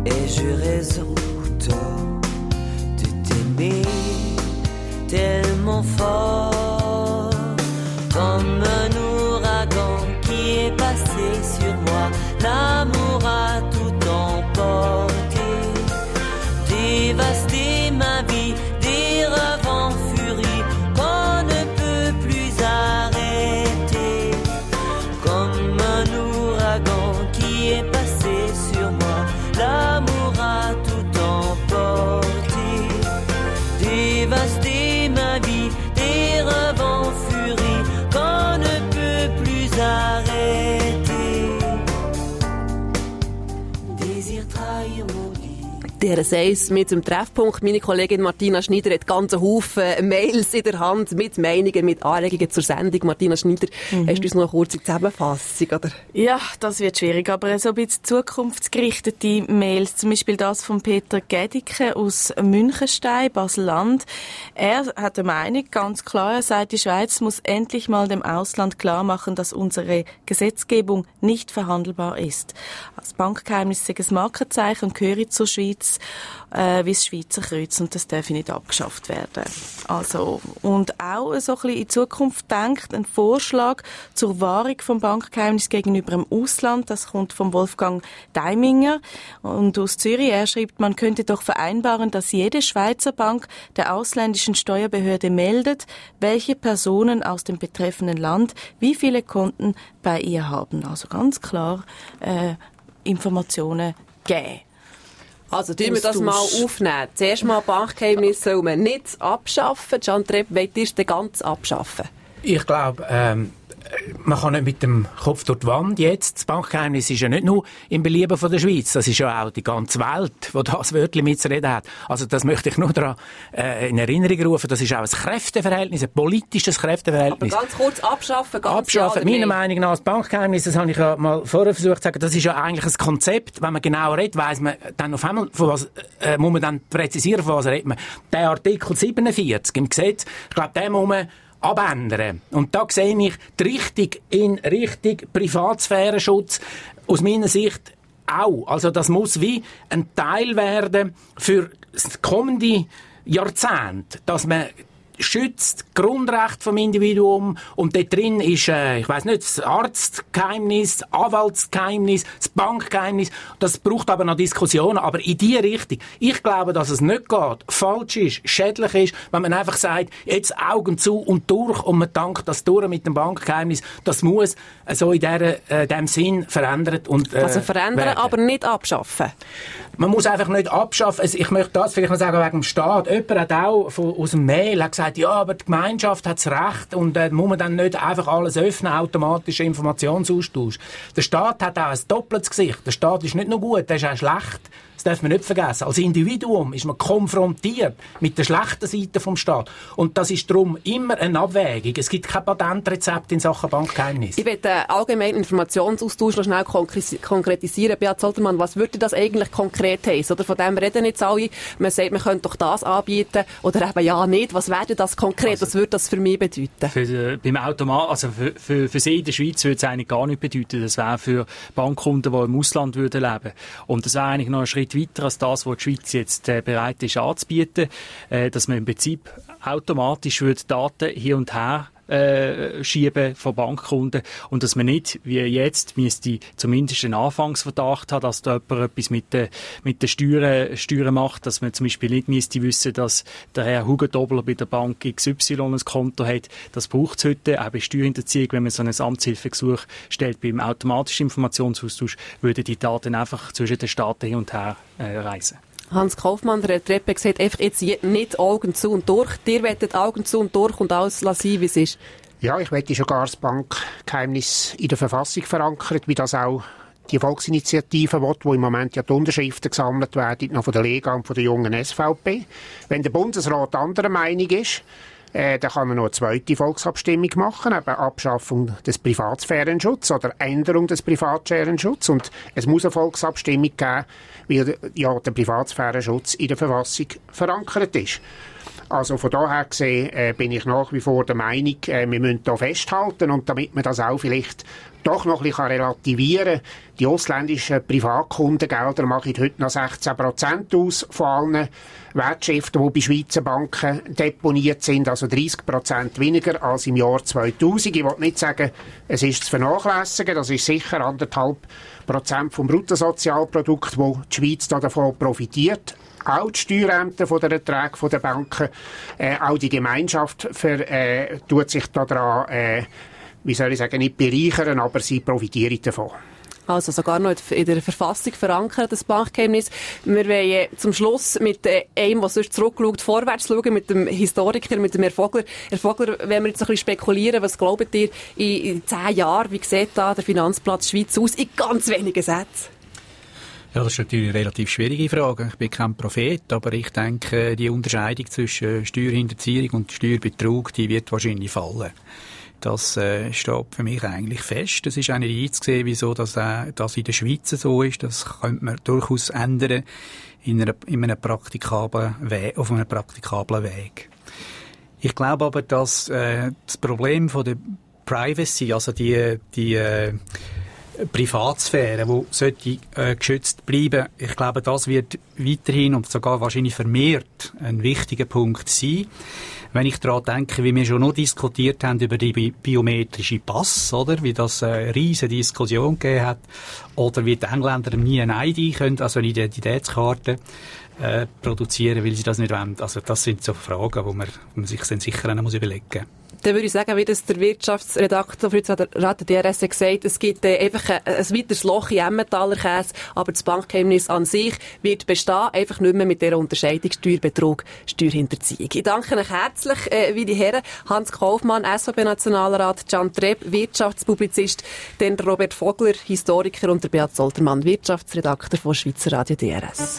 Ai-je raison ou tort de t'aimer tellement fort, comme un ouragan qui est passé sur moi? L'amour a tout emporté, dévasté ma vie, des rêves en furie qu'on ne peut plus arrêter, comme un ouragan qui est passé sur moi. L'amour a tout emporté, dévasté ma vie, des rêves en furie qu'on ne peut plus arrêter. Désir trahir mon lit. Der Seis mit dem Treffpunkt. Meine Kollegin Martina Schneider hat ganzen Haufen Mails in der Hand mit Meinungen, mit Anregungen zur Sendung. Martina Schneider, mhm. hast du uns noch eine kurze Zusammenfassung, oder? Ja, das wird schwierig, aber so ein bisschen zukunftsgerichtete Mails, zum Beispiel das von Peter Gedicke aus Münchenstein, Basel-Land. Er hat eine Meinung, ganz klar, er sagt, die Schweiz muss endlich mal dem Ausland klar machen, dass unsere Gesetzgebung nicht verhandelbar ist. Das Bankgeheimnis ist ein Markenzeichen und gehöre zur Schweiz äh, wie das Schweizer Kreuz und das darf nicht abgeschafft werden. Also, und auch so ein bisschen in Zukunft denkt, ein Vorschlag zur Wahrung vom Bankgeheimnis gegenüber dem Ausland, das kommt von Wolfgang Deiminger und aus Zürich. Er schreibt, man könnte doch vereinbaren, dass jede Schweizer Bank der ausländischen Steuerbehörde meldet, welche Personen aus dem betreffenden Land wie viele Konten bei ihr haben. Also ganz klar äh, Informationen geben. Also, tun wir das mal aufnehmen. Zuerst mal Bankgeheimnis soll man nicht abschaffen. Can Trepp, wollt ihr es denn ganz abschaffen? Ich glaube, ähm, man kann nicht mit dem Kopf durch die Wand jetzt. Das Bankgeheimnis ist ja nicht nur im Belieben von der Schweiz, das ist ja auch die ganze Welt, die das Wörtchen mitzureden hat. Also das möchte ich nur daran äh, in Erinnerung rufen. Das ist auch ein Kräfteverhältnis, ein politisches Kräfteverhältnis. Aber ganz kurz abschaffen, ganz Abschaffen, ja, meiner Meinung nach, das Bankgeheimnis, das habe ich ja mal vorher versucht zu sagen, das ist ja eigentlich ein Konzept, wenn man genau redet, weiss man dann auf einmal, von was, äh, muss man dann präzisieren, von was redet man. Der Artikel siebenundvierzig im Gesetz, ich glaube, den muss man abändern. Und da sehe ich die Richtung in Richtung Privatsphärenschutz aus meiner Sicht auch. Also das muss wie ein Teil werden für das kommende Jahrzehnt, dass man schützt Grundrechte vom Individuum und dort drin ist, äh, ich weiss nicht, das Arztgeheimnis, das Anwaltsgeheimnis, das Bankgeheimnis. Das braucht aber noch Diskussionen, aber in die Richtung. Ich glaube, dass es nicht geht, falsch ist, schädlich ist, wenn man einfach sagt, jetzt Augen zu und durch und man dankt das durch mit dem Bankgeheimnis. Das muss äh, so in der, äh, dem Sinn verändert und äh, Also verändern, werden. Aber nicht abschaffen. Man muss einfach nicht abschaffen. Also ich möchte das vielleicht mal sagen wegen dem Staat. Jemand hat auch von, aus dem Mail hat gesagt, ja, aber die Gemeinschaft hat das Recht und äh, muss man dann nicht einfach alles öffnen, automatischer Informationsaustausch. Der Staat hat auch ein doppeltes Gesicht. Der Staat ist nicht nur gut, der ist auch schlecht. Das darf man nicht vergessen. Als Individuum ist man konfrontiert mit der schlechten Seite vom Staat. Und das ist darum immer eine Abwägung. Es gibt kein Patentrezept in Sachen Bankgeheimnis. Ich will den allgemeinen Informationsaustausch noch schnell konkretisieren. Beat Zoltermann, was würde das eigentlich konkret heissen? Oder von dem reden jetzt alle. Man sagt, man könnte doch das anbieten. Oder eben ja nicht. Was wäre das konkret? Also, was würde das für mich bedeuten? Für, beim Automat, also für, für, für Sie in der Schweiz würde es eigentlich gar nicht bedeuten. Das wäre für Bankkunden, die im Ausland würden leben. Und das wäre eigentlich noch ein Schritt weiter als das, was die Schweiz jetzt äh, bereit ist anzubieten, äh, dass man im Prinzip automatisch würde Daten hier und her äh, schieben von Bankkunden und dass man nicht, wie jetzt, müsste zumindest einen Anfangsverdacht haben, dass da jemand etwas mit den mit den Steuern, Steuern macht, dass man zum Beispiel nicht müsste wissen, dass der Herr Hugentobler bei der Bank X Y ein Konto hat. Das braucht es heute, auch bei Steuerhinterziehung, wenn man so ein Amtshilfegesuch stellt. Beim automatischen Informationsaustausch würden die Daten einfach zwischen den Staaten hin und her äh, reisen. Hans Kaufmann, der Treppe, gesagt, einfach jetzt nicht Augen zu und durch. Ihr wollt Augen zu und durch und alles lassen, wie es ist. Ja, ich möchte sogar das Bankgeheimnis in der Verfassung verankert, wie das auch die Volksinitiative will, wo im Moment ja die Unterschriften gesammelt werden, noch von der Lega und von der jungen S V P. Wenn der Bundesrat anderer Meinung ist, Äh, dann kann man noch eine zweite Volksabstimmung machen, eben Abschaffung des Privatsphärenschutzes oder Änderung des Privatsphärenschutzes. Und es muss eine Volksabstimmung geben, weil ja der Privatsphärenschutz in der Verfassung verankert ist. Also von daher gesehen äh, bin ich nach wie vor der Meinung, äh, wir müssen da festhalten, und damit man das auch vielleicht doch noch ein bisschen relativieren kann, die ausländischen Privatkundengelder machen heute noch sechzehn Prozent aus von allen Wertschriften, die bei Schweizer Banken deponiert sind, also dreißig Prozent weniger als im Jahr zweitausend. Ich will nicht sagen, es ist zu vernachlässigen, das ist sicher anderthalb Prozent vom Bruttosozialprodukt, wo die Schweiz da davon profitiert. Auch die Steuerämter von der Erträge der Banken, äh, auch die Gemeinschaft für, äh, tut sich daran, äh, wie soll ich sagen, nicht bereichern, aber sie profitieren davon. Also sogar noch in der Verfassung verankert, das Bankgeheimnis. Wir wollen zum Schluss mit einem, der sonst zurückschaut, vorwärts schauen, mit dem Historiker, mit dem Herr Vogler. Herr Vogler, wenn wir jetzt ein bisschen spekulieren, was glaubt ihr in, in zehn Jahren, wie sieht da der Finanzplatz Schweiz aus, in ganz wenigen Sätzen? Ja, das ist natürlich eine relativ schwierige Frage. Ich bin kein Prophet, aber ich denke, die Unterscheidung zwischen Steuerhinterziehung und Steuerbetrug, die wird wahrscheinlich fallen. Das äh, steht für mich eigentlich fest. Es ist auch nicht einzusehen, wieso das, äh, das in der Schweiz so ist. Das könnte man durchaus ändern in, einer, in einem praktikablen Weg, auf einem praktikablen Weg. Ich glaube aber, dass äh, das Problem von der Privacy, also die, die äh, Privatsphäre, die sollte äh, geschützt bleiben, ich glaube, das wird weiterhin und sogar wahrscheinlich vermehrt ein wichtiger Punkt sein. Wenn ich daran denke, wie wir schon noch diskutiert haben über die bi- biometrische Pass, oder? Wie das eine riesige Diskussion gegeben hat. Oder wie die Engländer nie ein I D können, also eine Identitätskarte, äh, produzieren, weil sie das nicht wollen. Also das sind so Fragen, wo man, wo man sich dann sicher auch noch überlegen muss. Dann würde ich sagen, wie das der Wirtschaftsredaktor Fritz Rader D R S gesagt hat, es gibt äh, einfach ein, ein weiteres Loch in Emmentaler Käse, aber das Bankgeheimnis an sich wird bestehen, einfach nicht mehr mit dieser Unterscheidung Steuerbetrug, Steuerhinterziehung. Ich danke euch herzlich, äh, wie die Herren, Hans Kaufmann, S V B-Nationalrat, Can Treb, Wirtschaftspublizist, dann Robert Vogler, Historiker, und der Beat Zoltermann, Wirtschaftsredakteur von Schweizer Radio D R S.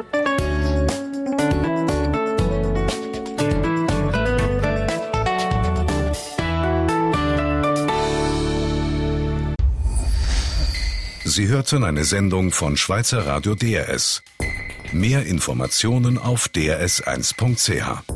Sie hörten eine Sendung von Schweizer Radio D R S. Mehr Informationen auf d r s eins punkt c h.